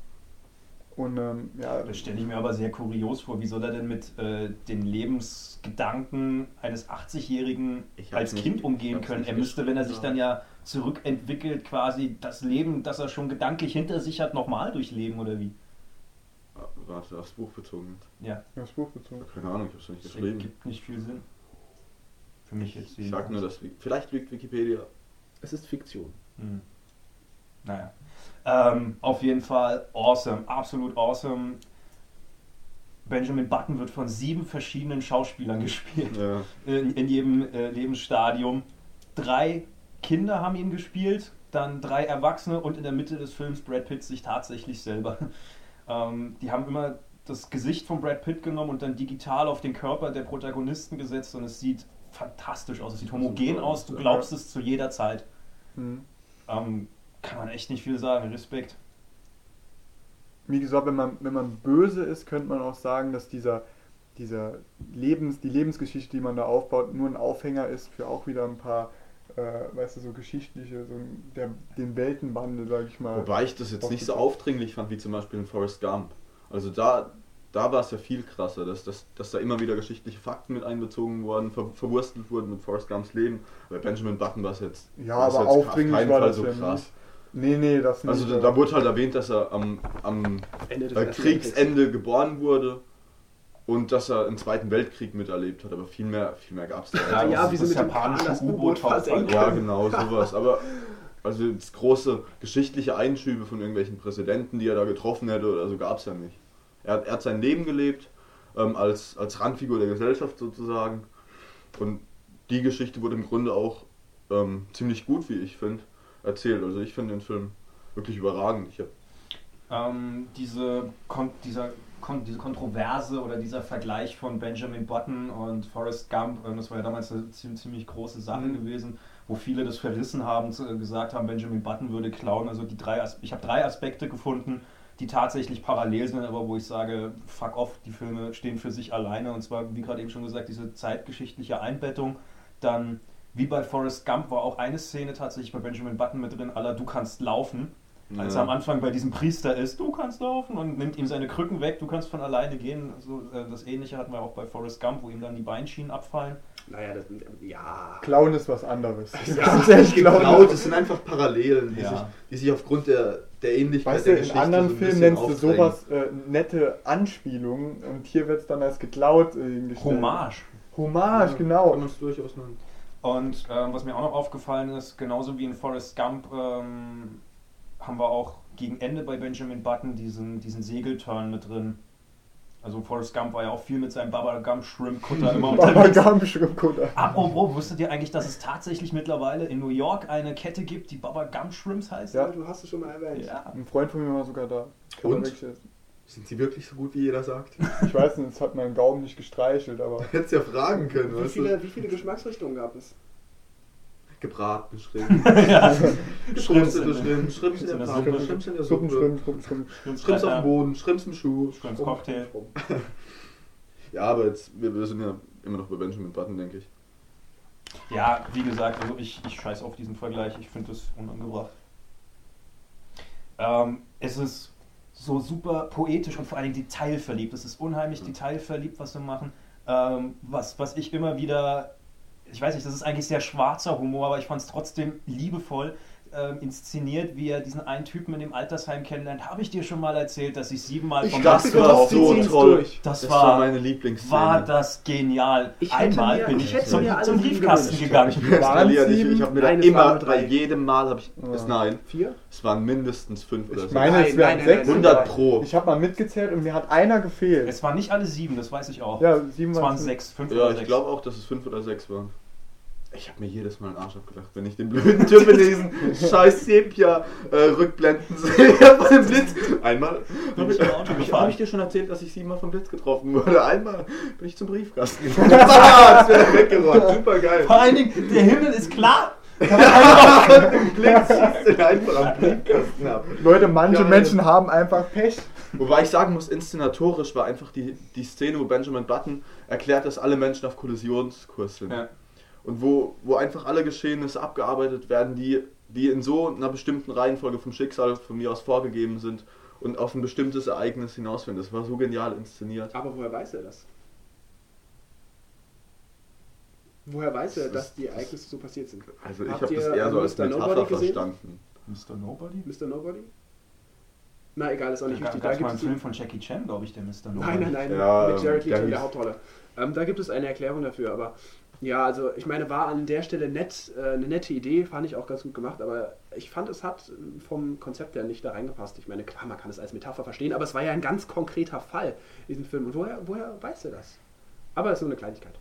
Speaker 1: Und ähm, ja,
Speaker 2: Das stelle ich mir aber sehr kurios vor. Wie soll er denn mit äh, den Lebensgedanken eines achtzigjährigen
Speaker 3: Ich hab's
Speaker 2: als
Speaker 3: nicht-
Speaker 2: Kind
Speaker 3: ich
Speaker 2: umgehen
Speaker 3: hab's
Speaker 2: können?
Speaker 3: nicht
Speaker 2: Er müsste, wenn er sich
Speaker 3: geschrieben,
Speaker 2: dann ja zurückentwickelt, quasi das Leben, das er schon gedanklich hinter sich hat, nochmal durchleben, oder wie?
Speaker 3: Ah, warte, aufs Buch bezogen.
Speaker 2: Ja,
Speaker 1: das Buch bezogen.
Speaker 3: Keine Ahnung, ich hab's nicht
Speaker 2: das
Speaker 3: geschrieben.
Speaker 2: ergibt nicht viel Sinn. Für mich jetzt.
Speaker 3: Ich sag nur, dass vielleicht lügt Wikipedia.
Speaker 4: Es ist Fiktion.
Speaker 2: Hm. Naja. Ähm, auf jeden Fall awesome, absolut awesome. Benjamin Button wird von sieben verschiedenen Schauspielern gespielt.
Speaker 3: Ja.
Speaker 2: In, in jedem äh, Lebensstadium. Drei Kinder haben ihn gespielt, dann drei Erwachsene und in der Mitte des Films Brad Pitt sich tatsächlich selber. Ähm, die haben immer das Gesicht von Brad Pitt genommen und dann digital auf den Körper der Protagonisten gesetzt und es sieht fantastisch aus, es sieht homogen
Speaker 3: Super.
Speaker 2: aus, du glaubst es zu jeder Zeit.
Speaker 1: Mhm.
Speaker 2: Ähm, kann man echt nicht viel sagen, Respekt.
Speaker 1: Wie gesagt, wenn man, wenn man böse ist, könnte man auch sagen, dass dieser, dieser Lebens, die Lebensgeschichte, die man da aufbaut, nur ein Aufhänger ist für auch wieder ein paar, äh, weißt du, so geschichtliche, so der, den Weltenwandel, sag ich mal.
Speaker 3: Wobei ich das jetzt nicht so aufdringlich fand wie zum Beispiel in Forrest Gump. Also da, da war es ja viel krasser, dass, dass, dass da immer wieder geschichtliche Fakten mit einbezogen wurden, ver, verwurstelt wurden mit Forrest Gumps Leben. Bei Benjamin Button war es jetzt,
Speaker 1: Ja,
Speaker 3: war es
Speaker 1: aber
Speaker 3: jetzt auf
Speaker 1: aufdringlich
Speaker 3: keinen
Speaker 1: war
Speaker 3: Fall
Speaker 1: das
Speaker 3: so
Speaker 1: ja
Speaker 3: krass.
Speaker 1: nicht. Nee, nee, das nicht.
Speaker 3: Also da, da wurde halt erwähnt, dass er am, am
Speaker 4: Ende des
Speaker 3: äh,
Speaker 4: Ersten
Speaker 3: Kriegsende geboren wurde und dass er im Zweiten Weltkrieg miterlebt hat, aber viel mehr, viel mehr gab es da
Speaker 4: Ah,
Speaker 3: nicht.
Speaker 4: ja,
Speaker 2: das
Speaker 4: wie
Speaker 2: ist
Speaker 4: sie
Speaker 2: das
Speaker 4: mit dem Kahn
Speaker 2: japanische
Speaker 4: das
Speaker 2: U-Boot
Speaker 4: U-Boot versenken.
Speaker 3: Ja, genau, sowas. Aber also jetzt große geschichtliche Einschübe von irgendwelchen Präsidenten, die er da getroffen hätte oder so, gab es ja nicht. Er hat, er hat sein Leben gelebt, ähm, als, als Randfigur der Gesellschaft sozusagen. Und die Geschichte wurde im Grunde auch ähm, ziemlich gut, wie ich finde, erzählt. Also ich finde den Film wirklich überragend. Ich hab,
Speaker 2: Ähm, diese, kon dieser kon- diese Kontroverse oder dieser Vergleich von Benjamin Button und Forrest Gump, ähm, das war ja damals eine ziemlich, ziemlich große Sache
Speaker 1: Mhm.
Speaker 2: gewesen, wo viele das verrissen haben, zu, gesagt haben, Benjamin Button würde klauen. Also die drei, As- ich habe drei Aspekte gefunden, die tatsächlich parallel sind, aber wo ich sage, fuck off, die Filme stehen für sich alleine. Und zwar, wie gerade eben schon gesagt, diese zeitgeschichtliche Einbettung. Dann, wie bei Forrest Gump, war auch eine Szene tatsächlich bei Benjamin Button mit drin, à la du kannst laufen. Als er am Anfang bei diesem Priester ist, du kannst laufen und nimmt ihm seine Krücken weg, du kannst von alleine gehen. Also, äh, das Ähnliche hatten wir auch bei Forrest Gump, wo ihm dann die Beinschienen abfallen.
Speaker 4: Naja, das, ja.
Speaker 1: Klauen ist was anderes.
Speaker 4: Ja,
Speaker 1: Ganz ehrlich, Klauen.
Speaker 3: Geklaut, es sind einfach Parallelen, die,
Speaker 2: Ja.
Speaker 3: sich, die sich aufgrund der, der Ähnlichkeit
Speaker 1: Weißt
Speaker 3: der
Speaker 1: du, in
Speaker 3: Geschichte
Speaker 1: anderen
Speaker 3: so ein
Speaker 1: Filmen
Speaker 3: bisschen
Speaker 1: nennst du
Speaker 3: aufdrängen.
Speaker 1: sowas äh, nette Anspielungen und hier wird es dann als geklaut äh, hingestellt.
Speaker 2: Hommage.
Speaker 1: Hommage,
Speaker 3: Ja,
Speaker 1: genau.
Speaker 3: Kann man es durchaus nennen.
Speaker 2: Und ähm, was mir auch noch aufgefallen ist, genauso wie in Forrest Gump, ähm, haben wir auch gegen Ende bei Benjamin Button diesen, diesen Segelturn mit drin. Also Forrest Gump war ja auch viel mit seinem Baba Gump Shrimp Kutter immer
Speaker 1: Baba
Speaker 2: unterwegs.
Speaker 1: Gump Shrimp-Kutter.
Speaker 2: Apropos, wusstet ihr eigentlich, dass es tatsächlich mittlerweile in New York eine Kette gibt, die Baba Gump Shrimps heißt?
Speaker 1: Ja.
Speaker 4: Du hast es schon mal erwähnt.
Speaker 2: Ja.
Speaker 1: Ein Freund von mir war sogar da. Kann man
Speaker 3: Und?
Speaker 1: wirklich essen.
Speaker 3: Sind sie wirklich so gut, wie jeder sagt?
Speaker 1: Ich weiß nicht, es hat meinen Gaumen nicht gestreichelt, aber
Speaker 3: Hättest ja fragen können,
Speaker 4: Wie
Speaker 3: weißt
Speaker 4: viele, wie viele Geschmacksrichtungen gab es?
Speaker 3: du? Gebraten, Schrimp.
Speaker 2: Ja.
Speaker 3: Geschrumpfte Schrimp, Schrimps in der
Speaker 2: In der
Speaker 3: Pfanne,
Speaker 2: Suppe.
Speaker 3: Schrimps in der
Speaker 1: Suppen,
Speaker 3: Suppe.
Speaker 1: Schrimp, Schrimp, Schrimp.
Speaker 3: Schrimps auf dem Boden, Schrimps im Schuh.
Speaker 2: Shrimps Cocktail.
Speaker 3: Ja, aber jetzt, wir, wir sind ja immer noch bei Benjamin Button, denke ich.
Speaker 2: Ja, wie gesagt, also ich, ich scheiß auf diesen Vergleich, ich finde das unangebracht. Ähm, es ist so super poetisch und vor allem detailverliebt. Es ist unheimlich detailverliebt, was wir machen. Ähm, was, was ich immer wieder, ich weiß nicht, das ist eigentlich sehr schwarzer Humor, aber ich fand es trotzdem liebevoll ähm, inszeniert, wie er diesen einen Typen in dem Altersheim kennenlernt. Habe ich dir schon mal erzählt, dass ich siebenmal
Speaker 4: Ich
Speaker 2: vom
Speaker 4: dachte,
Speaker 2: Bus
Speaker 4: du
Speaker 2: gelaufen
Speaker 4: hast
Speaker 2: bin?
Speaker 4: die
Speaker 3: so
Speaker 4: ziehen's
Speaker 3: toll.
Speaker 4: durch.
Speaker 2: Das,
Speaker 3: Das
Speaker 2: war,
Speaker 3: war meine Lieblingsszene.
Speaker 2: war das genial.
Speaker 4: Ich hätte
Speaker 2: Einmal
Speaker 4: mir-
Speaker 2: bin
Speaker 4: ich
Speaker 2: ich
Speaker 4: hätte
Speaker 2: zum,
Speaker 4: mir alle
Speaker 2: zum
Speaker 4: sieben
Speaker 2: Briefkasten
Speaker 4: gewünscht.
Speaker 2: gegangen.
Speaker 3: Ich eskaliere nicht. Ich habe mir da
Speaker 4: Eine, zwei
Speaker 3: immer,
Speaker 4: oder drei.
Speaker 3: bei jedem Mal habe ich,
Speaker 1: Ja.
Speaker 3: es nein,
Speaker 4: Vier?
Speaker 3: es waren mindestens fünf oder
Speaker 1: Ich
Speaker 3: so.
Speaker 1: meine,
Speaker 4: Nein,
Speaker 1: es wären
Speaker 4: nein, nein,
Speaker 1: sechs.
Speaker 4: nein,
Speaker 3: hundert
Speaker 1: oder-
Speaker 3: pro.
Speaker 1: Ich habe mal mitgezählt und mir hat einer gefehlt.
Speaker 2: Es waren nicht alle sieben, das weiß ich auch.
Speaker 1: Ja, sieben
Speaker 2: Es waren
Speaker 1: waren es.
Speaker 2: sechs, fünf
Speaker 3: Ja,
Speaker 2: oder
Speaker 3: ich
Speaker 2: sechs.
Speaker 3: glaube auch, dass es fünf oder sechs waren. Ich habe mir jedes Mal einen Arsch abgelacht, wenn ich den blöden Typ in diesen scheiß Sepia-Rückblenden sehe von dem Blitz. Einmal
Speaker 2: Bin
Speaker 3: habe
Speaker 2: ich
Speaker 3: ich,
Speaker 2: im Auto
Speaker 3: hab ich,
Speaker 2: gefahren.
Speaker 3: hab ich dir schon erzählt, dass ich siebenmal vom Blitz getroffen wurde. Einmal bin ich zum Briefkasten gefahren. Das wäre weggeräumt. Super geil.
Speaker 2: Vor allen Dingen, der Himmel ist klar.
Speaker 3: Im Blitz schießt den einfach am Briefkasten ab.
Speaker 1: Leute, manche
Speaker 3: Ja,
Speaker 1: Menschen haben einfach Pech.
Speaker 3: Wobei ich sagen muss, inszenatorisch war einfach die, die Szene, wo Benjamin Button erklärt, dass alle Menschen auf Kollisionskurs sind.
Speaker 2: Ja.
Speaker 3: Und wo, wo einfach alle Geschehnisse abgearbeitet werden, die, die in so einer bestimmten Reihenfolge vom Schicksal von mir aus vorgegeben sind und auf ein bestimmtes Ereignis hinausfinden. Das war so genial inszeniert.
Speaker 4: Aber woher weiß er das? Woher weiß er, dass die Ereignisse so passiert sind?
Speaker 3: Also ich
Speaker 4: Habt
Speaker 3: habe das
Speaker 4: ihr,
Speaker 3: eher
Speaker 4: äh,
Speaker 3: so als
Speaker 4: Mister
Speaker 3: Metapher
Speaker 4: Nobody gesehen?
Speaker 3: verstanden.
Speaker 2: Mister Nobody?
Speaker 4: Mister Nobody? Na egal, ist auch nicht
Speaker 2: Da
Speaker 4: wichtig.
Speaker 2: gab
Speaker 4: Da
Speaker 2: es mal
Speaker 4: gibt
Speaker 2: einen
Speaker 4: es
Speaker 2: Film von Jackie Chan, glaube ich, der Mister Nobody.
Speaker 4: Nein, nein, nein,
Speaker 3: Ja,
Speaker 4: mit Jared
Speaker 3: der
Speaker 4: Leto in der
Speaker 3: hieß-
Speaker 4: Hauptrolle. Ähm, da gibt es eine Erklärung dafür, aber ja, also ich meine, war an der Stelle nett, äh, eine nette Idee, fand ich auch ganz gut gemacht, aber ich fand, es hat äh, vom Konzept her nicht da reingepasst. Ich meine, klar, man kann es als Metapher verstehen, aber es war ja ein ganz konkreter Fall in diesem Film. Und woher, woher weiß er das? Aber es ist nur eine Kleinigkeit.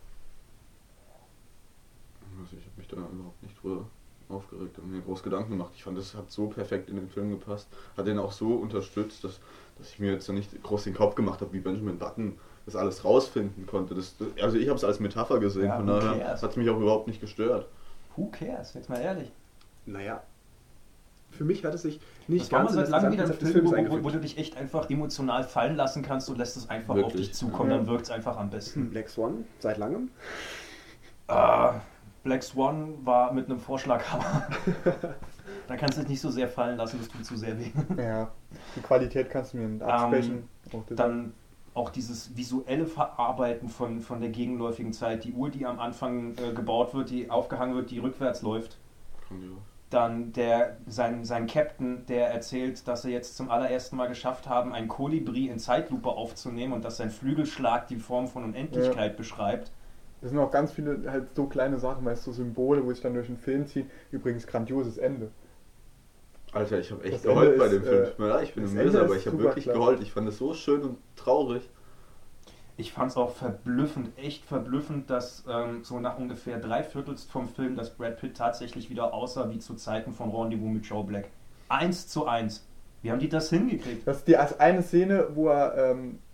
Speaker 3: Also ich habe mich da überhaupt nicht drüber aufgeregt und mir groß Gedanken gemacht. Ich fand, das hat so perfekt in den Film gepasst. Hat den auch so unterstützt, dass, dass ich mir jetzt so nicht groß den Kopf gemacht habe, wie Benjamin Button das alles rausfinden konnte. Das, das, also ich habe es als Metapher gesehen,
Speaker 2: Ja,
Speaker 3: von
Speaker 2: who
Speaker 3: daher
Speaker 2: cares?
Speaker 3: hat es mich auch überhaupt nicht gestört.
Speaker 2: Who cares? Jetzt mal ehrlich.
Speaker 4: Naja, für mich hat es sich nicht
Speaker 2: Das war mal
Speaker 4: ganz in
Speaker 2: seit
Speaker 4: das
Speaker 2: langem wieder ein
Speaker 4: Gesamtkonzept des
Speaker 2: Film,
Speaker 4: Films
Speaker 2: wo, wo, wo
Speaker 4: eingefügt.
Speaker 2: du dich echt einfach emotional fallen lassen kannst und lässt es einfach auf
Speaker 3: Wirklich?
Speaker 2: dich zukommen,
Speaker 1: Ja.
Speaker 2: dann wirkt es einfach am besten.
Speaker 4: Black Swan, seit langem.
Speaker 2: Ah, Black Swan war mit einem Vorschlaghammer. Da kannst du dich nicht so sehr fallen lassen, das tut zu sehr weh.
Speaker 1: Ja, die Qualität kannst du mir nicht absprechen. Auch das-
Speaker 2: Dann auch dieses visuelle Verarbeiten von, von der gegenläufigen Zeit. Die Uhr, die am Anfang äh, gebaut wird, die aufgehangen wird, die rückwärts läuft.
Speaker 3: Grandios.
Speaker 2: Dann der, sein, sein Captain, der erzählt, dass sie jetzt zum allerersten Mal geschafft haben, ein Kolibri in Zeitlupe aufzunehmen und dass sein Flügelschlag die Form von Unendlichkeit
Speaker 1: Ja.
Speaker 2: beschreibt.
Speaker 1: Das sind auch ganz viele halt so kleine Sachen, weißt du, so Symbole, wo sich dann durch den Film ziehen. Übrigens, grandioses Ende.
Speaker 3: Alter, ich habe echt
Speaker 1: Das
Speaker 3: geheult
Speaker 1: Ende
Speaker 3: bei
Speaker 1: ist,
Speaker 3: dem Film.
Speaker 1: äh,
Speaker 3: Tut mir leid, ich bin
Speaker 1: das
Speaker 3: ein
Speaker 1: Ende
Speaker 3: Loser, aber
Speaker 1: ist
Speaker 3: ich habe
Speaker 1: super
Speaker 3: wirklich
Speaker 1: klasse.
Speaker 3: geheult. Ich fand es so schön und traurig.
Speaker 2: Ich fand es auch verblüffend, echt verblüffend, dass ähm, so nach ungefähr drei Viertels vom Film, dass Brad Pitt tatsächlich wieder aussah wie zu Zeiten von Rendezvous mit Joe Black. Eins zu eins. Wie haben die das hingekriegt?
Speaker 1: Das ist die also eine Szene, wo er ähm,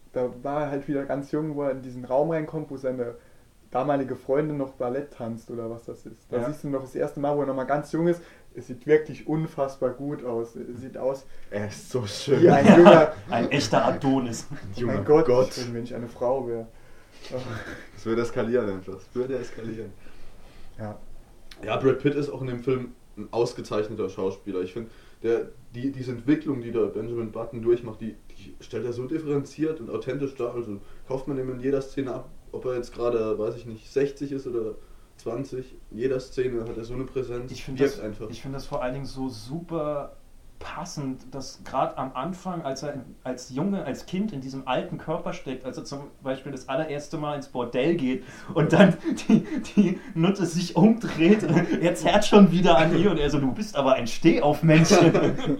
Speaker 1: da war er halt wieder ganz jung, wo er in diesen Raum reinkommt, wo seine damalige Freundin noch Ballett tanzt oder was das ist. Da
Speaker 2: Ja.
Speaker 1: siehst du noch das erste Mal, wo er noch mal ganz jung ist. Es sieht wirklich unfassbar gut aus. Es sieht aus
Speaker 3: Er ist so schön.
Speaker 1: wie ein junger,
Speaker 2: Ein echter Adonis.
Speaker 3: Junger
Speaker 1: mein Gott,
Speaker 3: Gott.
Speaker 1: Wenn, wenn ich eine Frau wäre.
Speaker 3: Das würde eskalieren einfach. Das würde eskalieren.
Speaker 1: Ja.
Speaker 3: Ja, Brad Pitt ist auch in dem Film ein ausgezeichneter Schauspieler. Ich finde, der, die, diese Entwicklung, die da Benjamin Button durchmacht, die, die stellt er so differenziert und authentisch dar. Also kauft man ihm in jeder Szene ab, ob er jetzt gerade, weiß ich nicht, sechzig ist oder zwanzig. In jeder Szene hat er so eine Präsenz.
Speaker 2: Ich finde
Speaker 3: wirkt
Speaker 2: das,
Speaker 3: einfach.
Speaker 2: ich find das vor allen Dingen so super passend, dass gerade am Anfang, als er als Junge, als Kind in diesem alten Körper steckt, als er zum Beispiel das allererste Mal ins Bordell geht und dann die, die Nutte sich umdreht, er zerrt schon wieder an ihr und er so, du bist aber ein Stehaufmännchen.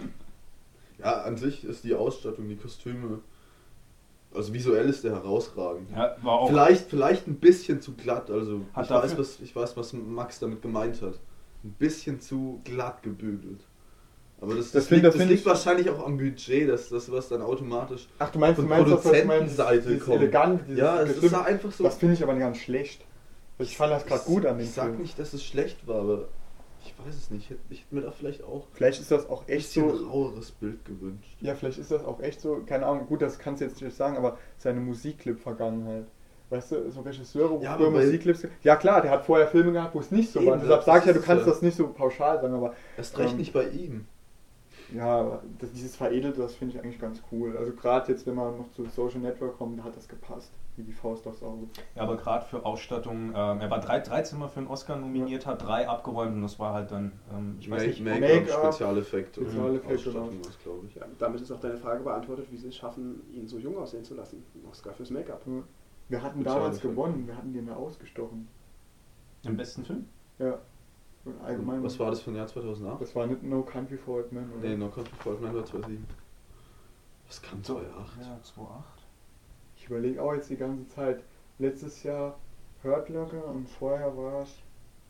Speaker 3: Ja, an sich ist die Ausstattung, die Kostüme, also visuell ist der herausragend.
Speaker 2: Ja, war auch
Speaker 3: Vielleicht, vielleicht ein bisschen zu glatt, also
Speaker 2: Hat
Speaker 3: ich weiß,
Speaker 2: dafür-
Speaker 3: was, ich weiß, was Max damit gemeint hat. Ein bisschen zu glatt gebügelt. Aber das,
Speaker 1: Das
Speaker 3: das,
Speaker 1: find-
Speaker 3: liegt,
Speaker 1: das
Speaker 3: das
Speaker 1: find
Speaker 3: liegt
Speaker 1: ich-
Speaker 3: wahrscheinlich auch am Budget, dass das was dann automatisch
Speaker 1: Ach, du meinst, du
Speaker 3: von
Speaker 1: meinst das, was du meinst,
Speaker 3: Produzentenseite
Speaker 1: dieses
Speaker 3: kommt.
Speaker 1: elegant, dieses
Speaker 3: Ja, es
Speaker 1: Geschliffen.
Speaker 3: sah einfach so.
Speaker 1: Das finde ich aber ganz schlecht. Ich fand das gerade gut an dem
Speaker 3: Ich sag
Speaker 1: Film.
Speaker 3: nicht, dass es schlecht war, aber ich weiß es nicht. Ich hätte, ich hätte mir da vielleicht auch
Speaker 1: Vielleicht ist das auch
Speaker 3: ein
Speaker 1: echt
Speaker 3: bisschen
Speaker 1: so.
Speaker 3: raueres Bild gewünscht.
Speaker 1: Ja, vielleicht ist das auch echt so, keine Ahnung, gut, das kannst du jetzt nicht sagen, aber seine Musikclip-Vergangenheit. Weißt du, so Regisseure, wo
Speaker 3: Ja,
Speaker 1: früher
Speaker 3: aber bei-
Speaker 1: Musikclips. Ja klar, der hat vorher Filme gehabt, wo es nicht so
Speaker 3: Eben,
Speaker 1: war. Deshalb
Speaker 3: das
Speaker 1: sage ich ja, du
Speaker 3: ist
Speaker 1: kannst
Speaker 3: ja-
Speaker 1: das nicht so pauschal sagen, aber
Speaker 3: Erst recht
Speaker 1: Ähm,
Speaker 3: nicht bei ihm.
Speaker 1: ja, das, dieses Veredelte, das finde ich eigentlich ganz cool. Also gerade jetzt, wenn man noch zu Social Network kommt, da hat das gepasst. Wie die Faust aufs Auge.
Speaker 2: Ja, aber gerade für Ausstattung, ähm, er war drei, dreizehn Mal für einen Oscar nominiert, hat drei abgeräumt und das war halt dann, ähm, ich weiß nicht,
Speaker 3: Make-up,
Speaker 1: Make-up,
Speaker 3: Spezialeffekte und
Speaker 1: Spezialeffekte,
Speaker 3: Ausstattung
Speaker 1: genau.
Speaker 3: was, glaube ich.
Speaker 4: Ja, damit ist auch deine Frage beantwortet, wie sie es schaffen, ihn so jung aussehen zu lassen. Ein Oscar fürs Make-up.
Speaker 1: Wir hatten
Speaker 3: Spezialeffekte.
Speaker 1: damals gewonnen, wir hatten den da ausgestochen.
Speaker 2: im besten Film.
Speaker 1: Ja. Und allgemein.
Speaker 3: Was war das von Jahr zweitausendacht?
Speaker 1: Das war nicht No Country for Old Men, oder?
Speaker 3: Nee, No Country for Old Men war zweitausendsieben. Was kam zweitausendacht?
Speaker 2: Ja, zwei Komma acht.
Speaker 1: Ich überlege auch jetzt die ganze Zeit. Letztes Jahr Hurt Locker und vorher war es.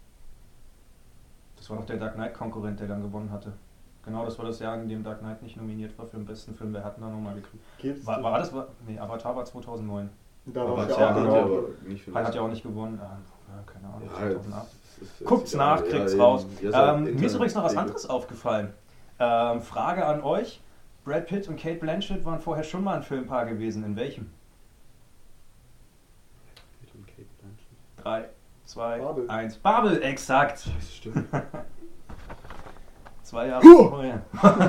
Speaker 2: Das war noch der Dark Knight-Konkurrent, der dann gewonnen hatte. Genau, das war das Jahr, in dem Dark Knight nicht nominiert war für den besten Film. Wer hat ihn da nochmal gekriegt?
Speaker 1: Gibt's
Speaker 2: War, war das? War, nee, Avatar war zweitausendneun.
Speaker 1: Da
Speaker 3: Aber
Speaker 1: war
Speaker 3: hat
Speaker 1: es
Speaker 3: ja,
Speaker 1: ja auch
Speaker 3: hat
Speaker 1: genau.
Speaker 3: ja aber nicht für
Speaker 2: Hat ja auch nicht gewonnen. Ah, ja, keine Ahnung,
Speaker 3: Ja,
Speaker 2: zweitausendacht.
Speaker 3: das ist jetzt
Speaker 2: Guckt's
Speaker 3: egal.
Speaker 2: nach, kriegt's
Speaker 3: Ja,
Speaker 2: raus.
Speaker 3: ihr seid
Speaker 2: Ähm, mir ist
Speaker 3: Internet-
Speaker 2: übrigens noch was anderes aufgefallen. Ähm, Frage an euch. Brad Pitt und Kate Blanchett waren vorher schon mal ein Filmpaar gewesen. In welchem?
Speaker 3: Und Kate Blanchett.
Speaker 2: drei, zwei,
Speaker 1: Babel.
Speaker 2: eins. Babel, exakt.
Speaker 3: Das stimmt.
Speaker 2: Zwei Jahre
Speaker 1: Huh.
Speaker 2: vorher.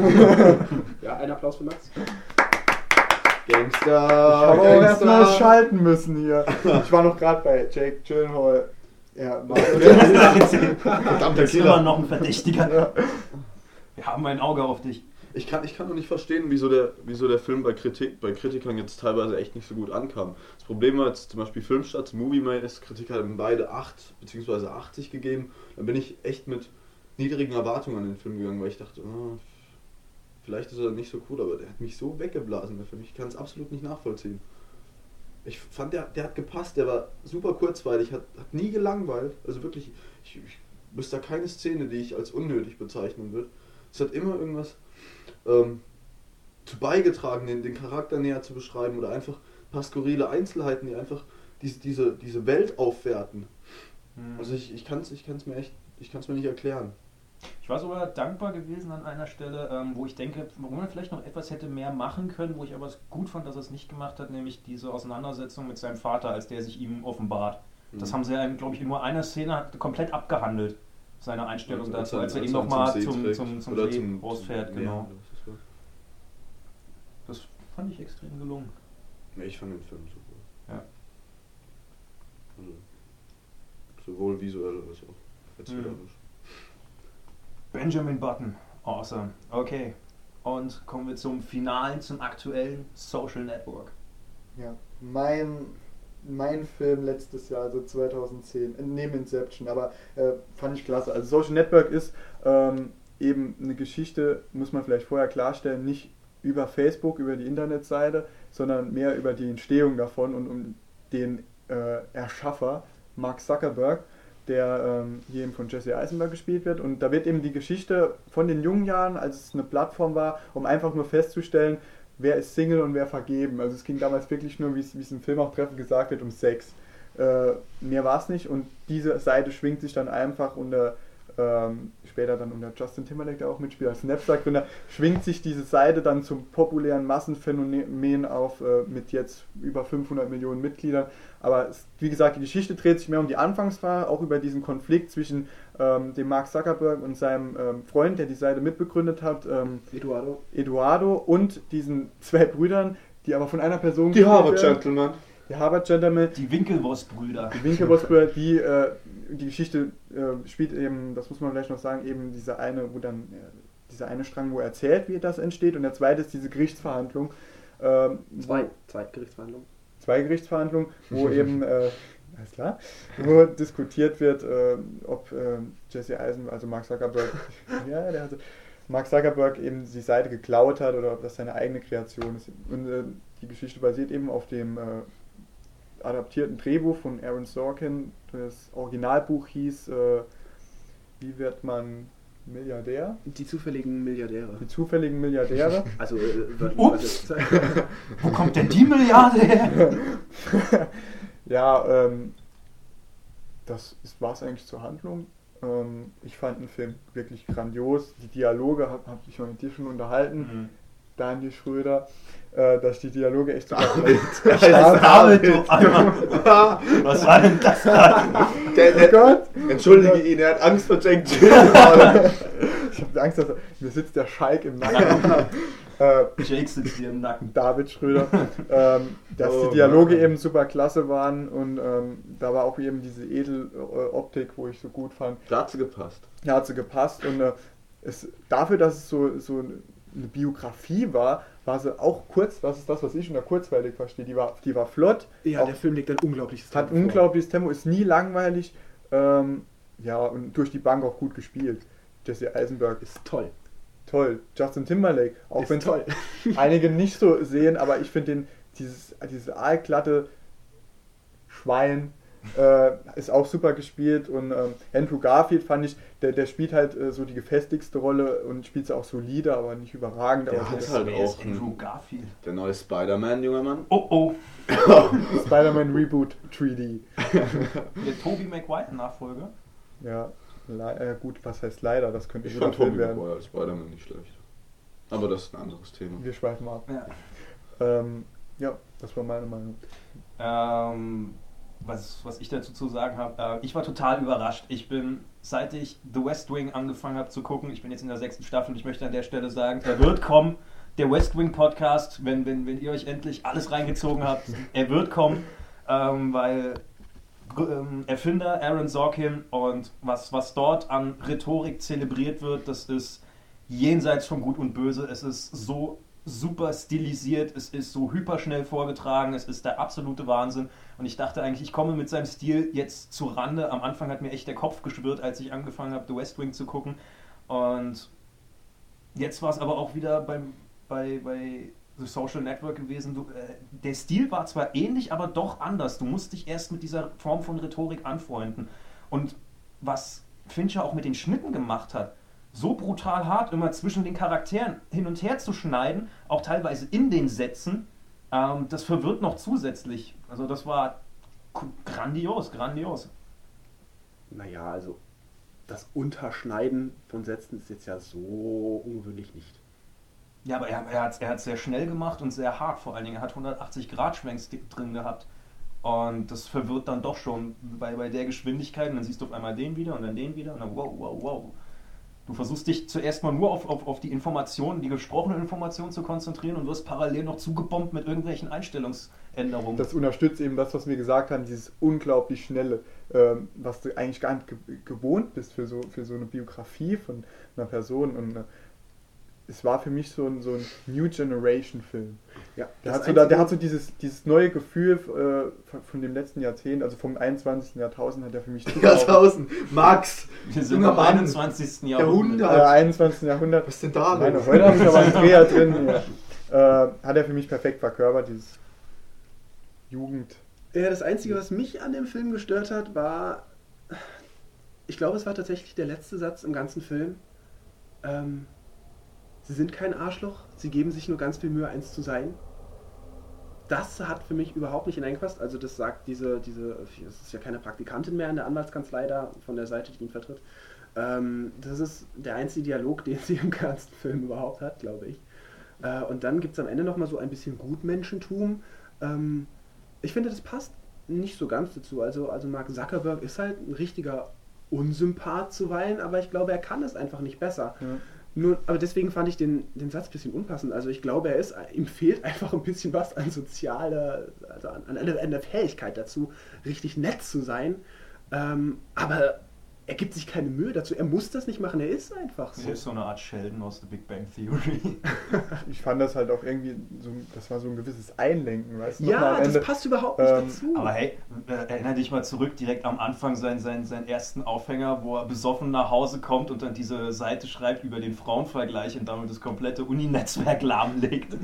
Speaker 4: Ja, ein Applaus für Max.
Speaker 3: Gangster!
Speaker 1: Ich habe auch
Speaker 3: Gangster.
Speaker 1: erstmal schalten müssen hier. Ich war noch gerade bei Jake Gyllenhaal. Ja,
Speaker 3: Verdammter
Speaker 2: Ist immer
Speaker 3: Killer.
Speaker 2: noch ein Verdächtiger.
Speaker 1: ja.
Speaker 2: Wir haben ein Auge auf dich.
Speaker 3: Ich kann, ich kann noch nicht verstehen, wieso der, wieso der Film bei, Kritik, bei Kritikern jetzt teilweise echt nicht so gut ankam. Das Problem war jetzt zum Beispiel Filmstarts, Movie Maze, Kritiker haben beide acht bzw. achtzig gegeben. Dann bin ich echt mit niedrigen Erwartungen an den Film gegangen, weil ich dachte, oh, vielleicht ist er nicht so cool, aber der hat mich so weggeblasen, der Film. Ich kann es absolut nicht nachvollziehen. Ich fand, der, der hat gepasst, der war super kurzweilig, hat, hat nie gelangweilt. Also wirklich, ich, ich wüsste da keine Szene, die ich als unnötig bezeichnen würde. Es hat immer irgendwas ähm, zu beigetragen, den, den Charakter näher zu beschreiben oder einfach ein paar skurrile Einzelheiten, die einfach diese, diese, diese Welt aufwerten. Also ich, ich kann es ich kann's mir echt, ich kann es mir nicht erklären.
Speaker 2: Ich war sogar dankbar gewesen an einer Stelle, ähm, wo ich denke, warum man vielleicht noch etwas hätte mehr machen können, wo ich aber es gut fand, dass er es nicht gemacht hat, nämlich diese Auseinandersetzung mit seinem Vater, als der sich ihm offenbart. Das
Speaker 3: Mhm.
Speaker 2: haben sie, glaube ich, in nur einer Szene hat, komplett abgehandelt, seine Einstellung
Speaker 3: Also als
Speaker 2: dazu,
Speaker 3: er-
Speaker 2: als er
Speaker 3: als
Speaker 2: ihn
Speaker 3: er
Speaker 2: nochmal
Speaker 3: zum See
Speaker 2: zum,
Speaker 3: trägt.
Speaker 2: zum, zum
Speaker 3: Oder
Speaker 2: See
Speaker 3: zum-
Speaker 2: rausfährt.
Speaker 3: zum
Speaker 2: Genau.
Speaker 3: Meer, oder was das war.
Speaker 2: Das fand ich extrem gelungen.
Speaker 3: Nee, ich fand den Film super.
Speaker 2: Ja.
Speaker 3: Also, sowohl visuell als auch erzählerisch.
Speaker 2: Benjamin Button, awesome. Okay, und kommen wir zum Finalen, zum aktuellen Social Network.
Speaker 1: Ja, mein, mein Film letztes Jahr, also zweitausendzehn, äh, neben Inception, aber äh, fand ich klasse. Also Social Network ist ähm, eben eine Geschichte, muss man vielleicht vorher klarstellen, nicht über Facebook, über die Internetseite, sondern mehr über die Entstehung davon und um den äh, Erschaffer, Mark Zuckerberg, der ähm, hier eben von Jesse Eisenberg gespielt wird. Und da wird eben die Geschichte von den jungen Jahren, als es eine Plattform war, um einfach nur festzustellen, wer ist Single und wer vergeben. Also es ging damals wirklich nur, wie es im Film auch treffend gesagt wird, um Sex. Äh, mehr war es nicht und diese Seite schwingt sich dann einfach unter, ähm, später dann unter Justin Timberlake, der auch mitspielt, als Napster-Gründer, schwingt sich diese Seite dann zum populären Massenphänomen auf äh, mit jetzt über fünfhundert Millionen Mitgliedern. Aber es, wie gesagt, die Geschichte dreht sich mehr um die Anfangsphase, auch über diesen Konflikt zwischen ähm, dem Mark Zuckerberg und seinem ähm, Freund, der die Seite mitbegründet hat, ähm,
Speaker 4: Eduardo.
Speaker 1: Eduardo, und diesen zwei Brüdern, die aber von einer Person
Speaker 3: Die
Speaker 1: gespielt
Speaker 3: Harvard
Speaker 1: werden.
Speaker 3: Gentlemen.
Speaker 1: Die Harvard Gentlemen.
Speaker 2: Die Winkelwurst-Brüder.
Speaker 1: Die Winkelwurst-Brüder, die, äh, die Geschichte äh, spielt eben, das muss man vielleicht noch sagen, eben diese eine, wo dann, äh, dieser eine Strang, wo erzählt, wie das entsteht, und der zweite ist diese Gerichtsverhandlung. Ähm,
Speaker 4: Zwei, zwei Gerichtsverhandlungen.
Speaker 1: Zwei Gerichtsverhandlungen, wo eben, äh, alles klar, wo diskutiert wird, äh, ob äh, Jesse Eisenberg, also Mark Zuckerberg, ja, der hatte, Mark Zuckerberg eben die Seite geklaut hat oder ob das seine eigene Kreation ist. Und äh, die Geschichte basiert eben auf dem äh, adaptierten Drehbuch von Aaron Sorkin. Das Originalbuch hieß äh, Wie wird man Milliardär?
Speaker 4: Die zufälligen Milliardäre.
Speaker 1: Die zufälligen Milliardäre.
Speaker 4: Also, äh, wird
Speaker 2: Ups. Wo kommt denn die Milliarde her?
Speaker 1: Ja, ähm, das war es eigentlich zur Handlung. Ähm, ich fand den Film wirklich grandios. Die Dialoge, habe hab ich mit dir schon unterhalten,
Speaker 2: Mhm.
Speaker 1: Daniel Schröder, äh, dass die Dialoge echt super
Speaker 3: David.
Speaker 2: Was David, du Eimer. Was war denn das da?
Speaker 3: Der, der,
Speaker 1: Gott.
Speaker 3: Entschuldige ihn, er hat Angst vor Jack Gyllenhaal.
Speaker 1: Ich habe Angst, dass er, mir sitzt der Schalk im Nacken. äh,
Speaker 2: Jake sitzt dir im Nacken.
Speaker 1: David Schröder, ähm, dass
Speaker 3: Oh,
Speaker 1: die Dialoge
Speaker 3: Mann.
Speaker 1: eben super klasse waren und ähm, da war auch eben diese Edeloptik, wo ich so gut fand.
Speaker 3: Da hat sie gepasst.
Speaker 1: Ja, hat sie gepasst und äh, es, dafür, dass es so, so eine Biografie war, war sie auch kurz, das ist das, was ich unter kurzweilig verstehe, die war, die war flott,
Speaker 4: Ja,
Speaker 1: auch,
Speaker 4: der Film legt ein unglaubliches
Speaker 1: hat
Speaker 4: Tempo vor.
Speaker 1: unglaubliches Tempo, ist nie langweilig, ähm, ja, und durch die Bank auch gut gespielt. Jesse Eisenberg ist
Speaker 4: Ist toll.
Speaker 1: toll. Justin Timberlake, auch
Speaker 4: Ist
Speaker 1: wenn
Speaker 4: toll.
Speaker 1: einige nicht so sehen, aber ich finde den dieses dieses aalglatte Schwein äh, ist auch super gespielt und ähm, Andrew Garfield fand ich, der, der spielt halt äh, so die gefestigste Rolle und spielt sie auch solide, aber nicht überragend.
Speaker 3: Der
Speaker 1: aber
Speaker 3: hat
Speaker 1: so
Speaker 3: halt
Speaker 2: Wer ist
Speaker 3: auch
Speaker 2: Andrew
Speaker 3: ein-
Speaker 2: Garfield.
Speaker 3: Der neue Spider-Man, junger Mann.
Speaker 2: Oh oh.
Speaker 1: Spider-Man Reboot drei D.
Speaker 2: Der Tobey Maguire Nachfolger.
Speaker 1: Ja, le- äh, gut, was heißt leider, das könnte
Speaker 3: Ich
Speaker 1: sogar
Speaker 3: fand Tobey
Speaker 1: Film werden.
Speaker 3: Maguire als Spider-Man nicht schlecht. Aber das ist ein anderes Thema.
Speaker 1: Wir schweifen ab.
Speaker 2: Ja.
Speaker 1: Ähm, ja, das war meine Meinung.
Speaker 2: Ähm, was, was ich dazu zu sagen habe, äh, ich war total überrascht. Ich bin, seit ich The West Wing angefangen habe zu gucken, ich bin jetzt in der sechsten Staffel und ich möchte an der Stelle sagen, er wird kommen. Der West Wing Podcast, wenn, wenn, wenn ihr euch endlich alles reingezogen habt, er wird kommen, ähm, weil ähm, Erfinder Aaron Sorkin und was, was dort an Rhetorik zelebriert wird, das ist jenseits von Gut und Böse. Es ist so super stilisiert, es ist so hyperschnell vorgetragen, es ist der absolute Wahnsinn. Und ich dachte eigentlich, ich komme mit seinem Stil jetzt zu Rande. Am Anfang hat mir echt der Kopf geschwirrt, als ich angefangen habe, The West Wing zu gucken. Und jetzt war es aber auch wieder beim, bei, bei The Social Network gewesen. Du, äh, der Stil war zwar ähnlich, aber doch anders. Du musst dich erst mit dieser Form von Rhetorik anfreunden. Und was Fincher auch mit den Schnitten gemacht hat, so brutal hart immer zwischen den Charakteren hin und her zu schneiden, auch teilweise in den Sätzen, ähm, das verwirrt noch zusätzlich. Also das war k- grandios, grandios.
Speaker 4: Naja, also das Unterschneiden von Sätzen ist jetzt ja so ungewöhnlich nicht.
Speaker 2: Ja, aber er, er hat es er hat's sehr schnell gemacht und sehr hart vor allen Dingen. Er hat hundertachtzig Grad Schwenks drin gehabt. Und das verwirrt dann doch schon bei, bei der Geschwindigkeit. Und dann siehst du auf einmal den wieder und dann den wieder und dann wow, wow, wow. Du versuchst dich zuerst mal nur auf, auf, auf die Informationen, die gesprochenen Informationen zu konzentrieren und wirst parallel noch zugebombt mit irgendwelchen Einstellungsänderungen.
Speaker 1: Das unterstützt eben das, was wir gesagt haben, dieses unglaublich Schnelle, ähm, was du eigentlich gar nicht ge gewohnt bist für so, für so eine Biografie von einer Person. Und äh, es war für mich so ein, so ein New Generation Film.
Speaker 4: Ja,
Speaker 1: Der
Speaker 4: das
Speaker 1: hat, so, da, der
Speaker 4: Einzige-
Speaker 1: hat so dieses, dieses neue Gefühl äh, von, von dem letzten Jahrzehnt, also vom einundzwanzigsten Jahrtausend hat er für mich
Speaker 3: Jahrtausend, Max,
Speaker 2: Wir sind
Speaker 3: junger
Speaker 2: im
Speaker 3: Mann,
Speaker 2: einundzwanzigsten Jahrhundert.
Speaker 3: Jahrhundert.
Speaker 1: äh, einundzwanzigsten Jahrhundert.
Speaker 3: Was ist denn da
Speaker 1: Meine,
Speaker 3: los?
Speaker 1: heute habe ich aber einen Dreher drin. Ja. Äh, hat er für mich perfekt verkörpert, dieses Jugend.
Speaker 4: Ja, das Einzige, was mich an dem Film gestört hat, war, ich glaube, es war tatsächlich der letzte Satz im ganzen Film. Ähm, sie sind kein Arschloch, sie geben sich nur ganz viel Mühe, eins zu sein. Das hat für mich überhaupt nicht hineingepasst. Also das sagt diese, diese, es ist ja keine Praktikantin mehr in der Anwaltskanzlei da, von der Seite, die ihn vertritt. Ähm, das ist der einzige Dialog, den sie im ganzen Film überhaupt hat, glaube ich. Äh, und dann gibt es am Ende nochmal so ein bisschen Gutmenschentum. Ähm, ich finde, das passt nicht so ganz dazu. Also, also Mark Zuckerberg ist halt ein richtiger Unsympath zuweilen, aber ich glaube, er kann es einfach nicht besser. Ja. Nur, aber deswegen fand ich den, den Satz ein bisschen unpassend. Also ich glaube, er ist, ihm fehlt einfach ein bisschen was an sozialer, also an, an, an der Fähigkeit dazu, richtig nett zu sein. Ähm, aber er gibt sich keine Mühe dazu. Er muss das nicht machen. Er ist einfach so.
Speaker 2: Er ist so eine Art Sheldon aus The Big Bang Theory.
Speaker 1: Ich fand das halt auch irgendwie, so, das war so ein gewisses Einlenken, weißt du?
Speaker 4: Ja, das passt überhaupt nicht
Speaker 1: ähm,
Speaker 4: dazu.
Speaker 2: Aber hey, erinnere dich mal zurück, direkt am Anfang seinen, seinen, seinen ersten Aufhänger, wo er besoffen nach Hause kommt und dann diese Seite schreibt über den Frauenvergleich und damit das komplette Uni-Netzwerk lahmlegt.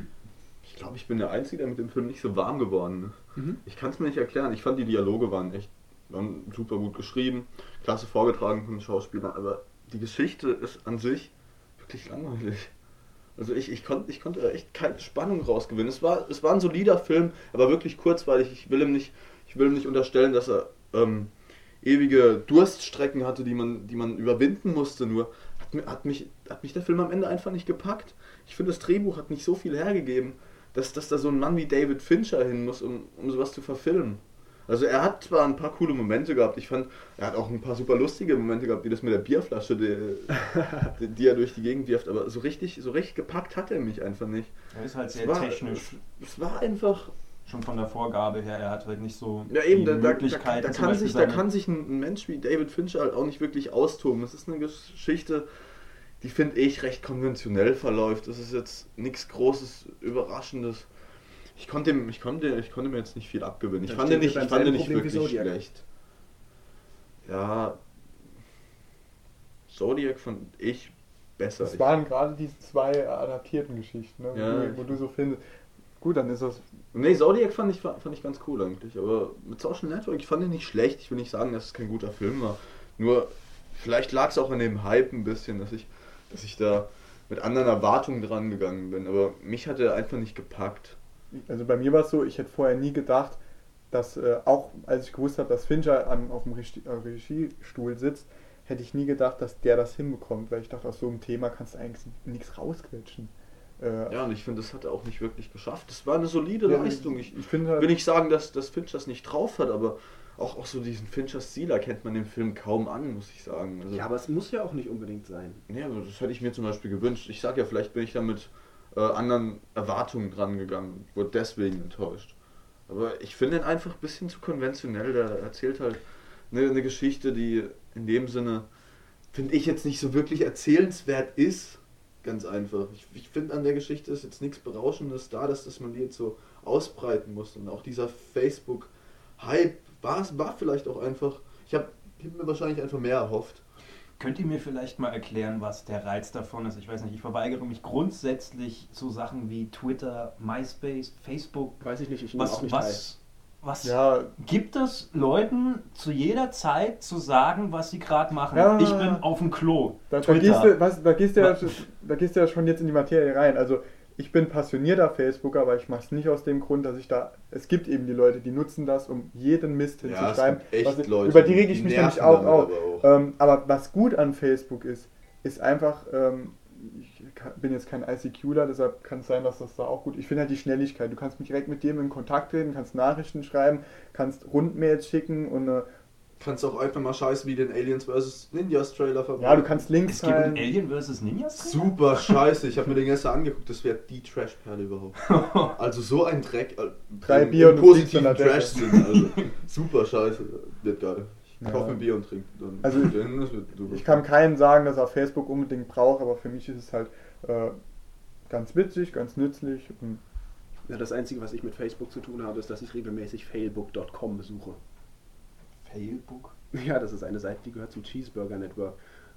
Speaker 3: Ich glaube, ich bin der Einzige, der mit dem Film nicht so warm geworden ist. Mhm. Ich kann es mir nicht erklären. Ich fand, die Dialoge waren echt waren super gut geschrieben, klasse vorgetragen von den Schauspielern, aber die Geschichte ist an sich wirklich langweilig. Also ich, ich, konnt, ich konnte echt keine Spannung rausgewinnen. Es war, es war ein solider Film, aber wirklich kurzweilig. Ich will ihm nicht, ich will ihm nicht unterstellen, dass er ähm, ewige Durststrecken hatte, die man, die man überwinden musste. Nur hat, hat, mich, hat mich der Film am Ende einfach nicht gepackt. Ich finde, das Drehbuch hat nicht so viel hergegeben, dass, dass da so ein Mann wie David Fincher hin muss, um, um sowas zu verfilmen. Also er hat zwar ein paar coole Momente gehabt, ich fand, er hat auch ein paar super lustige Momente gehabt, wie das mit der Bierflasche, die, die, die er durch die Gegend wirft, aber so richtig, so richtig gepackt hat er mich einfach nicht.
Speaker 2: Er ist halt sehr
Speaker 3: es war,
Speaker 2: technisch.
Speaker 3: Es, es war einfach...
Speaker 2: Schon von der Vorgabe her, er hat halt nicht so
Speaker 3: ja, eben,
Speaker 2: die
Speaker 3: da,
Speaker 2: Möglichkeit.
Speaker 3: Da, da, da, kann sich, da kann sich ein Mensch wie David Fincher halt auch nicht wirklich austoben. Das ist eine Geschichte, die finde ich recht konventionell verläuft. Das ist jetzt nichts Großes, Überraschendes. Ich konnte, ich, konnte, ich konnte mir jetzt nicht viel abgewinnen. Ich fand den nicht, ich fand den nicht wirklich schlecht. Ja, Zodiac fand ich besser.
Speaker 1: Das waren gerade die zwei adaptierten Geschichten, ne?
Speaker 3: Ja.
Speaker 1: wo, du, wo du so findest. Gut, dann ist das...
Speaker 3: Nee, Zodiac fand ich, fand ich ganz cool eigentlich, aber mit Social Network, ich fand den nicht schlecht. Ich will nicht sagen, dass es kein guter Film war. Nur, vielleicht lag es auch an dem Hype ein bisschen, dass ich, dass ich da mit anderen Erwartungen dran gegangen bin. Aber mich hat er einfach nicht gepackt.
Speaker 1: Also bei mir war es so, ich hätte vorher nie gedacht, dass, äh, auch als ich gewusst habe, dass Fincher an, auf dem Regie, äh, Regiestuhl sitzt, hätte ich nie gedacht, dass der das hinbekommt, weil ich dachte, aus so einem Thema kannst du eigentlich nichts rausquetschen. Äh,
Speaker 3: ja, und ich finde, das hat er auch nicht wirklich geschafft. Das war eine solide ja, Leistung. Ich,
Speaker 1: ich finde halt,
Speaker 3: will nicht sagen, dass, dass Fincher es nicht drauf hat, aber auch, auch so diesen Fincher-Stil erkennt man den Film kaum an, muss ich sagen. Also,
Speaker 4: ja, aber es muss ja auch nicht unbedingt sein.
Speaker 3: Ja, das hätte ich mir zum Beispiel gewünscht. Ich sage ja, vielleicht bin ich da mit äh, anderen Erwartungen dran gegangen, wurde deswegen enttäuscht. Aber ich finde ihn einfach ein bisschen zu konventionell. Der erzählt halt eine, eine Geschichte, die in dem Sinne, finde ich, jetzt nicht so wirklich erzählenswert ist. Ganz einfach. Ich, ich finde, an der Geschichte ist jetzt nichts Berauschendes da, dass das man die jetzt so ausbreiten muss. Und auch dieser Facebook-Hype war, war vielleicht auch einfach, ich habe hab mir wahrscheinlich einfach mehr erhofft.
Speaker 2: Könnt ihr mir vielleicht mal erklären, was der Reiz davon ist? Ich weiß nicht, ich verweigere mich grundsätzlich zu Sachen wie Twitter, MySpace, Facebook.
Speaker 4: Weiß ich nicht, ich
Speaker 2: was,
Speaker 4: auch nicht
Speaker 2: was, was
Speaker 1: ja.
Speaker 2: Gibt es Leuten zu jeder Zeit zu sagen, was sie gerade machen?
Speaker 1: Ja.
Speaker 2: Ich bin auf dem Klo.
Speaker 1: Da, da, gehst du, was, da, gehst du ja, da gehst du ja schon jetzt in die Materie rein. Also ich bin passionierter Facebooker, aber ich mache es nicht aus dem Grund, dass ich da... Es gibt eben die Leute, die nutzen das, um jeden Mist hinzuschreiben.
Speaker 3: Ja, echt
Speaker 1: ich,
Speaker 3: Leute,
Speaker 1: über die rege ich mich nämlich auch auf.
Speaker 3: Aber, auch.
Speaker 1: Ähm, aber was gut an Facebook ist, ist einfach... Ähm, ich bin jetzt kein I C Qler, deshalb kann es sein, dass das da auch gut ist. Ich finde halt die Schnelligkeit. Du kannst mich direkt mit dem in Kontakt treten, kannst Nachrichten schreiben, kannst Rundmails schicken und... Äh,
Speaker 3: kannst auch einfach mal Scheiße wie den Aliens versus. Ninjas Trailer verbreiten.
Speaker 1: Ja, du kannst Links
Speaker 2: Es gibt einen Alien versus. Ninjas Trailer?
Speaker 3: Super scheiße, ich habe mir den gestern angeguckt, das wäre die Trashperle überhaupt. Also so ein Dreck.
Speaker 1: Drei Bier und
Speaker 3: positiven Trash sind. Also super scheiße, wird geil. Ich
Speaker 1: ja.
Speaker 3: kaufe ein Bier und trinke dann.
Speaker 1: Also ich, ich kann keinem sagen, dass er Facebook unbedingt braucht, aber für mich ist es halt äh, ganz witzig, ganz nützlich. Und
Speaker 4: ja, das Einzige, was ich mit Facebook zu tun habe, ist, dass ich regelmäßig failbook Punkt com besuche.
Speaker 2: Failbook?
Speaker 4: Ja, das ist eine Seite, die gehört zum Cheeseburger Network,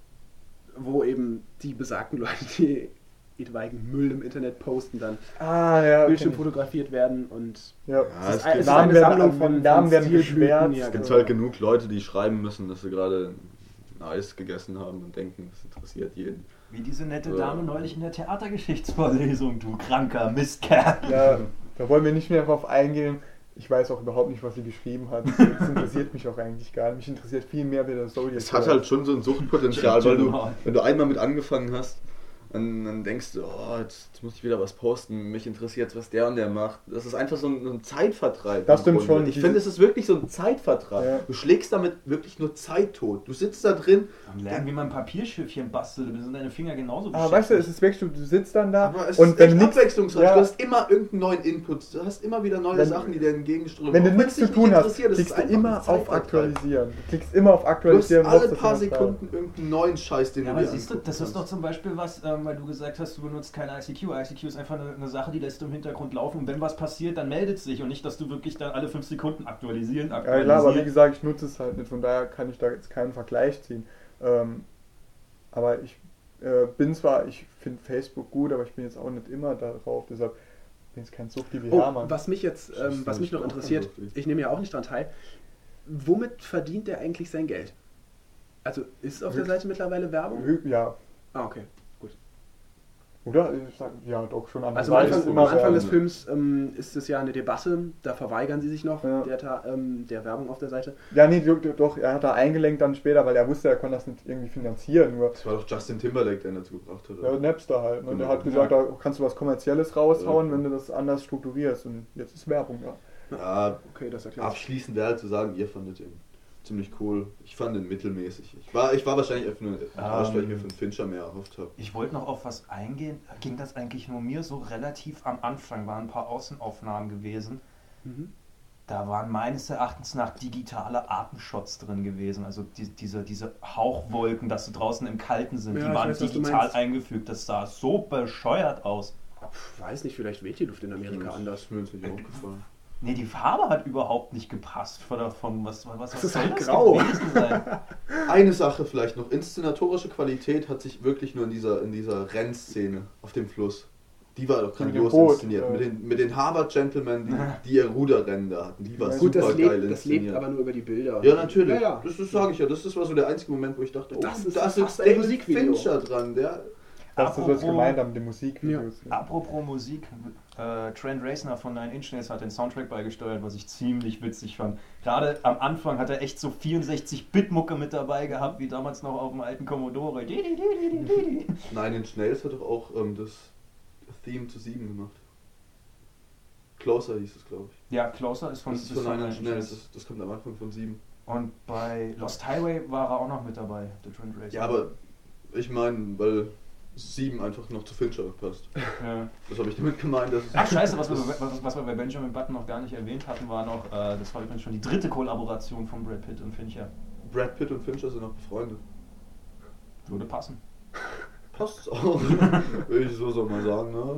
Speaker 4: wo eben die besagten Leute, die etwaigen Müll im Internet posten, dann
Speaker 1: ah, ja,
Speaker 4: Bildschirm
Speaker 1: okay.
Speaker 4: fotografiert werden und
Speaker 1: ja.
Speaker 4: es ist,
Speaker 3: es
Speaker 4: es ist
Speaker 1: Namen
Speaker 4: eine
Speaker 1: werden,
Speaker 4: Sammlung von,
Speaker 1: Namen
Speaker 4: von
Speaker 1: werden geschwärzt.
Speaker 4: Ja,
Speaker 3: es gibt
Speaker 4: genau.
Speaker 3: halt genug Leute, die schreiben müssen, dass sie gerade Eis gegessen haben und denken, das interessiert jeden.
Speaker 2: Wie diese nette
Speaker 3: Ja.
Speaker 2: Dame neulich in der Theatergeschichtsvorlesung, du kranker Mistkerl.
Speaker 1: Ja, da wollen wir nicht mehr drauf eingehen. Ich weiß auch überhaupt nicht, was sie geschrieben hat. Das interessiert mich auch eigentlich gar nicht. Mich interessiert viel mehr, wie der Zodiac.
Speaker 3: Es hat halt schon so ein Suchtpotenzial, weil du,
Speaker 2: Genau.
Speaker 3: wenn du einmal mit angefangen hast, dann, dann denkst du, oh, jetzt, jetzt muss ich wieder was posten, mich interessiert, was der und der macht. Das ist einfach so ein, so ein Zeitvertreib.
Speaker 1: Das
Speaker 3: im
Speaker 1: stimmt
Speaker 3: Grunde.
Speaker 1: schon.
Speaker 3: Ich finde, es ist wirklich so ein Zeitvertreib.
Speaker 1: Ja.
Speaker 3: Du schlägst damit wirklich nur Zeit tot. Du sitzt da drin.
Speaker 2: Am Lernen, wie man ein Papierschiffchen bastelt, da sind deine Finger genauso
Speaker 1: Aber weißt du, es ist wirklich, du, du sitzt dann da
Speaker 3: Aber es
Speaker 1: und
Speaker 3: ist
Speaker 1: wenn
Speaker 3: echt
Speaker 1: nichts,
Speaker 3: abwechslungsreich.
Speaker 1: ja,
Speaker 3: Du hast immer irgendeinen neuen Input. Du hast immer wieder neue
Speaker 1: Wenn-
Speaker 3: Sachen, die dir entgegenströmen.
Speaker 1: wenn du
Speaker 3: Auch
Speaker 1: nichts
Speaker 3: es
Speaker 1: zu
Speaker 3: dich
Speaker 1: tun
Speaker 3: nicht
Speaker 1: hast,
Speaker 3: interessiert, es ist
Speaker 1: klickst du
Speaker 3: einfach
Speaker 1: immer
Speaker 3: ein
Speaker 1: auf
Speaker 3: Zeitvertreib.
Speaker 1: Aktualisieren. Du klickst immer auf
Speaker 3: Du hast
Speaker 1: Aktualisieren.
Speaker 3: alle
Speaker 1: hoffst, dass
Speaker 3: paar
Speaker 1: was da ist.
Speaker 3: Sekunden irgendeinen neuen Scheiß, den
Speaker 2: Ja,
Speaker 3: du
Speaker 2: aber
Speaker 3: dir
Speaker 2: siehst du,
Speaker 3: angucken
Speaker 2: das ist doch
Speaker 3: kannst.
Speaker 2: zum Beispiel was, ähm, weil du gesagt hast, du benutzt kein I C Q. I C Q ist einfach eine, eine Sache, die lässt du im Hintergrund laufen und wenn was passiert, dann meldet es sich und nicht, dass du wirklich dann alle fünf Sekunden aktualisieren,
Speaker 1: Ja
Speaker 2: aktualisieren.
Speaker 1: klar, aber wie gesagt, ich nutze es halt nicht, von daher kann ich da jetzt keinen Vergleich ziehen. Ähm, aber ich äh, bin zwar, ich finde Facebook gut, aber ich bin jetzt auch nicht immer darauf, deshalb bin ich kein Suchti wie
Speaker 4: Oh,
Speaker 1: Hermann.
Speaker 4: was mich jetzt, ähm, was mich noch interessiert, ich nehme ja auch nicht dran teil, womit verdient der eigentlich sein Geld? Also ist auf der Seite mittlerweile Werbung?
Speaker 1: Hü- Ja,
Speaker 4: Ah, okay.
Speaker 1: oder? Ich sag, ja, doch schon an der
Speaker 4: Also am
Speaker 1: Seite
Speaker 4: Anfang,
Speaker 1: ist
Speaker 4: am
Speaker 1: immer
Speaker 4: Anfang
Speaker 1: Werbung.
Speaker 4: des Films ähm, ist es ja eine Debatte, da verweigern sie sich noch
Speaker 1: Ja.
Speaker 4: der, Ta- ähm, der Werbung auf der Seite.
Speaker 1: Ja, nee, doch, doch, er hat da eingelenkt dann später, weil er wusste, er konnte das nicht irgendwie finanzieren. Nur
Speaker 3: Das war doch Justin Timberlake, der ihn dazu gebracht hat.
Speaker 1: ja,
Speaker 3: Oder?
Speaker 1: Napster halt. Ne? Der
Speaker 3: Genau.
Speaker 1: hat gesagt, da kannst du was Kommerzielles raushauen,
Speaker 3: Ja.
Speaker 1: wenn du das anders strukturierst. Und jetzt ist Werbung, ja.
Speaker 3: Ja,
Speaker 4: Okay, das erklärt.
Speaker 3: abschließend wäre halt zu sagen, ihr fandet ihn ziemlich cool. Ich fand ihn mittelmäßig. Ich war, ich war wahrscheinlich einfach nur enttäuscht, weil ich mir von Fincher mehr erhofft habe.
Speaker 2: Ich wollte noch auf was eingehen. Ging das eigentlich nur mir so relativ am Anfang? Waren ein paar Außenaufnahmen gewesen.
Speaker 4: Mhm.
Speaker 2: Da waren meines Erachtens nach digitale Artenshots drin gewesen. Also die, diese, diese Hauchwolken, dass sie draußen im Kalten sind,
Speaker 4: Ja,
Speaker 2: die
Speaker 4: ich
Speaker 2: waren
Speaker 4: weiß, was du
Speaker 2: digital
Speaker 4: meinst.
Speaker 2: eingefügt. Das sah so bescheuert aus.
Speaker 4: Pff, weiß nicht, vielleicht weht die Luft in Amerika
Speaker 3: Das
Speaker 4: anders.
Speaker 3: ist mir jetzt nicht aufgefallen.
Speaker 2: Nee, die Farbe hat überhaupt nicht gepasst von davon. Was, was, was
Speaker 4: Das ist
Speaker 2: soll
Speaker 4: halt
Speaker 2: das
Speaker 4: grau.
Speaker 2: gewesen sein?
Speaker 3: Eine Sache vielleicht noch, inszenatorische Qualität hat sich wirklich nur in dieser, in dieser Rennszene auf dem Fluss. Die war doch
Speaker 1: Mit dem
Speaker 3: grandios
Speaker 1: Boot,
Speaker 3: inszeniert.
Speaker 1: ja.
Speaker 3: Mit den, mit den Harvard Gentlemen, die, die ihr Ruderrennen da hatten. Die war
Speaker 1: Ja,
Speaker 4: Gut,
Speaker 3: super
Speaker 4: das
Speaker 3: geil
Speaker 4: lebt, das
Speaker 3: inszeniert.
Speaker 4: lebt aber nur über die Bilder.
Speaker 3: Ja, natürlich.
Speaker 4: Ja, ja.
Speaker 3: Das, das sage ich ja. Das ist war so der einzige Moment, wo ich dachte, oh,
Speaker 4: Das ist
Speaker 3: da
Speaker 4: fast
Speaker 3: sitzt
Speaker 4: ein
Speaker 3: David
Speaker 4: Musikvideo.
Speaker 3: Fincher dran. Der,
Speaker 1: Das ist das
Speaker 2: Apropos-
Speaker 1: gemeint haben, die Musikvideos. Ja.
Speaker 2: Apropos Musik, äh, Trent Reznor von Nine Inch Nails hat den Soundtrack beigesteuert, was ich ziemlich witzig fand. Gerade am Anfang hat er echt so vierundsechzig-Bit-Mucke mit dabei gehabt, wie damals noch auf dem alten Commodore. Di, di, di, di, di, di.
Speaker 3: Nine Inch Nails hat doch auch ähm, das Theme zu sieben gemacht. Closer hieß es, glaube ich.
Speaker 2: Ja, Closer ist von,
Speaker 3: Das ist
Speaker 2: ist
Speaker 3: von
Speaker 2: von
Speaker 3: Nine
Speaker 2: Nine
Speaker 3: Inch Nails. Das, das kommt am Anfang von sieben.
Speaker 2: Und bei Lost Highway war er auch noch mit dabei, der Trent Reznor.
Speaker 3: Ja, aber ich meine, weil sieben einfach noch zu Fincher passt.
Speaker 2: Ja.
Speaker 3: Das habe ich damit gemeint. Dass es
Speaker 2: Ach scheiße, was wir, was, was wir bei Benjamin Button noch gar nicht erwähnt hatten, war noch, äh, das war übrigens schon die dritte Kollaboration von Brad Pitt und Fincher.
Speaker 3: Brad Pitt und Fincher sind noch befreundet.
Speaker 2: Würde passen.
Speaker 3: Passt auch. Würde ich so so mal sagen. Ne?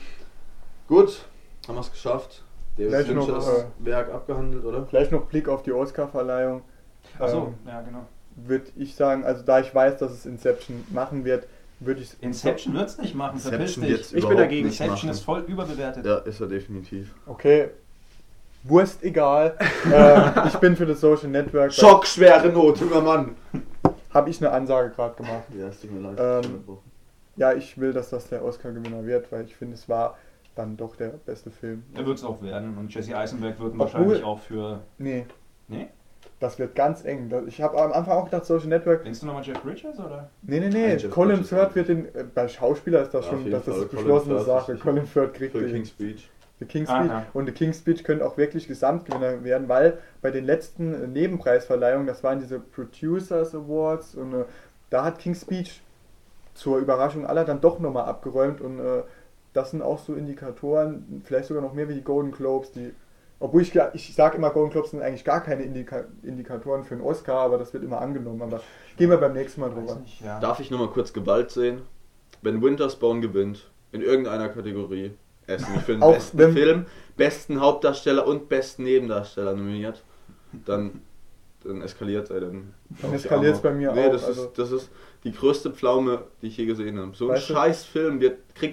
Speaker 3: Gut, haben wir es geschafft. David
Speaker 1: Vielleicht noch,
Speaker 3: Finchers
Speaker 1: äh,
Speaker 3: Werk abgehandelt, oder?
Speaker 1: Vielleicht noch Blick auf die Oscar-Verleihung.
Speaker 2: Achso,
Speaker 1: Ähm,
Speaker 2: ja genau.
Speaker 1: würde ich sagen, also da ich weiß, dass es Inception machen wird, würde ich
Speaker 2: Inception wird's nicht machen, verpiss
Speaker 3: Inception
Speaker 2: dich.
Speaker 3: wird's
Speaker 4: Ich bin
Speaker 3: überhaupt
Speaker 4: dagegen.
Speaker 3: nicht
Speaker 2: Inception
Speaker 3: machen.
Speaker 2: ist voll überbewertet.
Speaker 3: Ja, ist er definitiv.
Speaker 1: Okay, Wurst egal. ähm, ich bin für das Social Network.
Speaker 3: Schockschwere Not, junger Mann!
Speaker 1: Habe ich eine Ansage gerade gemacht.
Speaker 3: Ja, es tut mir leid.
Speaker 1: Ähm,
Speaker 3: ich bin unterbrochen.
Speaker 1: Ja, ich will, dass das der Oscar-Gewinner wird, weil ich finde, es war dann doch der beste Film.
Speaker 2: Er wird es auch werden und Jesse Eisenberg wird ihn
Speaker 1: Obwohl-
Speaker 2: wahrscheinlich auch für...
Speaker 1: Nee,
Speaker 2: Nee?
Speaker 1: das wird ganz eng. Das- Ich habe am Anfang auch gedacht, Social Network.
Speaker 2: Denkst du nochmal Jeff Bridges oder?
Speaker 1: Nee, nee,
Speaker 3: Nein,
Speaker 1: nee.
Speaker 3: Jeff
Speaker 1: Colin
Speaker 3: Bridges
Speaker 1: Firth
Speaker 3: auch.
Speaker 1: wird den. Äh, bei Schauspieler ist das
Speaker 3: Ja, auf
Speaker 1: schon,
Speaker 3: jeden
Speaker 1: das
Speaker 3: Fall.
Speaker 1: ist
Speaker 3: Colin
Speaker 1: beschlossene
Speaker 3: Firth
Speaker 1: Sache.
Speaker 3: ist-
Speaker 1: Colin Firth kriegt
Speaker 3: Für
Speaker 1: den.
Speaker 3: King's Speech.
Speaker 1: The King's
Speaker 2: Aha.
Speaker 1: Speech. Und The King's Speech könnte auch wirklich Gesamtgewinner werden, weil bei den letzten äh, Nebenpreisverleihungen, das waren diese Producers Awards, und äh, da hat King's Speech zur Überraschung aller dann doch nochmal abgeräumt, und äh, das sind auch so Indikatoren, vielleicht sogar noch mehr wie die Golden Globes, die, obwohl ich, ich sage immer, Golden Globes sind eigentlich gar keine Indika Indikatoren für einen Oscar, aber das wird immer angenommen, aber gehen wir beim nächsten Mal
Speaker 2: Weiß
Speaker 1: drüber.
Speaker 2: nicht, ja.
Speaker 3: Darf ich nochmal kurz Gewalt sehen? Wenn Winterspawn gewinnt, in irgendeiner Kategorie, er ist nämlich für den
Speaker 1: Auch
Speaker 3: besten
Speaker 1: wenn-
Speaker 3: Film, besten Hauptdarsteller und besten Nebendarsteller nominiert, dann, dann eskaliert er. Dann,
Speaker 1: Dann eskaliert's bei mir
Speaker 3: nee,
Speaker 1: auch,
Speaker 3: Das,
Speaker 1: also-
Speaker 3: ist, das ist die größte Pflaume, die ich je gesehen habe. So ein
Speaker 1: Weißt du-
Speaker 3: scheiß Film, der kriegt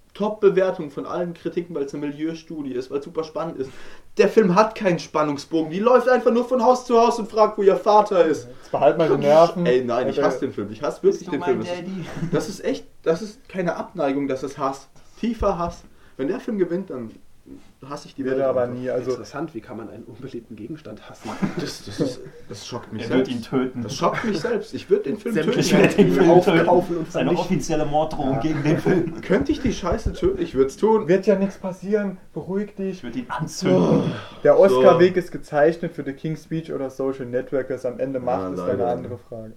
Speaker 3: Top-Bewertung von allen Kritiken, weil es eine Milieustudie ist, weil es super spannend ist. Der Film hat keinen Spannungsbogen. Die läuft einfach nur von Haus zu Haus und fragt, wo ihr Vater ist.
Speaker 1: Jetzt behalt mal die Nerven.
Speaker 3: Ey, nein, ich hasse den Film. Ich hasse wirklich den Film. Das ist,
Speaker 2: Daddy?
Speaker 3: das ist echt, das ist keine Abneigung, das ist Hass. Tiefer Hass. Wenn der Film gewinnt, dann hasse ich die
Speaker 1: Wird
Speaker 3: Welt.
Speaker 1: er aber
Speaker 3: einfach.
Speaker 1: nie. Also
Speaker 4: Interessant, wie kann man einen unbeliebten Gegenstand hassen?
Speaker 3: Das, das, ist, das schockt mich
Speaker 2: Er
Speaker 3: selbst.
Speaker 2: wird ihn töten.
Speaker 3: Das schockt mich selbst. Ich würde den Film
Speaker 4: Sämtliche
Speaker 3: töten.
Speaker 2: Ich werde den Film
Speaker 4: aufkaufen
Speaker 2: töten.
Speaker 4: und
Speaker 2: Das ist eine
Speaker 4: vernichten.
Speaker 2: offizielle Morddrohung
Speaker 1: Ja.
Speaker 2: gegen den Film.
Speaker 3: Könnte ich die Scheiße töten? Ich würde es tun.
Speaker 1: wird ja nichts passieren. Beruhig dich.
Speaker 2: Ich würde ihn anzünden.
Speaker 1: Der Oscar-Weg ist gezeichnet für The King's Speech oder Social Network. Wer es am Ende macht,
Speaker 3: Ja,
Speaker 1: ist
Speaker 3: leider.
Speaker 1: eine andere Frage.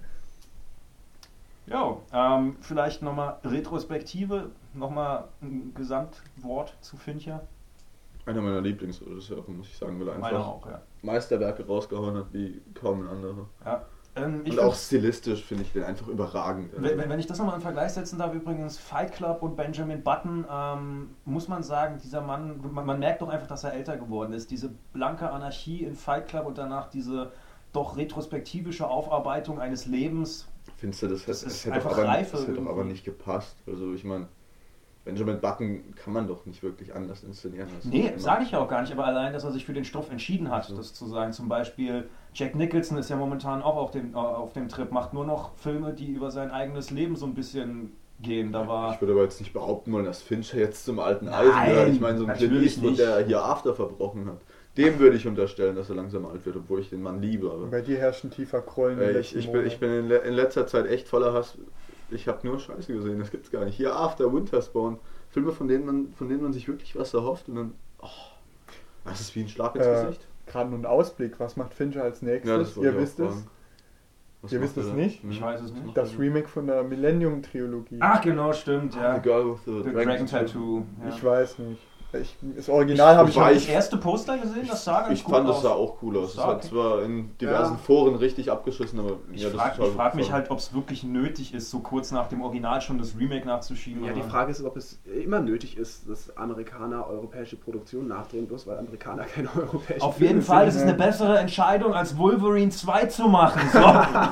Speaker 2: Ja, ähm, vielleicht nochmal Retrospektive, nochmal ein Gesamtwort zu Fincher.
Speaker 3: Einer meiner Lieblingsregisseure, muss ich sagen, weil er
Speaker 2: Meiner
Speaker 3: einfach
Speaker 2: auch, ja.
Speaker 3: Meisterwerke rausgehauen hat wie kaum ein anderer.
Speaker 2: ja. Ähm, ich
Speaker 3: Und auch
Speaker 2: find's-
Speaker 3: stilistisch finde ich den einfach überragend.
Speaker 2: Wenn, wenn- wenn ich das nochmal in Vergleich setzen darf, übrigens Fight Club und Benjamin Button, ähm, muss man sagen, dieser Mann, man, man merkt doch einfach, dass er älter geworden ist. Diese blanke Anarchie in Fight Club und danach diese doch retrospektivische Aufarbeitung eines Lebens.
Speaker 3: Findest du, das,
Speaker 2: Das
Speaker 3: das,
Speaker 2: ist
Speaker 3: hätte,
Speaker 2: einfach
Speaker 3: aber,
Speaker 2: Reife
Speaker 3: das hätte doch aber
Speaker 2: irgendwie.
Speaker 3: nicht gepasst. Also ich meine, Benjamin Button kann man doch nicht wirklich anders inszenieren. als
Speaker 2: Nee,
Speaker 3: immer.
Speaker 2: sage ich ja auch gar nicht, aber allein, dass er sich für den Stoff entschieden hat,
Speaker 3: So.
Speaker 2: das zu sagen. Zum Beispiel Jack Nicholson ist ja momentan auch auf dem, äh, auf dem Trip, macht nur noch Filme, die über sein eigenes Leben so ein bisschen gehen. Da war
Speaker 3: Ich würde aber jetzt nicht behaupten wollen, dass Fincher jetzt zum alten
Speaker 2: Nein,
Speaker 3: Eisen gehört. Ich meine, so ein Clint
Speaker 2: natürlich
Speaker 3: Eastwood,
Speaker 2: nicht.
Speaker 3: der hier After verbrochen hat, dem würde ich unterstellen, dass er langsam alt wird, obwohl ich den Mann liebe. Aber
Speaker 1: Und bei dir herrscht ein tiefer Grollen. in den
Speaker 3: Ey, ich,
Speaker 1: letzten
Speaker 3: ich, bin, ich bin in, le in letzter Zeit echt voller Hass. Ich habe nur Scheiße gesehen, das gibt's gar nicht. Hier After, Winterspawn, Filme, von denen man, von denen man sich wirklich was erhofft und dann, oh, das ist wie ein Schlag ins
Speaker 1: Äh,
Speaker 3: Gesicht.
Speaker 1: Gerade nur ein Ausblick. Was macht Fincher als nächstes?
Speaker 3: Ja, das wollte
Speaker 1: Ihr
Speaker 3: ich auch
Speaker 1: wisst es.
Speaker 3: fragen. Was
Speaker 1: Ihr
Speaker 3: macht
Speaker 1: wisst es
Speaker 3: er da?
Speaker 1: nicht?
Speaker 3: Nee.
Speaker 2: Ich weiß es nicht.
Speaker 1: Das Remake von der Millennium-Trilogie.
Speaker 2: Ach genau, stimmt, ja.
Speaker 3: The Girl with the,
Speaker 2: The
Speaker 3: Dragon,
Speaker 2: Dragon Tattoo. Ja.
Speaker 1: Ich weiß nicht. Ich, das Original habe ich
Speaker 3: war
Speaker 1: noch
Speaker 2: Das
Speaker 3: ich-
Speaker 2: erste Poster gesehen, das sah ganz
Speaker 3: Ich
Speaker 2: gut
Speaker 3: fand,
Speaker 2: aus.
Speaker 3: das sah auch cool aus. Es
Speaker 2: Sah
Speaker 3: hat
Speaker 2: okay.
Speaker 3: zwar in diversen
Speaker 4: Ja.
Speaker 3: Foren richtig abgeschissen, aber
Speaker 2: Ich
Speaker 3: ja, das
Speaker 2: frage
Speaker 3: ist halt
Speaker 2: frag mich
Speaker 3: voll-
Speaker 2: halt, ob es wirklich nötig ist, so kurz nach dem Original schon das Remake nachzuschieben.
Speaker 4: Ja, die
Speaker 2: aber-
Speaker 4: Frage ist, ob es immer nötig ist, dass Amerikaner europäische Produktionen nachdrehen, bloß weil Amerikaner keine europäischen
Speaker 2: Auf jeden
Speaker 4: Filme
Speaker 2: Fall ist
Speaker 4: sind.
Speaker 2: es eine bessere Entscheidung, als Wolverine zwei zu machen. So.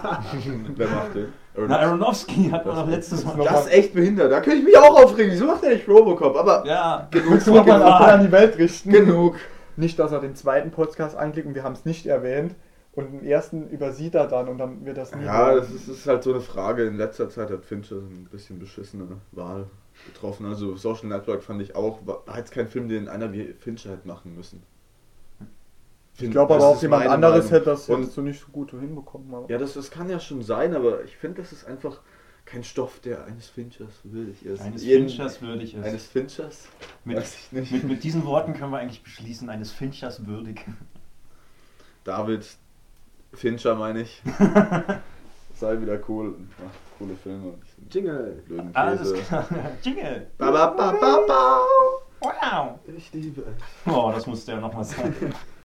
Speaker 3: Wer macht den?
Speaker 2: Na, Aronofsky hat man doch letztes Mal.
Speaker 3: Das ist echt behindert. Da könnte ich mich auch aufregen. Wieso macht er nicht Robocop? Aber
Speaker 2: Ja,
Speaker 1: Willst du nochmal einen
Speaker 2: Genug.
Speaker 1: Appell an die Welt richten?
Speaker 3: genug.
Speaker 1: Nicht, dass er den zweiten Podcast anklickt und wir haben es nicht erwähnt und den ersten übersieht er dann und dann wird das nie.
Speaker 3: Ja, das ist, das ist halt so eine Frage. In letzter Zeit hat Fincher ein bisschen beschissene Wahl getroffen. Also Social Network fand ich auch, war war jetzt kein Film, den einer wie Fincher hätte machen müssen.
Speaker 1: Ich glaube aber
Speaker 3: Das
Speaker 1: auch
Speaker 3: ist
Speaker 1: jemand
Speaker 3: meine
Speaker 1: anderes
Speaker 3: Meinung.
Speaker 1: hätte das
Speaker 3: Und-
Speaker 1: jetzt so nicht so gut hinbekommen. Aber
Speaker 3: Ja, das, das kann ja schon sein, aber ich finde, das ist einfach kein Stoff, der eines Finchers würdig ist.
Speaker 2: eines
Speaker 3: Jeden-
Speaker 2: Finchers würdig ist.
Speaker 3: Eines Finchers?
Speaker 2: mit,
Speaker 3: Weiß ich nicht.
Speaker 2: mit, mit diesen Worten können wir eigentlich beschließen, eines Finchers würdig.
Speaker 3: David Fincher meine ich. Sei wieder cool und macht coole Filme. und nicht so einen
Speaker 4: Jingle.
Speaker 3: blöden
Speaker 2: Alles
Speaker 3: Käse.
Speaker 2: klar. Jingle.
Speaker 3: Ba, ba, ba, ba, ba.
Speaker 2: Wow.
Speaker 3: Ich liebe es.
Speaker 2: Oh, das musste ja nochmal sein.